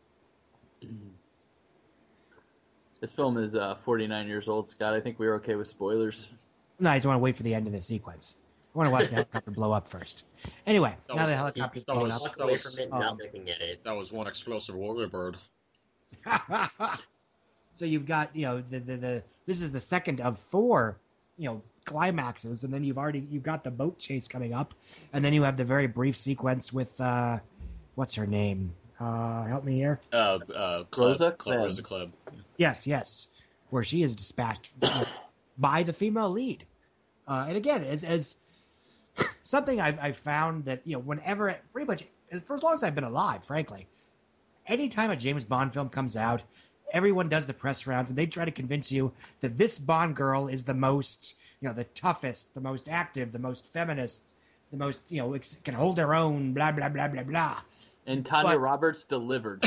This film is uh, forty-nine years old, Scott. I think we were okay with spoilers. No, I just want to wait for the end of the sequence. I want to watch the helicopter blow up first. Anyway, That now was- the helicopter's that blown was- Walk that away was- from it, um, not looking at it. That was one explosive warrior bird. up. So you've got, you know, the, the the this is the second of four, you know, climaxes, and then you've already you've got the boat chase coming up, and then you have the very brief sequence with uh, what's her name? Uh, help me here. Uh, uh, club, Rosa club, Klebb. Rosa Club. Yes, yes, where she is dispatched uh, by the female lead. Uh, and again, as as something I've I've found that, you know, whenever pretty much for as long as I've been alive, frankly, anytime a James Bond film comes out, everyone does the press rounds and they try to convince you that this Bond girl is the most, you know, the toughest, the most active, the most feminist, the most, you know, ex- can hold their own, blah blah blah blah blah. And Tanya But- Roberts delivered.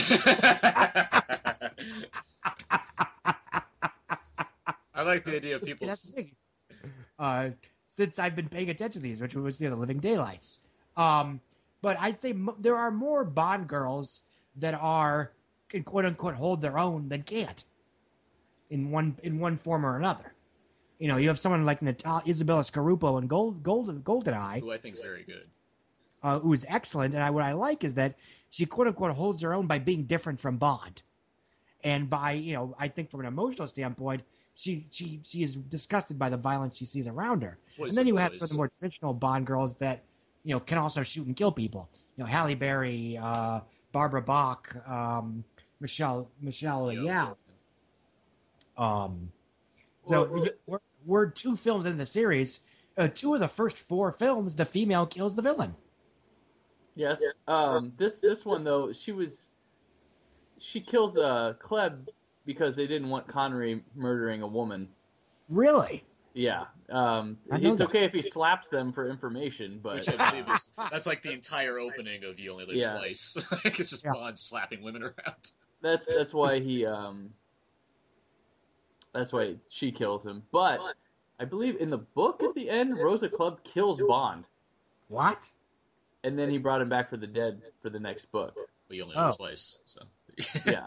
I like the idea of See, people. that's the thing. Uh, since I've been paying attention to these, which was, you know, the Living Daylights. Um, but I'd say mo- there are more Bond girls that are can quote unquote hold their own than can't in one in one form or another. You know, you have someone like Natal- Isabella Scaruppo in Gold Golden Goldeneye, Who I think is very good. uh, who is excellent. And I, what I like is that she quote unquote holds her own by being different from Bond, and by, you know, I think from an emotional standpoint, she she she is disgusted by the violence she sees around her. Boys And then are you have boys. some of the more traditional Bond girls that, you know, can also shoot and kill people. You know, Halle Berry, uh, Barbara Bach, um, Michelle Michelle Yeah. Yeoh. Um, so Well, we're, we're two films in the series. Uh, two of the first four films, the female kills the villain. Yes. Um, this this one though, she was she kills uh, Klebb because they didn't want Connery murdering a woman. Really? Yeah. Um, I know it's that. okay if he slaps them for information, but Which I believe is that's like the entire opening of You Only Live Yeah. Twice. Like, it's just Yeah. Bond slapping women around. that's that's why he um, that's why she kills him. But I believe in the book at the end, Rosa Klebb kills Bond, What? and then he brought him back for the dead for the next book. We only Oh. live twice, so Yeah.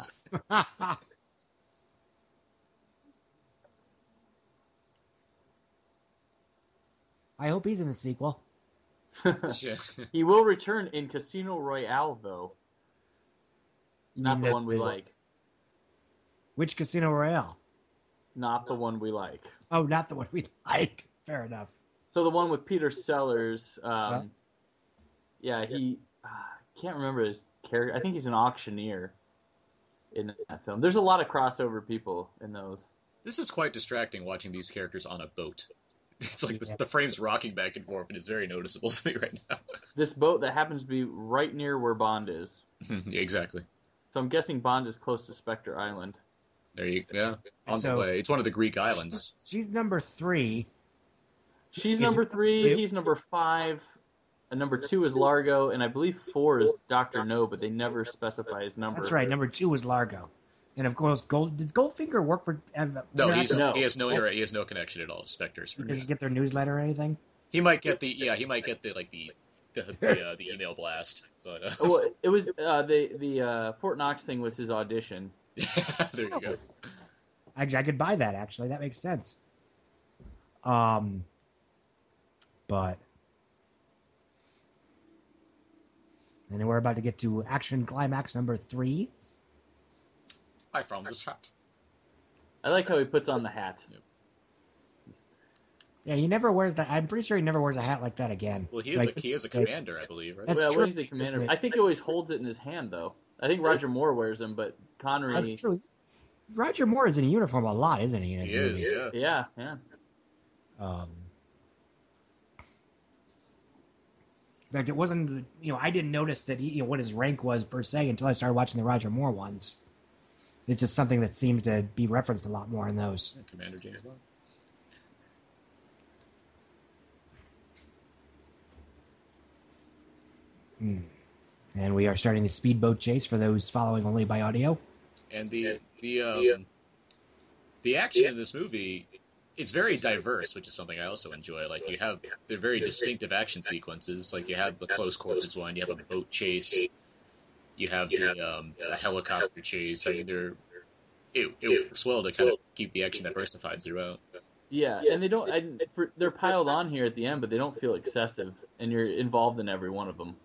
I hope he's in the sequel. He will return in Casino Royale, though. You Not mean the the- one we like. Which Casino Royale? Not the one we like. Oh, not the one we like. Fair enough. So the one with Peter Sellers. Um, Yeah. yeah, he. Uh, can't remember his character. I think he's an auctioneer in that film. There's a lot of crossover people in those. This is quite distracting watching these characters on a boat. It's like this, Yeah. the frame's rocking back and forth, and it's very noticeable to me right now. This boat that happens to be right near where Bond is. Yeah, exactly. So I'm guessing Bond is close to Spectre Island. There you yeah. On So- the way. It's one of the Greek islands. She's number three. She's Is number it three. two? He's number five. And number two is Largo, and I believe four is Doctor No, but they never specify his number. That's right. Number two was Largo. And of course, Gold. Does Goldfinger work for? Have, No, they're he's, not- No. he has no he has no connection at all to Spectres. Does he get their newsletter or anything? He might get the yeah, he might get the like the the the, uh, the email blast, but uh, Oh, well, it was uh, the the uh, Fort Knox thing was his audition. there you go. Actually, I could buy that. Actually, that makes sense. Um, but and then we're about to get to action climax number three. I found this hat. I like how he puts on the hat. Yeah, he never wears that. I'm pretty sure he never wears a hat like that again. Well, he is Like, a he is a commander, I believe, right? That's well, true. when he's a commander, I think he always holds it in his hand, though. I think Roger Moore wears them, but Connery. That's true. Roger Moore is in uniform a lot, isn't he? In his He is, movies? yeah. Yeah, yeah. Um, in fact, it wasn't. You know, I didn't notice that he, you know, what his rank was per se until I started watching the Roger Moore ones. It's just something that seems to be referenced a lot more in those. Yeah, Commander James Bond. Hmm. And we are starting the speedboat chase for those following only by audio. And the the um, the action in this movie, it's very diverse, which is something I also enjoy. Like you have they're very distinctive action sequences. Like you have the close quarters one, you have a boat chase, you have the um, a helicopter chase. I mean, they're it, it works well to kind of keep the action diversified throughout. Yeah, and they don't. I, for, they're piled on here at the end, but they don't feel excessive, and you're involved in every one of them.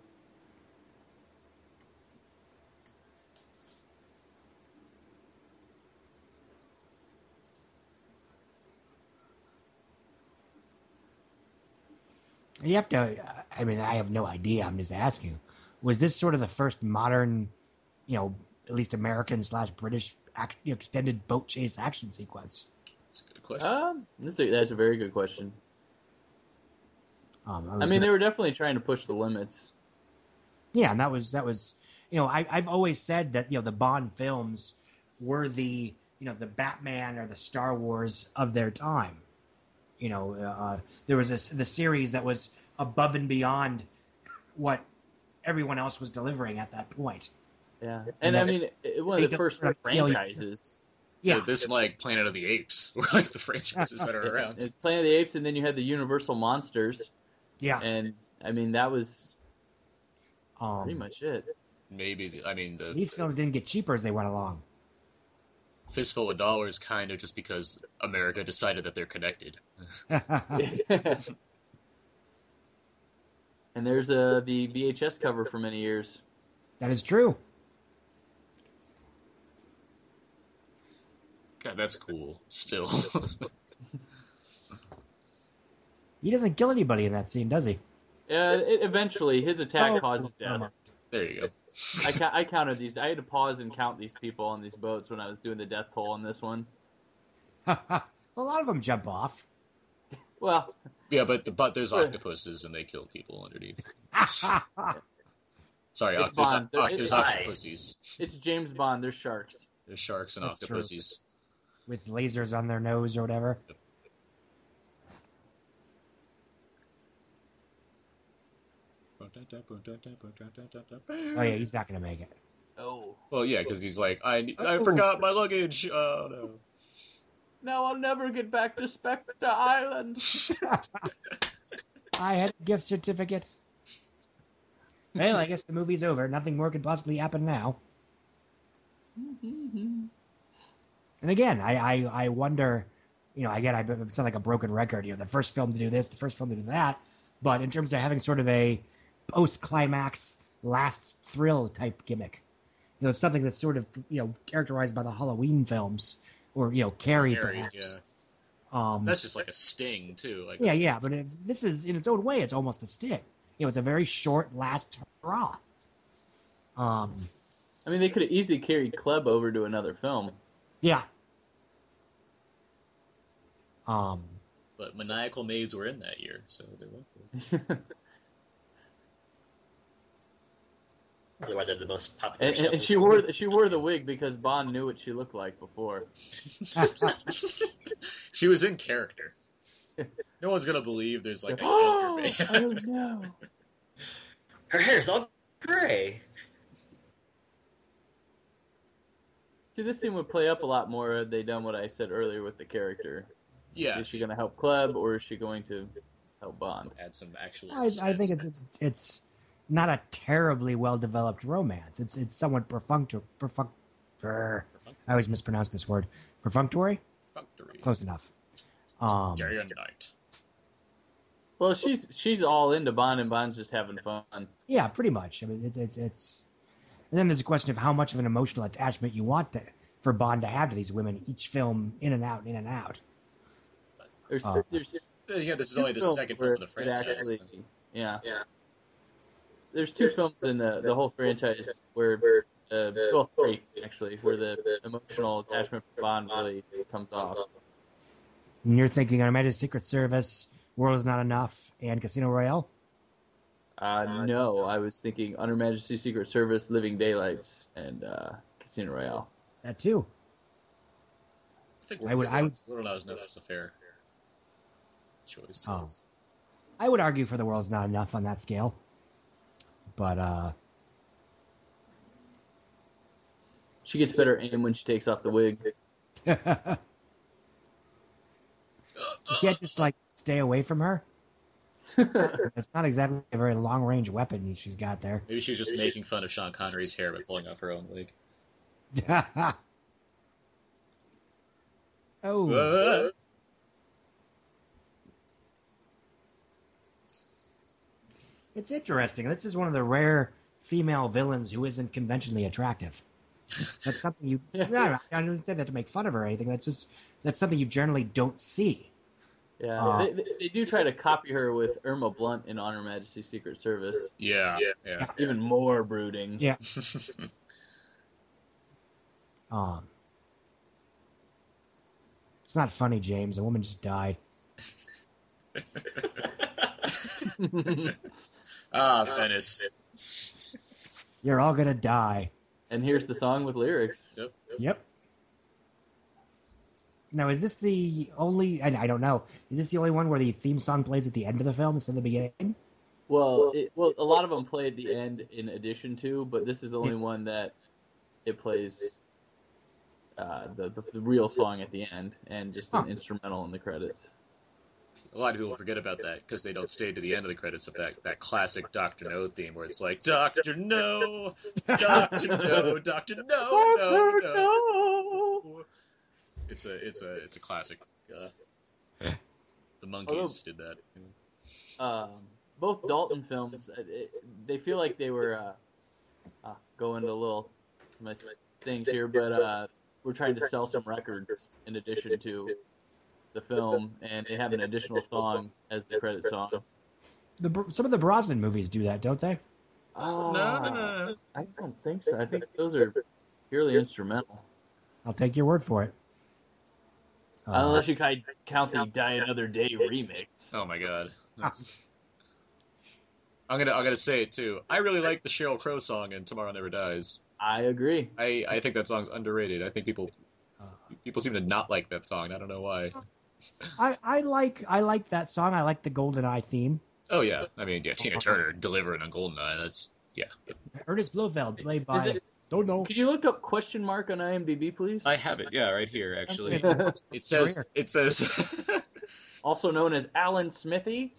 You have to. I mean, I have no idea. I'm just asking. Was this sort of the first modern, you know, at least American slash British act, you know, extended boat chase action sequence? That's a good question. Um, that's a, that's a very good question. Um, I was mean, gonna- they were definitely trying to push the limits. Yeah, and that was that was you know I I've always said that you know the Bond films were the you know the Batman or the Star Wars of their time. You know, uh, there was this the series that was above and beyond what everyone else was delivering at that point. Yeah, And and I then mean, it, one they of the first don't scale you- franchises. Yeah, This and like Planet of the Apes, were like the franchises that are around. It's Planet of the Apes, and then you had the Universal Monsters, yeah. and I mean that was Um, pretty much it. Maybe the, I mean the these films didn't get cheaper as they went along. fistful of dollars kind of just because America decided that they're connected. And there's uh, the V H S cover for many years. That is true. God, that's cool. Still, He doesn't kill anybody in that scene, does he? Uh, it, eventually, his attack Oh, causes never death. mind. there you go. I, ca- I counted these. I had to pause and count these people on these boats when I was doing the death toll on this one. A lot of them jump off. Well, Yeah, but the, but there's octopuses and they kill people underneath. Sorry, It's oct- there's, Bond. oct- It- there's it- octopuses. it's James Bond. There's sharks. There's sharks and That's true. octopuses. With lasers on their nose or whatever. Oh yeah, he's not gonna make it. Oh. Well, yeah, because he's like, I I Oh. forgot my luggage. Oh no. Now I'll never get back to Spectre Island. I had a gift certificate. Well, I guess the movie's over. Nothing more could possibly happen now. And again, I, I, I wonder, you know, again, I sound like a broken record. You know, the first film to do this, the first film to do that. But in terms of having sort of a post-climax, last thrill type gimmick, you know, it's something that's sort of, you know, characterized by the Halloween films, or, you know, Carrie, Carrie, perhaps. yeah. Um, That's just like a sting too. Like yeah, yeah, but it, this is, in its own way, it's almost a sting. You know, it's a very short last hurrah. Um, I mean, they could have easily carried Club over to another film. yeah. Um, But Maniacal Maids were in that year, so they went for it. Otherwise, they're the most popular. And, and, and she wore she wore the wig because Bond knew what she looked like before. She was in character. No one's gonna believe there's like a Oh, younger I man. don't know. Her hair's all gray. See, this scene would play up a lot more had they done what I said earlier with the character. Yeah, Is she going to help Club, or is she going to help Bond? add some actual. I, I suspense. think it's, it's it's not a terribly well developed romance. It's it's somewhat perfunctory. Perfunct, I always mispronounce this word. Perfunctory. Perfunctory. Close enough. Um, Day and night. Well, she's she's all into Bond, and Bond's just having fun. yeah, pretty much. I mean, it's it's it's. And then there's a question of how much of an emotional attachment you want to, for Bond to have to these women, each film in and out, in and out. There's Uh, there's Yeah, this is two only the films second where film of the it franchise. actually- yeah. Yeah. There's two films in the, the whole franchise where, uh, well, three actually, where the emotional attachment for Bond really comes off. And you're thinking on Majesty's Secret Service, World Is Not Enough, and Casino Royale? Uh, no, I was thinking Under Majesty's Secret Service, Living Daylights, and uh, Casino Royale. That too. I think I would- I would- World Not Enough is a fair choice. Oh. I would argue for The World Is Not Enough on that scale. But, uh, She gets better aim when she takes off the wig. you can't just, like, stay away from her. It's not exactly a very long-range weapon she's got there. Maybe she was just making fun of Sean Connery's hair by pulling off her own wig. oh. Uh, It's interesting. This is one of the rare female villains who isn't conventionally attractive. That's something you. No, I don't say that to make fun of her or anything. That's just that's something you generally don't see. Yeah, Uh, they, they, they do try to copy her with Irma Blunt in Honor Majesty's Secret Service. yeah, yeah. Even more brooding. Yeah. Um, it's not funny, James. A woman just died. Ah, Venice. You're all gonna die. And here's the song with lyrics. Yep. Yep. Now, is this the only? I, I don't know. Is this the only one where the theme song plays at the end of the film instead of the beginning? Well, it, well, a lot of them play at the end in addition to, but this is the only one that it plays uh, the, the the real song at the end and just an Huh. instrumental in the credits. A lot of people forget about that because they don't stay to the end of the credits of that, that classic Doctor No theme where it's like, Doctor No, Doctor No, Doctor No, no, no. It's a, it's a, it's a classic. Uh, the Monkees did that. Um, both Dalton films, uh, it, they feel like they were uh, uh, going to a little to my things here, but uh, we're trying to sell some records in addition to the film, and they have an additional song as the credit song. The Br- some of the Brosnan movies do that, don't they? Oh, No, no, no, no. I don't think so. I think those are purely instrumental. I'll take your word for it. Uh, Unless you kind of count the Die Another Day remix. Oh my god. I'm gonna, I'm gonna say it too. I really like the Sheryl Crow song in Tomorrow Never Dies. I agree. I, I think that song's underrated. I think people, people seem to not like that song. I don't know why. I, I like I like that song. I like the Golden Eye theme. Oh yeah, I mean, yeah, Tina Turner delivering on Goldeneye. That's yeah. Ernest Blofeld, played by Is it- don't know. Could you look up question mark on IMDb, please? I have it. Yeah, right here actually. It says Career. it says Also known as Alan Smithy.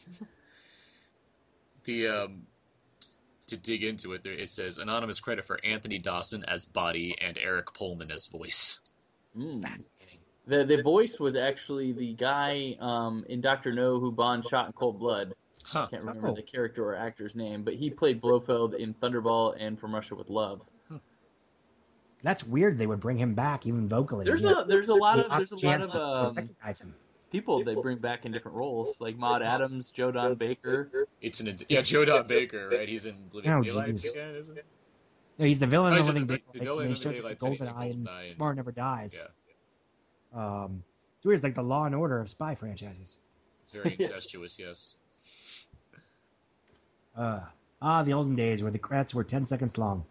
the um to dig into it. There it says anonymous credit for Anthony Dawson as body and Eric Pullman as voice. Mm. Fascinating. The the voice was actually the guy um, in Doctor No who Bond shot in cold blood. Huh. I can't remember Oh. the character or actor's name, but he played Blofeld in Thunderball and From Russia with Love. That's weird. They would bring him back even vocally. There's You know, a there's a lot the of there's a lot chance of to um, recognize him. people they bring back in different roles, like Maude Adams, Joe Don Baker. It's an yeah, Joe Don Baker, right? He's in Living Oh, Daylights geez. again, isn't it? No, he's the villain Oh, of he's in Living the- Daylights, the and villain he of shows up Living the Daylights, and golden he's eye, in and Goldeneye, and- Tomorrow Never Dies. Yeah, Um, it's weird. It's like the Law and Order of spy franchises. it's very incestuous. Yes. Uh, ah, the olden days where the credits were ten seconds long.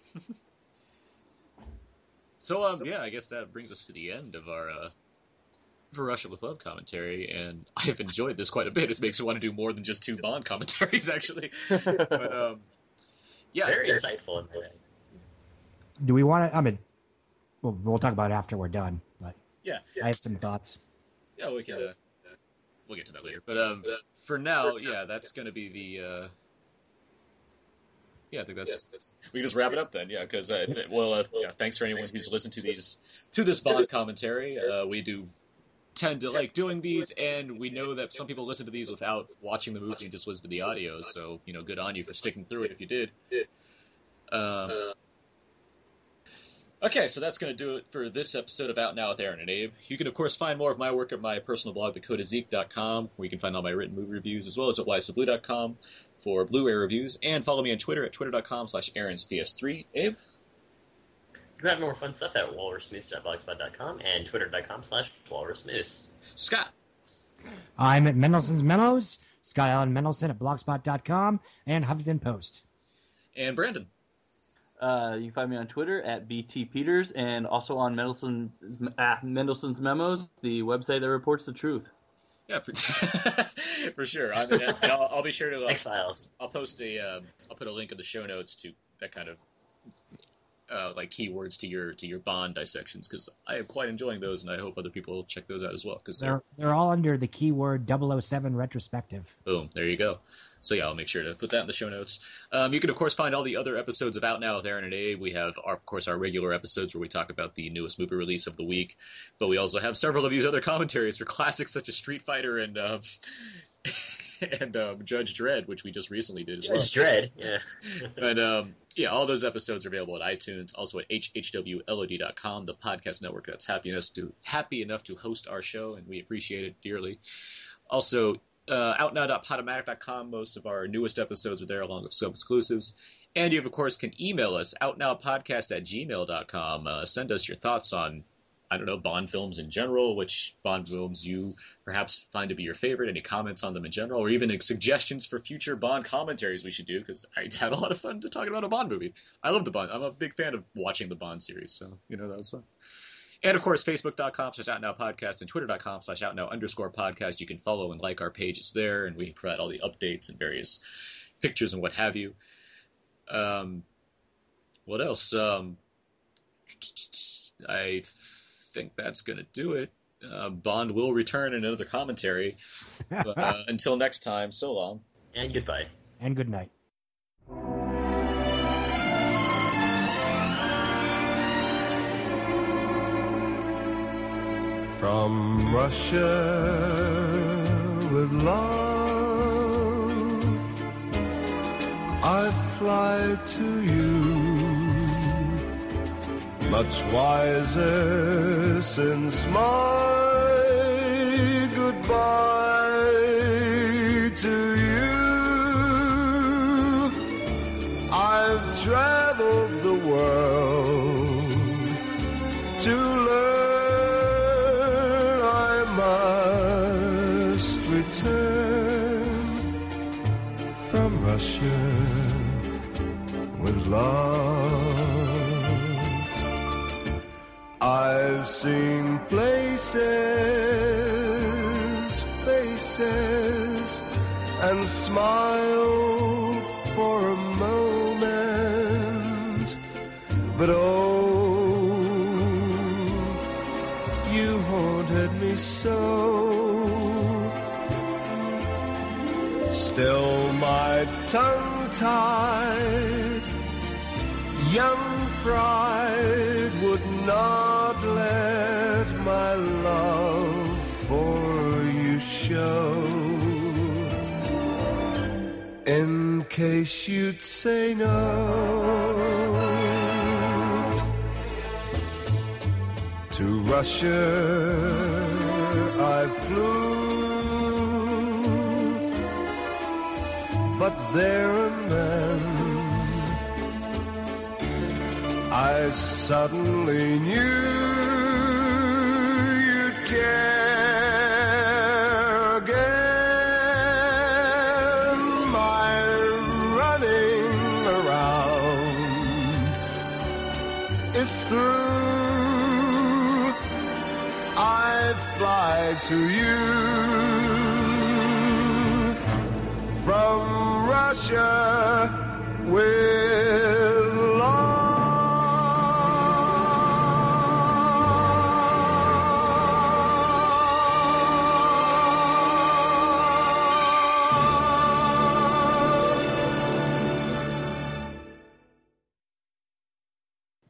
So um, yeah, I guess that brings us to the end of our uh, For Russia with Love commentary, and I have enjoyed this quite a bit. It makes me want to do more than just two Bond commentaries, actually. But um, yeah, Very insightful in that. Do we want to? I mean, we'll, we'll talk about it after we're done. But yeah, I have some thoughts. yeah. We can uh, we'll get to that later. But um, for now, yeah, that's going to be the. Uh, Yeah, I think that's. We can just wrap it up then, yeah. Because uh, th- well, uh, yeah, thanks for anyone who's listened to these to this Bond commentary. Uh, we do tend to like doing these, and we know that some people listen to these without watching the movie and just listen to the audio. So you know, good on you for sticking through it if you did. Um, okay, so that's going to do it for this episode of Out Now with Aaron and Abe. You can of course find more of my work at my personal blog, the code of zeke dot com, where you can find all my written movie reviews, as well as at wise blue dot com. For Blu-ray reviews, and follow me on Twitter at twitter.com slash Aaron's P S three. Abe? You can have more fun stuff at walrus moose dot blogspot dot com and twitter.com slash walrusmoose. Scott? I'm at Mendelssohn's Memos, Scott Allen Mendelsohn at blogspot dot com, and Huffington Post. And Brandon? Uh, you can find me on Twitter at B T Peters and also on Mendelssohn, uh, Mendelssohn's Memos, the website that reports the truth. Yeah, for, for sure. I mean, and I'll, I'll be sure to. Uh, X-Files. I'll post a. Uh, I'll put a link in the show notes to that kind of uh, like keywords to your to your Bond dissections, because I am quite enjoying those, and I hope other people will check those out as well. Because they're, They're they're all under the keyword double oh seven retrospective. boom, there you go. So yeah, I'll make sure to put that in the show notes. Um, you can of course find all the other episodes of Out Now with Aaron and Abe. We have, our, of course, our regular episodes where we talk about the newest movie release of the week, but we also have several of these other commentaries for classics such as Street Fighter and um, and um, Judge Dredd, which we just recently did as well. Judge Dredd, yeah. And um, yeah, all those episodes are available at iTunes, also at H H W L O D dot com, the podcast network that's happy enough to happy enough to host our show, and we appreciate it dearly. Also, uh, outnow dot podomatic dot com, most of our newest episodes are there, along with some exclusives. And you, of course, can email us, outnowpodcast at gmail dot com. Uh, send us your thoughts on, I don't know, Bond films in general, which Bond films you perhaps find to be your favorite, any comments on them in general, or even suggestions for future Bond commentaries we should do, because I had a lot of fun to talking about a Bond movie. I love the Bond. I'm a big fan of watching the Bond series, so, you know, that was fun. And, of course, facebook.com slash outnowpodcast and twitter.com slash outnow underscore podcast. You can follow and like our pages there, and we provide all the updates and various pictures and what have you. Um, what else? Um, I think that's going to do it. Uh, Bond will return in another commentary. But, uh, until next time, so long. And goodbye. And good night. From Russia with love, I fly to you, much wiser since my goodbye to you. I've traveled the world to learn must return from Russia with love. I've seen places, faces, and smiled for a moment, but oh, you haunted me so. Still my tongue-tied young pride would not let my love before you show, in case you'd say no. To Russia I flew, but there and then I suddenly knew you'd care again. My running around is through. I'd fly to you from Russia with